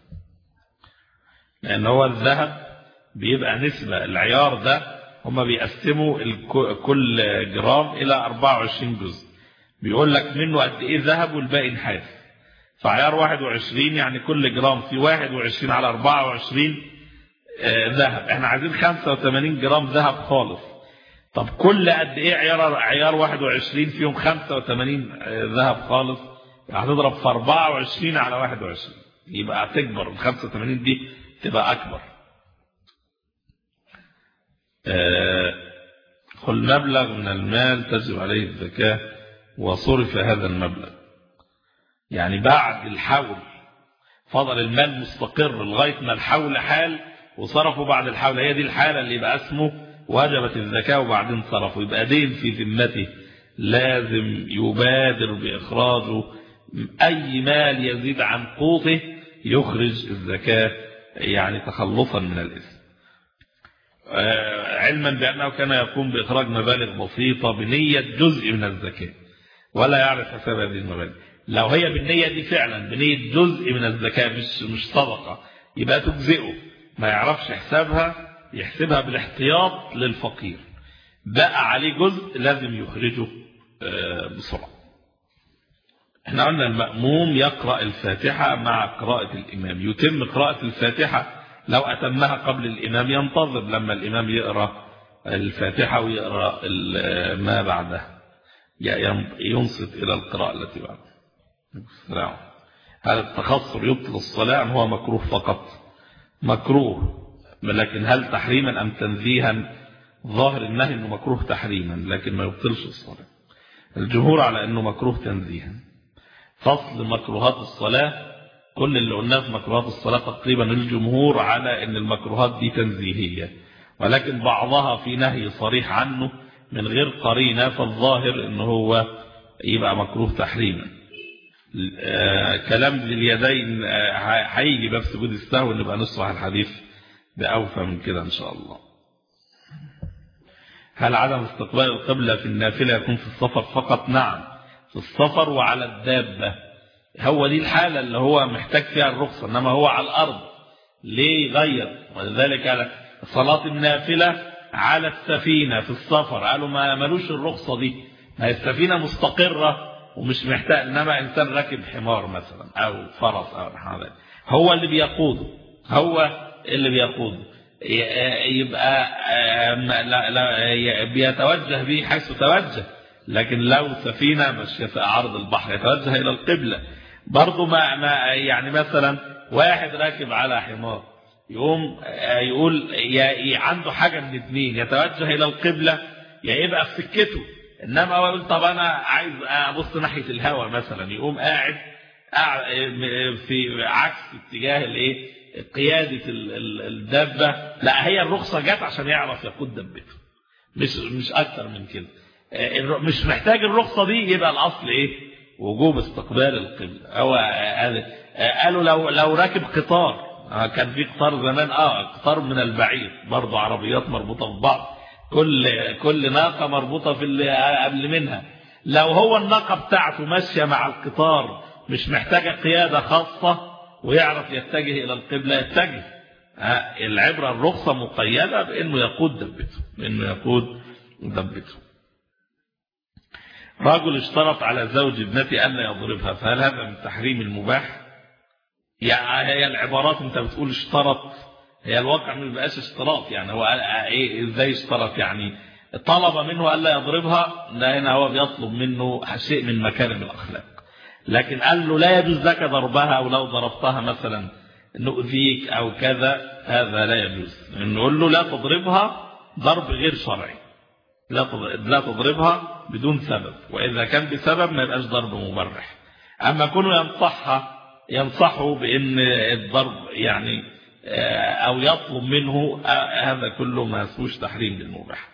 لأن هو الذهب بيبقى نسبة، العيار ده هما بيقسموا كل جرام إلى أربعة وعشرين جزء، بيقول لك منه قد إيه ذهب والباقي نحاس. فعيار واحد وعشرين يعني كل جرام في واحد وعشرين على أربعة وعشرين ذهب. احنا عايزين خمسة وثمانين جرام ذهب خالص. طب كل قد إيه عيار عيار واحد وعشرين فيهم خمسة وثمانين ذهب خالص، هتضرب في أربعة وعشرين على واحد وعشرين، يبقى تكبر ال خمسة وثمانين دي تبقى أكبر. كل مبلغ من المال تجب عليه الزكاة وصرف هذا المبلغ، يعني بعد الحول فضل المال مستقر لغاية ما الحول حال وصرفه بعد الحول، هي دي الحالة اللي يبقى اسمه وجبت الزكاة وبعدين صرفه، يبقى دين في ذمته، لازم يبادر بإخراجه. أي مال يزيد عن قوته يخرج الزكاة، يعني تخلصا من الإثم، علما بأنه كان يقوم بإخراج مبالغ بسيطة بنية جزء من الزكاة ولا يعرف حساب هذه المبالغ. لو هي بالنية دي فعلا بنية جزء من الزكاة مش مش صدقة، يبقى تجزئه، ما يعرفش حسابها يحسبها بالاحتياط للفقير، بقى عليه جزء لازم يخرجه بسرعة. احنا قلنا المأموم يقرأ الفاتحة مع قراءة الإمام، يتم قراءة الفاتحة، لو أتمها قبل الإمام ينتظر لما الإمام يقرأ الفاتحة ويقرأ ما بعدها، ينصت إلى القراءة التي بعدها. هل التخصر يبطل الصلاة أم هو مكروه فقط؟ مكروه، لكن هل تحريما أم تنزيها؟ ظاهر النهي أنه مكروه تحريما لكن ما يبطلش الصلاة. الجمهور على أنه مكروه تنزيها. فصل مكروهات الصلاة، كل اللي قلناه في مكروهات الصلاة تقريبا الجمهور على أن المكروهات دي تنزيهية، ولكن بعضها في نهي صريح عنه من غير قرينة، فالظاهر أنه هو يبقى مكروه تحريما. آه كلام لليدين هيجي باب سجود السهو نبقى نشرح الحديث بأوفى من كده إن شاء الله. هل عدم استقبال القبلة في النافلة يكون في السفر فقط؟ نعم، في السفر وعلى الدابة، هو دي الحالة اللي هو محتاج فيها الرخصة، إنما هو على الأرض ليه يغير؟ ولذلك على صلاة النافلة على السفينة في السفر قالوا ما ملوش الرخصة دي، ما السفينة مستقرة ومش محتاج، إنما إنسان راكب حمار مثلا أو فرس أو حاجة هو اللي بيقوده، هو اللي بيقوده يبقى لا لا بيتوجه به حيث توجه. لكن لو سفينة مش في عرض البحر يتوجه إلى القبلة برضو. ما, ما يعني مثلا واحد راكب على حمار يقوم يقول يا عنده حاجة من اثنين، يتوجه إلى القبلة يا يبقى في سكته، إنما هو يقول طب أنا عايز أبص ناحية الهواء مثلا، يقوم قاعد في عكس اتجاه الايه قيادة الدابة. لا، هي الرخصة جت عشان يعرف يقود دبته، مش مش أكتر من كده. مش محتاج الرخصة دي، يبقى الأصل إيه؟ وجوب استقبال القبلة. أو قالوا لو لو راكب قطار، كان في قطار زمان اه قطار من البعير برضه، عربيات مربوطة في بعض، كل كل ناقة مربوطة في اللي قبل منها، لو هو الناقة بتاعته ماشية مع القطار مش محتاجة قيادة خاصة ويعرف يتجه إلى القبلة يتجه. العبرة الرخصة مقيدة بأنه يقود دبته، بأنه يقود دبته. رجل اشترط على زوج ابنتي ألا يضربها، فهل هذا من تحريم المباح؟ يعني هي العبارات انت بتقول اشترط، هي الواقع ما بيبقاش اشتراط. يعني هو ايه ازاي اشترط؟ يعني طلب منه ألا يضربها، لا هنا هو بيطلب منه شيء من مكارم الأخلاق، لكن قال له لا يجوز لك ضربها، أو لو ضربتها مثلا نؤذيك أو كذا، هذا لا يجوز. نقول له لا تضربها ضرب غير شرعي، لا تضربها بدون سبب، وإذا كان بسبب ما يبقاش ضرب مبرح. أما كونه ينصحها ينصحه بأن الضرب يعني أو يطلب منه، هذا كله ما يسوش تحريم للمباح.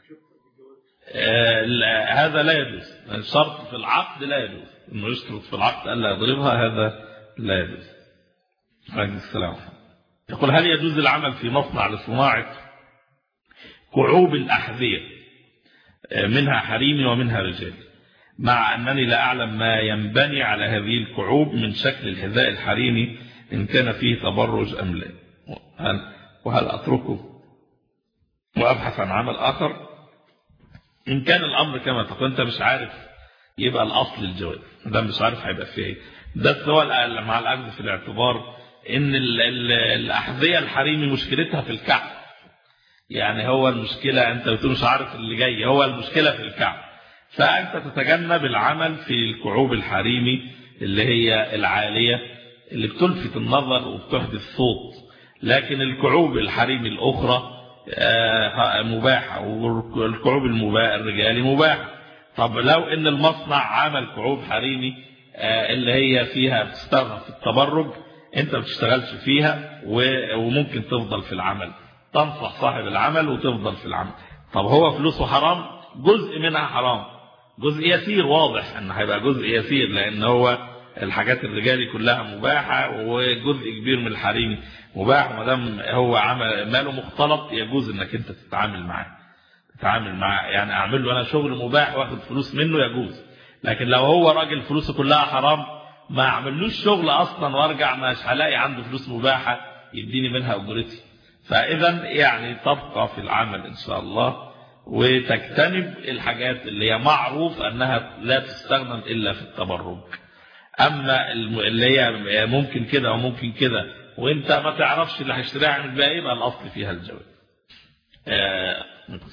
هذا لا يجوز، الشرط في العقد لا يجوز، انه يشترط في العقد ألا يضربها، هذا لا يجوز. عليه السلام. يقول هل يجوز العمل في مصنع لصناعة كعوب الأحذية منها حريمي ومنها رجالي، مع أنني لا أعلم ما ينبني على هذه الكعوب من شكل الحذاء الحريمي إن كان فيه تبرج أم لا، وهل أتركه وأبحث عن عمل آخر؟ إن كان الأمر كما تقول أنت مش عارف، يبقى الأصل الجواز، ده مش عارف هيبقى فيه ايه. ده هو مع الأخذ في الاعتبار إن الأحذية الحريمي مشكلتها في الكعب، يعني هو المشكلة أنت بتقول مش عارف اللي جاي، هو المشكلة في الكعب، فأنت تتجنب العمل في الكعوب الحريمي اللي هي العالية اللي بتلفت النظر وبتحدث صوت، لكن الكعوب الحريمي الأخرى مباحة، والكعوب الرجالي مباحة. طب لو ان المصنع عمل كعوب حريمي اللي هي فيها بتستخدم في التبرج، انت ما بتشتغلش فيها وممكن تفضل في العمل، تنصح صاحب العمل وتفضل في العمل. طب هو فلوسه حرام؟ جزء منها حرام، جزء يسير، واضح ان هيبقى جزء يسير، لان هو الحاجات الرجالي كلها مباحة وجزء كبير من الحريمي مباح، ما دام هو عمل ماله مختلط يجوز انك انت تتعامل معاه تتعامل معاه يعني اعمل له انا شغل مباح واخد فلوس منه يجوز، لكن لو هو راجل فلوسه كلها حرام ما اعملوش شغل اصلا وارجع مش هلاقي عنده فلوس مباحة يديني منها اجرتي. فاذا يعني تبقى في العمل ان شاء الله، وتجتنب الحاجات اللي هي معروف انها لا تستخدم الا في التبرج. اما اللي هي ممكن كده وممكن كده وانت ما تعرفش اللي هيشتريها عن الباقي، يبقى الاصل فيها الجواز. آه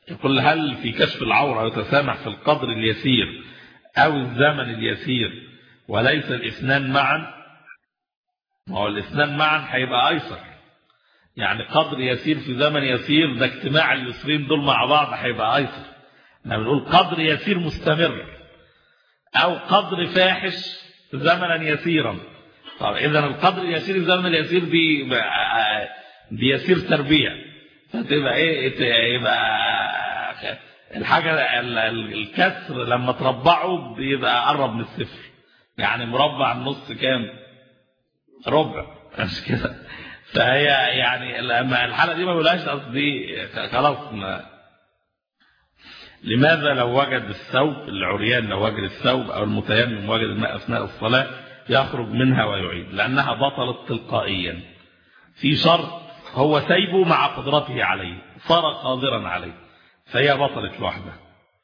يقول هل في كشف العورة يتسامح في القدر اليسير أو الزمن اليسير وليس الاثنان معا؟ ما هو الاثنان معا هيبقى أيسر، يعني قدر يسير في زمن يسير ده اجتماع اليسرين دول مع بعض هيبقى أيسر. احنا بنقول قدر يسير مستمر أو قدر فاحش زمنا يسيرا. طب إذا القدر اليسير الزمن اليسير دي بيسير تربيع، فتبقى إيه؟ يبقى الحاجة الكسر لما تربعه بيبقى قرب من الصفر، يعني مربع النص كام؟ ربع، مش كده؟ فهي يعني لما الحالة دي ما بقولهاش قصدي خلاص. ما لماذا لو وجد الثوب العريان، لو وجد الثوب أو المتيمم وجد الماء أثناء الصلاة يخرج منها ويعيد؟ لأنها بطلت تلقائيا في شرط هو سيبه مع قدرته عليه، صار قادرا عليه، فهي بطلت لوحدها.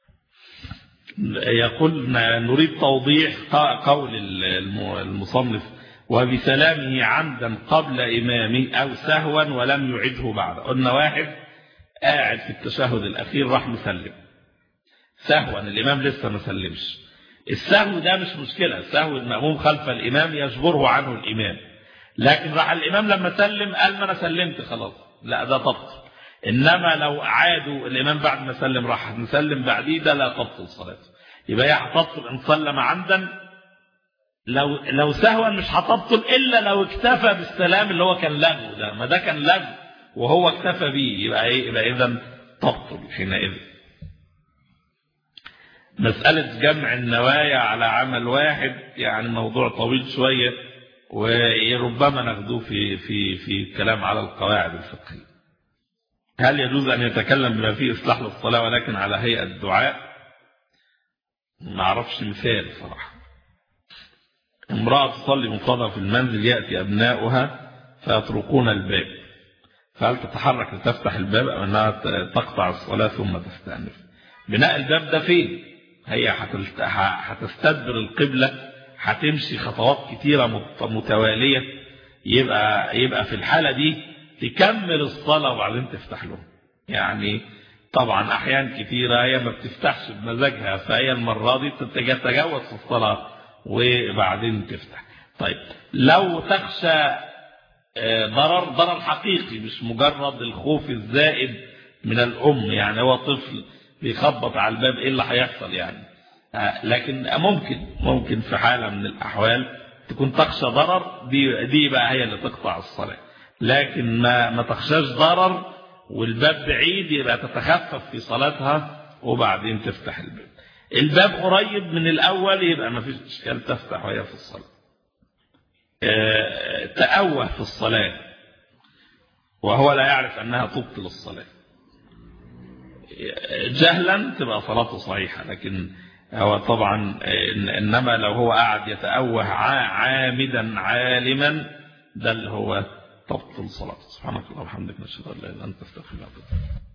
يقول نريد توضيح قول المصنف وبسلامه عمدا قبل إمامه أو سهوا ولم يعده بعد. قلنا واحد قاعد في التشهد الأخير راح مسلم سهوا، الإمام لسه ما سلمش. السهو ده مش مشكلة، السهو المأموم خلف الإمام يجبره عنه الإمام، لكن راح الإمام لما سلم قال ما أنا سلمت خلاص، لا ده تبطل. إنما لو عادوا الإمام بعد ما سلم راح نسلم بعديه، ده لا تبطل صلاته. يبقى هي هتبطل إن سلم عمدا، لو لو سهوا مش هتبطل إلا لو اكتفى بالسلام اللي هو كان لغو ده، ما ده كان لغو وهو اكتفى بيه، يبقى إيه؟ يبقى إذا تبطل حينئذ. مسألة جمع النوايا على عمل واحد يعني موضوع طويل شوية، وربما ناخذوه في في في الكلام على القواعد الفقهية. هل يجوز أن يتكلم بما فيه إصلاح للصلاة ولكن على هيئة الدعاء؟ ما أعرفش مثال صراحة. امرأة تصلي منفردة في المنزل يأتي أبناؤها فيطرقون الباب، فهل تتحرك لتفتح الباب أو أنها تقطع الصلاة ثم تستأنف؟ بناء الباب ده فين؟ هي هتستدبر القبلة، هتمشي خطوات كتيرة متوالية، يبقى يبقى في الحالة دي تكمل الصلاة وبعدين تفتح له. يعني طبعا أحيان كتيرة هي ما بتفتحش بمزاجها، فهي المرة دي تتجاوز في الصلاة وبعدين تفتح. طيب لو تخشى ضرر ضرر حقيقي مش مجرد الخوف الزائد من الأم، يعني هو طفل بيخبط على الباب ايه اللي هيحصل يعني، لكن ممكن ممكن في حالة من الأحوال تكون تخشى ضرر، دي دي بقى هي اللي تقطع الصلاة. لكن ما ما تخشاش ضرر والباب بعيد، يبقى تتخفف في صلاتها وبعدين تفتح الباب. الباب قريب من الأول يبقى ما فيش إشكال تفتح وهي في الصلاة. تأوه في الصلاة وهو لا يعرف أنها تبطل الصلاة جهلا تبقى صلاته صحيحة، لكن هو طبعا إنما لو هو قاعد يتأوه عامدا عالما ده اللي هو تبطل صلاته. سبحانك اللهم وبحمدك نشهد أن لا إله إلا أنت نستغفرك.